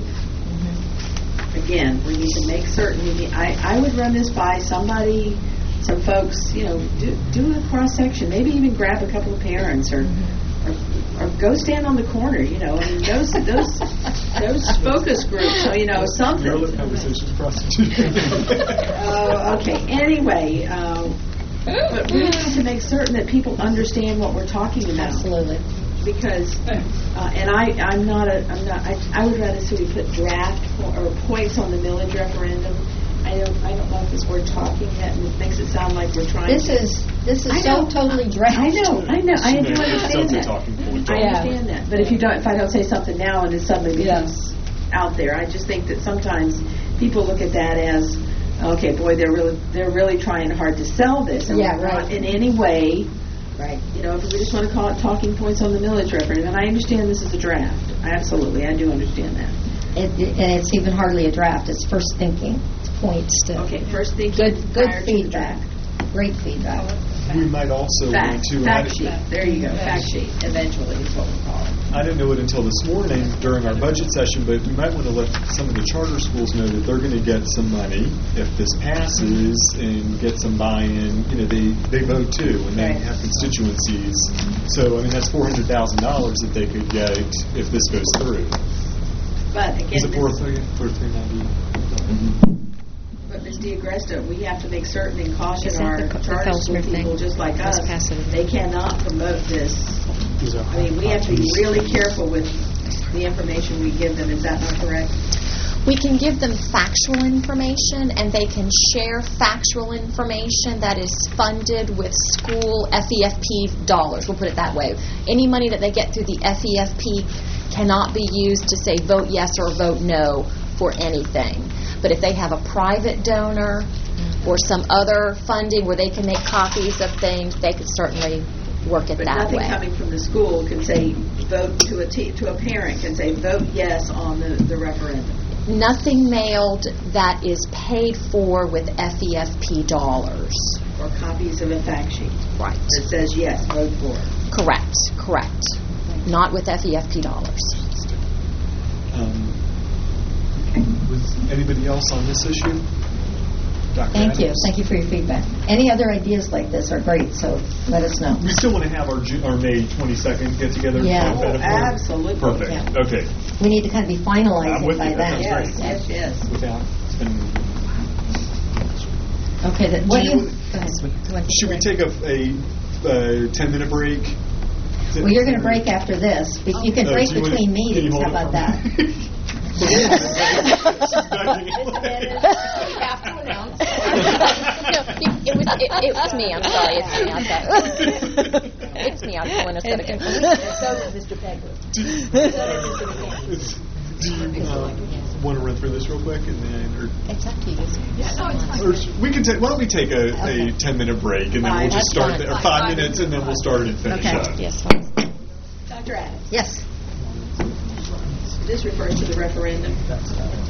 Again, we need to make certain. We need, I, I would run this by somebody, some folks, you know, do, do a cross section. Maybe even grab a couple of parents, or, mm-hmm. or or go stand on the corner. You know, I mean, those those those focus groups. So you know, something. Conversations prostitution. Oh, okay. Anyway, uh, but we need to make certain that people understand what we're talking about. Absolutely. Because, uh, and I, I'm not a, I'm not. I, I would rather see we put draft or points on the millage referendum. I don't, I don't know if this word "talking" yet, and it makes it sound like we're trying. This to, is, this is I so know, totally draft. I know, I know, I do understand that. Point. I understand that, but if you don't, if I don't say something now, and it suddenly becomes yeah. out there, I just think that sometimes people look at that as, okay, boy, they're really, they're really trying hard to sell this, and yeah, we're right. not in any way. Right. You know, if we just want to call it talking points on the millage referendum, and I understand this is a draft. Absolutely, I do understand that. It, it, and it's even hardly a draft. It's first thinking. It's points to. Okay, first thinking. Good, good prior feedback. Great feedback. We might also fact, want to fact add sheet. There you go. Fact sheet. Eventually is what we call it. I didn't know it until this morning during our budget session, but we might want to let some of the charter schools know that they're going to get some money if this passes and get some buy-in. You know, they, they vote too, and they right. have constituencies. So, I mean, that's four hundred thousand dollars that they could get if this goes through. But again, is it four three ninety? Mm-hmm. But Miz DiAgresta, we have to make certain and caution our the, charter the school people, just like us, they cannot promote this. I mean, we have to be really careful with the information we give them. Is that not correct? We can give them factual information, and they can share factual information that is funded with school F E F P dollars. We'll put it that way. Any money that they get through the F E F P cannot be used to say vote yes or vote no for anything. But if they have a private donor or some other funding where they can make copies of things, they could certainly work it but that way. But nothing way. coming from the school can say vote to a t- to a parent can say vote yes on the, the referendum. Nothing mailed that is paid for with F E F P dollars. Or copies of a fact sheet. Right. That says yes, vote for it. Correct, correct. Not with F E F P dollars. Um, Was anybody else on this issue? Doctor Thank Adams? you. Thank you for your feedback. Any other ideas like this are great, so let us know. We still want to have our, Ju- our May twenty-second get-together? Yeah. Oh, absolutely. Perfect. Yeah. Okay. We need to kind of be finalizing I'm with by you. That then. sounds Yes, great. yes, yes. Without, it's been, Okay. Then what Do do you- you? Go ahead. should we take a, a, a ten-minute break? Well, you're going to break after this. But you can Oh, break do you wanna- between can you meetings. hold How it about for that? me? No, it, it was it, it was me. I'm sorry. It's me. I'm sorry. It's me. I'm the one who's got to go. So did Mister Pegler. Do you uh, want to run through this real quick, and then, or, It's up to you. Yeah, no, it's fine. or sh- we can take? Why don't we take a, Okay. a ten minute break, and then Fine, we'll just that's start fine. there, or Fine, five five minutes, and then we'll start and finish Okay. up. Yes, fine. Doctor Adams, Yes. this refers to the referendum. I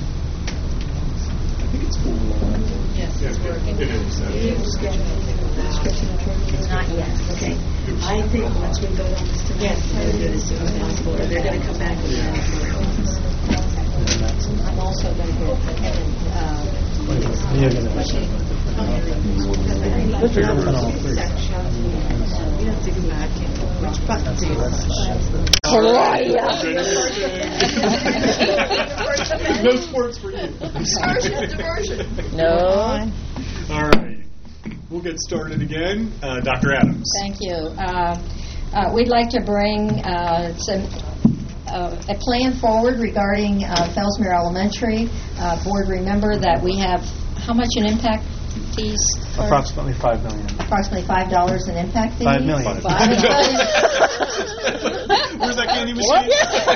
think it's full. Yes, Yeah, it's it- working. it is. uh, Not yet. Okay. I think once we vote on this tonight, yes, they're going to do this as soon as possible, or they're going to come back with an I'm also going to get Kevin. Uh, You're gonna- Which button do you No sports for you. No. All right. We'll get started again. Uh, Doctor Adams. Thank you. Uh, uh, we'd like to bring uh, some uh, a plan forward regarding uh, Fellsmere Elementary. Uh, board, remember that we have how much in impact fees? for- Approximately five million. Approximately five dollars in impact fees. Five million. Five million. Where's that candy machine?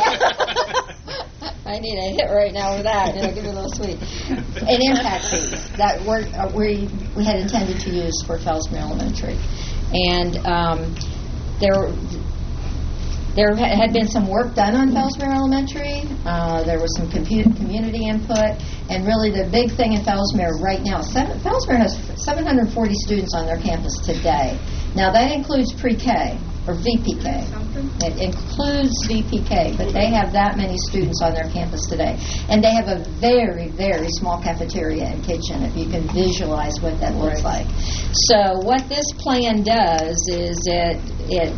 I need a hit right now with that. You know, give me a little sweet. And impact fees that we're, uh, we we had intended to use for Fellsmere Elementary, and um, there there ha- had been some work done on Fellsmere Elementary. Uh, there was some compu- community input, and really the big thing in Fellsmere right now, seven, Fellsmere has seven hundred forty students on their campus today. Now that includes pre-K or V P K. It includes V P K, but they have that many students on their campus today. And they have a very, very small cafeteria and kitchen, if you can visualize what that looks like. So what this plan does is it it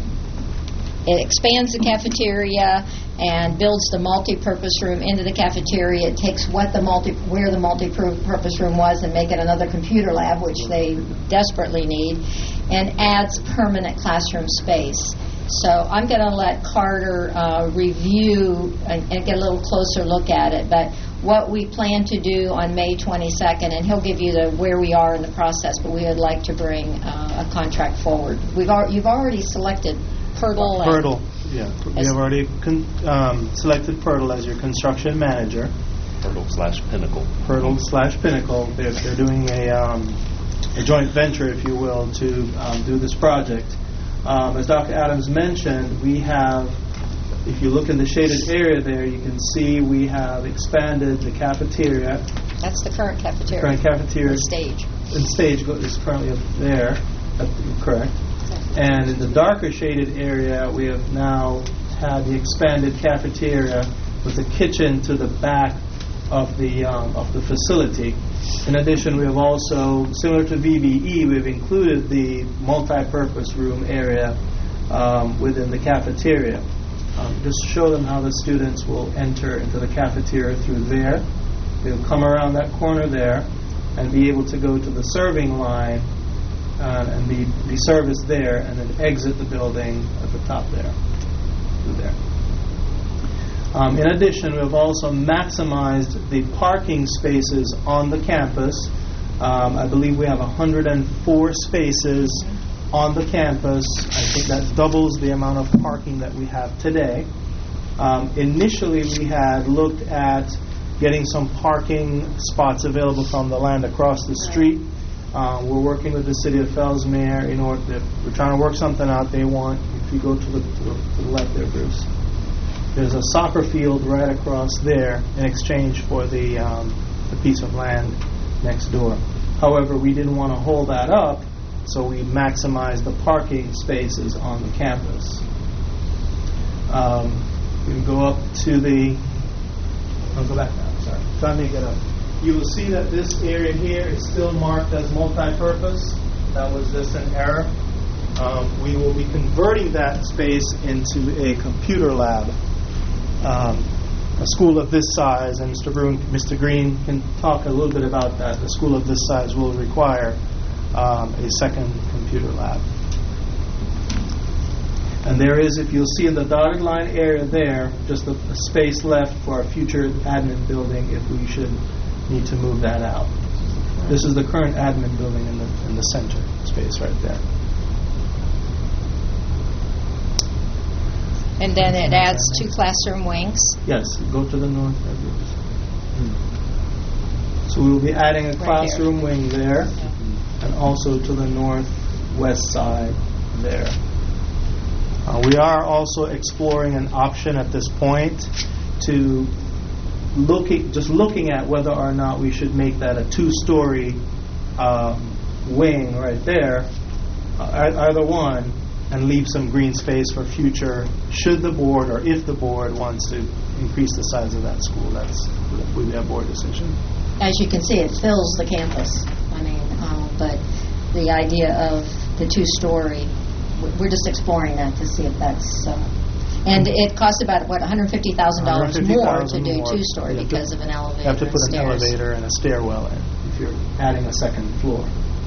it expands the cafeteria and builds the multi-purpose room into the cafeteria. It takes what the multi where the multi-purpose room was and make it another computer lab, which they desperately need, and adds permanent classroom space. So I'm going to let Carter uh, review and, and get a little closer look at it. But what we plan to do on May twenty-second, and he'll give you the where we are in the process, but we would like to bring uh, a contract forward. We've al- you've already selected Purtle. and- Purtle, yeah. We As- have already con- um, selected Purtle as your construction manager. Hurdle slash Pinnacle. Purtle slash Pinnacle. They're, they're doing a, um, a joint venture, if you will, to um, do this project. Um, as Doctor Adams mentioned, we have, if you look in the shaded area there, you can see we have expanded the cafeteria. That's the current cafeteria. Current cafeteria. The stage. And stage go- is currently up there. That's correct. And in the darker shaded area, we have now had the expanded cafeteria with the kitchen to the back of the um, of the facility. In addition, we have also, similar to V B E, we've included the multi-purpose room area um, within the cafeteria. Um, just to show them how the students will enter into the cafeteria through there. They'll come around that corner there and be able to go to the serving line uh, and be, be serviced there, and then exit the building at the top there, through there. Um, in addition, we have also maximized the parking spaces on the campus. Um, I believe we have one hundred four spaces on the campus. I think that doubles the amount of parking that we have today. Um, initially, we had looked at getting some parking spots available from the land across the street. Uh, we're working with the city of Fellsmere in order to, we're trying to work something out. They want, if you go to the, to the, to the left there, Bruce, there's a soccer field right across there in exchange for the, um, the piece of land next door. However, we didn't want to hold that up, so we maximized the parking spaces on the campus. Um, we can go up to the, I'll go back now, sorry. Trying to get up. You will see that this area here is still marked as multi-purpose. That was just an error. Um, we will be converting that space into a computer lab. Um, a school of this size, and Mister Bruin, Mister Green can talk a little bit about that. A school of this size will require um, a second computer lab. And there is, if you'll see in the dotted line area there, just a, a space left for a future admin building if we should need to move that out. This is the current admin building in the in the center space right there. And then it adds two classroom wings. Yes, go to the north. So we will be adding a classroom wing there, and also to the northwest side there. Uh, we are also exploring an option at this point to looking just looking at whether or not we should make that a two-story uh, wing right there, uh, either one, and leave some green space for future, should the board or if the board wants to increase the size of that school. That's that would be a board decision. As you can see, it fills the campus. I mean, um, but the idea of the two-story, w- we're just exploring that to see if that's. Uh, and it costs about what one hundred fifty thousand dollars more to do more. two-story You because to, of an elevator. You have to put and an stairs. elevator and a stairwell in if you're adding a second floor.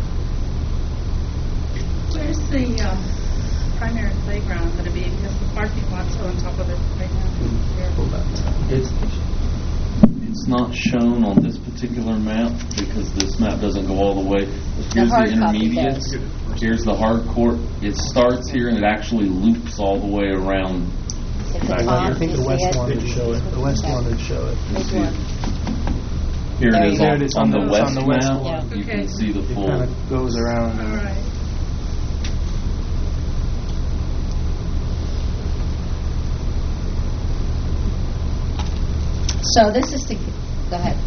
Where's the um, primary playground going to be? Because the parking lot's on top of it right now. It's, it's not shown on this particular map because this map doesn't go all the way. Here's the, hard the copy intermediate. does. Here's the hard court. It starts here and it actually loops all the way around. I think the west one would show it. The west one would show it. Here it is There on, it is on, on the, the- west on the west map. one. You Okay. can see the It full. kind of goes around. All right. So this is to go ahead.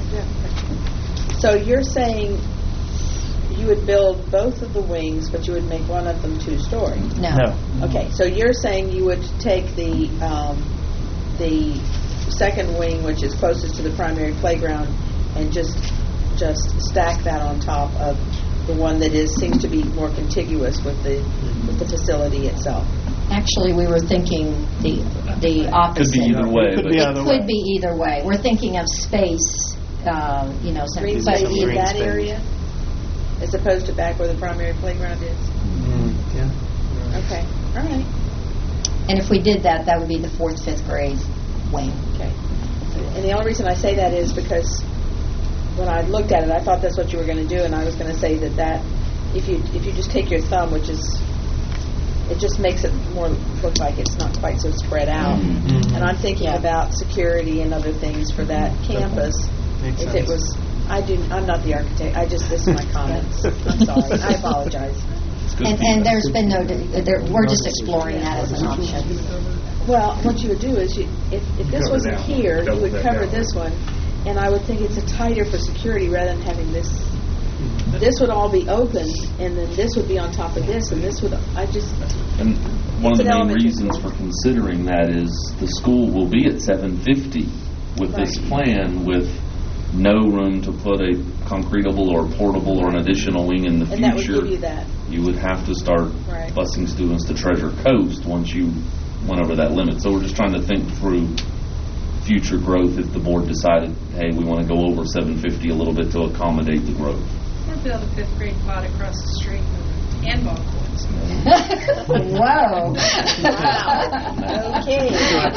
So you're saying you would build both of the wings, but you would make one of them two-story? No. No. Okay, so you're saying you would take the um, the second wing, which is closest to the primary playground, and just just stack that on top of the one that is seems to be more contiguous with the with the facility itself. Actually, we were thinking the the opposite. Could be either way. Could but be It either could way. be either way. We're thinking of space, uh, you know, some, Green but space in either- that space. area, as opposed to back where the primary playground is. Mm, yeah. Okay, all right. and if we did that, that would be the fourth, fifth grade wing. Okay. And the only reason I say that is because when I looked at it, I thought that's what you were going to do, and I was going to say that that if you if you just take your thumb, which is it just makes it more look like it's not quite so spread out. Mhm. And I'm thinking Yeah. about security and other things for that campus. Makes If it sense. was, I do. I'm not the architect. I just this is my comments. I'm sorry. I apologize. It's good And, feedback. and there's been no, there, we're just exploring that as an option. Well, what you would do is, you, if, if this Cover wasn't that one. here, you Double would that cover down. this one, and I would think it's a tighter for security rather than having this. This would all be open, and then this would be on top of this, and this would. I just. And one of It's the an main elementary reasons school. for considering that is the school will be at seven fifty with this Right. plan with no room to put a concretable or portable or an additional wing in the And that would future. give you that. You would have to start Right. busing students to Treasure Coast once you went over that limit. So we're just trying to think through future growth if the board decided, hey, we want to go over seven fifty a little bit to accommodate the growth. Or build a fifth grade plot across the street with handball courts. Whoa. Wow. Okay.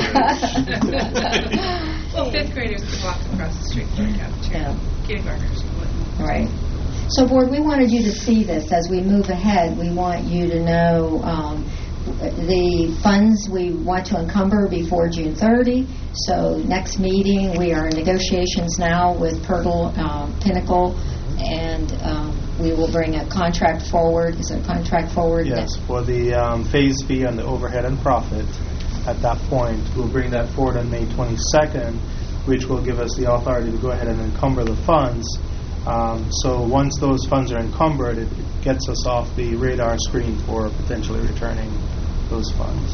Well, fifth graders could walk across the street for a cafeteria. Kindergartners wouldn't. Right. So, Board, we wanted you to see this as we move ahead. We want you to know um, the funds we want to encumber before June thirtieth. So, next meeting, we are in negotiations now with Pirtle, um, Pinnacle, and um, we will bring a contract forward. Is there a contract forward? Yes, for the um, phase fee on the overhead and profit. At that point, we'll bring that forward on May twenty-second, which will give us the authority to go ahead and encumber the funds. Um, so once those funds are encumbered, it, it gets us off the radar screen for potentially returning those funds.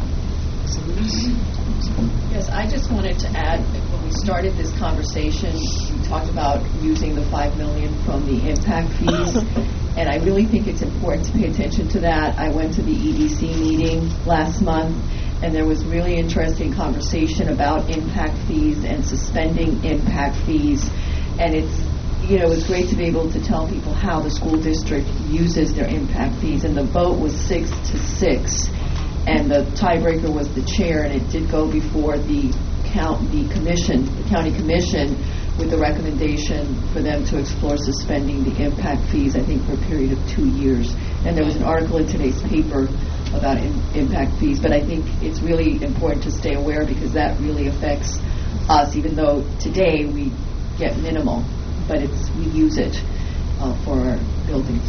Yes, I just wanted to add, when we started this conversation, we talked about using the five million dollars from the impact fees, and I really think it's important to pay attention to that. I went to the E D C meeting last month, and there was really interesting conversation about impact fees and suspending impact fees, and it's, you know, it's great to be able to tell people how the school district uses their impact fees, and the vote was six to six. and the tiebreaker was the chair, and it did go before the count, the commission, the county commission, with the recommendation for them to explore suspending the impact fees, I think, for a period of two years. And there was an article in today's paper about in, impact fees, but I think it's really important to stay aware because that really affects us, even though today we get minimal, but it's we use it uh, for our buildings.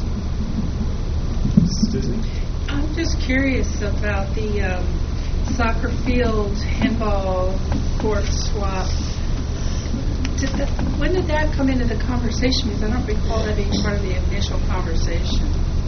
I'm just curious about the um, soccer field handball court swap. Did that, when did that come into the conversation? Because I don't recall that being part of the initial conversation.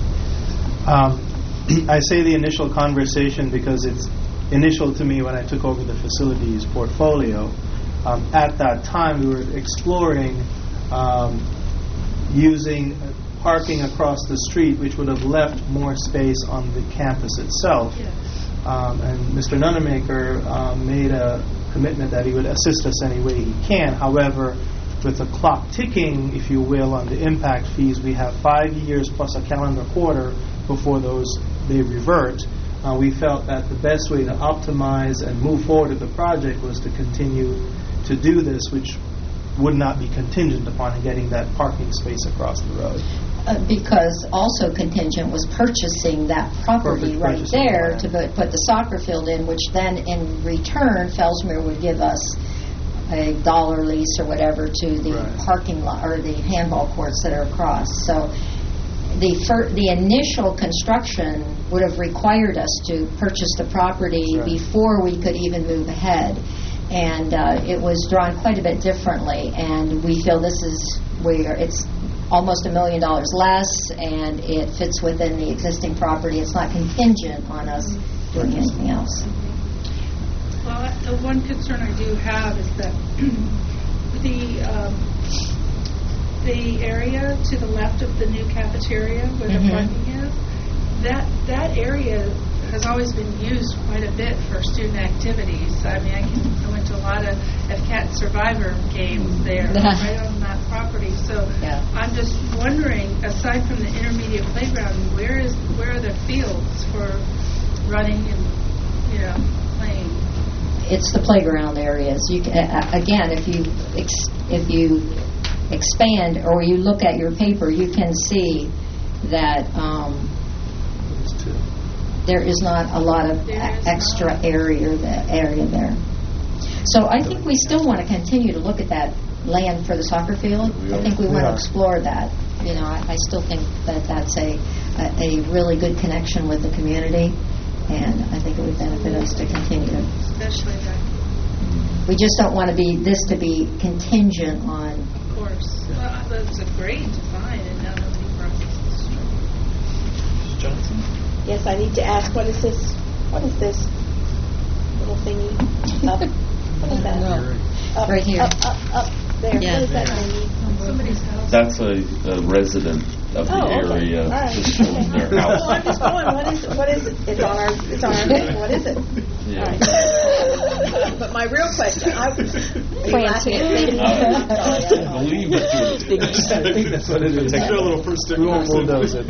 Um, I say the initial conversation because it's initial to me when I took over the facilities portfolio. Um, at that time, we were exploring um, using parking across the street, which would have left more space on the campus itself. Yes. Um, and Mister Nunemaker um, made a commitment that he would assist us any way he can. However, with the clock ticking, if you will, on the impact fees, we have five years plus a calendar quarter before those they revert. Uh, we felt that the best way to optimize and move forward with the project was to continue to do this, which would not be contingent upon getting that parking space across the road. Uh, because also contingent was purchasing that property Perfect, right purchasing there the to put, put the soccer field in, which then in return Fellsmere would give us a dollar lease or whatever to the right. parking lot or the handball courts that are across. So the fir- the initial construction would have required us to purchase the property right. before we could even move ahead. And uh, it was drawn quite a bit differently, and we feel this is where it's almost a million dollars less, and it fits within the existing property. It's not contingent on us doing anything else. Well, the one concern I do have is that the um, the area to the left of the new cafeteria where Mm-hmm. the parking is, that that area has always been used quite a bit for student activities. I mean, I, can, I went to a lot of F C A T Survivor games there, right on that property. So yeah. I'm just wondering, aside from the intermediate playground, where is where are the fields for running and you know playing? It's the playground areas. You can, uh, again, if you ex- if you expand or you look at your paper, you can see that. Um, There is not a lot of a- extra area that area there. So I think we still want to continue to look at that land for the soccer field. I think we want to explore that. You know, I, I still think that that's a, a a really good connection with the community, and I think it would benefit us to continue. Especially that. We just don't want to be this to be contingent on. Of course, well, that's a great design, and now nobody processes. Johnson? Yes, I need to ask, what is this? What is this little thingy? Up. What is that? Up, Right here. Up, up, up. There. Yeah. What is that thingy? Somebody's house. That's a, a resident of the Oh, okay. area All right. just showing their house. Well, I'm just going. What is? What is it? It's on our. It's on our. Thing. What is it? Yeah. All right. But my real question. I, are you laughing at me? I'm sorry, I believe that's what it is. I think that's what it is. Take a little first step. We won't bulldoze it.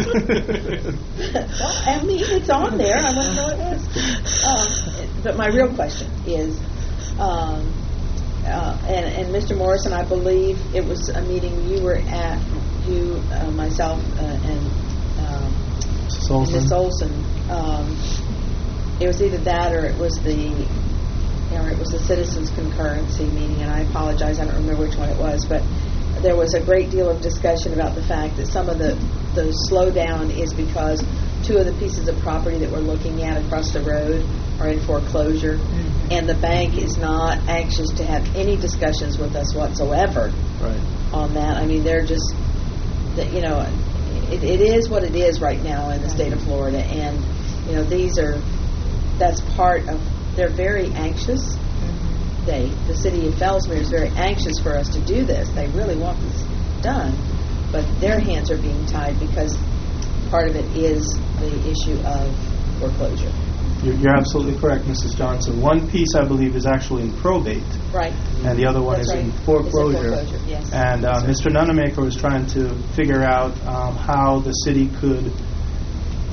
Well, I mean, it's on there. I want to know what it is. Um, but my real question is, um, uh, and, and Mister Morrison, I believe it was a meeting you were at, you, uh, myself, uh, and um, Miz Olson. Miz Olson. Um, it was either that or it was the, or it was the citizens concurrency meeting, and I apologize, I don't remember which one it was, but there was a great deal of discussion about the fact that some of the, the slowdown is because two of the pieces of property that we're looking at across the road are in foreclosure, mm-hmm. and the bank is not anxious to have any discussions with us whatsoever right. on that. I mean, they're just, that you know, it, it is what it is right now in the state of Florida, and, you know, these are, that's part of, they're very anxious. They, the city of Fellsmere is very anxious for us to do this. They really want this done, but their hands are being tied because part of it is the issue of foreclosure. You're, you're absolutely correct, Missus Johnson. One piece, I believe, is actually in probate. Right. And the other one That's is right. in foreclosure. It's in foreclosure, yes. And uh, Yes, Mister Nunemaker was trying to figure out um, how the city could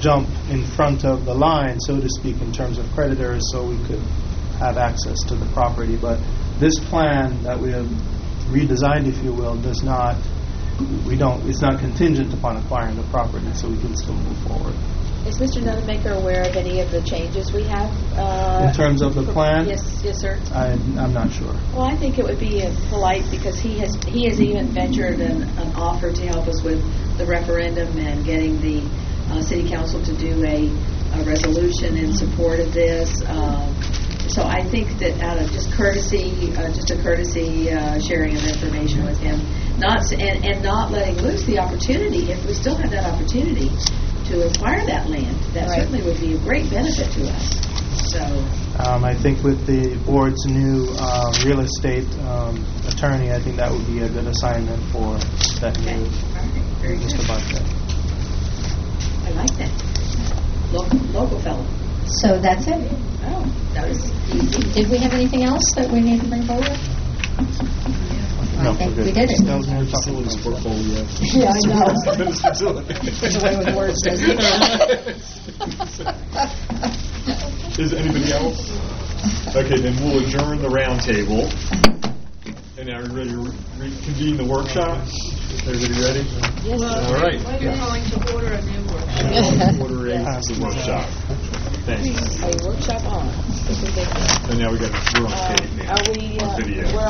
jump in front of the line, so to speak, in terms of creditors, so we could have access to the property. But this plan that we have redesigned, if you will, does not, we don't, it's not contingent upon acquiring the property, so we can still move forward. Is Mister Nunemaker aware of any of the changes we have? Uh, In terms of the plan? Yes, yes, sir. I, I'm not sure. Well, I think it would be uh, polite because he has he has even ventured an, an offer to help us with the referendum and getting the uh, city council to do a, a resolution in support of this. Um, so I think that out of just courtesy, uh, just a courtesy uh, sharing of information with him, not and, and not letting loose the opportunity, if we still have that opportunity to acquire that land, that Right. certainly would be a great benefit to us. So. Um, I think with the board's new um, real estate um, attorney, I think that would be a good assignment for that Okay. new All right. Very Mister good. Bartlett. I like that. Local, local fellow. So that's it. Oh, that was easy. Did we have anything else that we need to bring forward? No, I think we're we good. did it. That was more talking Facilities about- portfolio. Yeah, I know. It's away with words, doesn't Is anybody else? Okay, then we'll adjourn the roundtable. And now, are you ready to re- reconvene the workshop? Everybody ready? Yes. All right. We're going to order a new workshop. Order a the workshop. Thanks. A workshop on. And now we got we're on tape now. Are we? On Uh, video. we're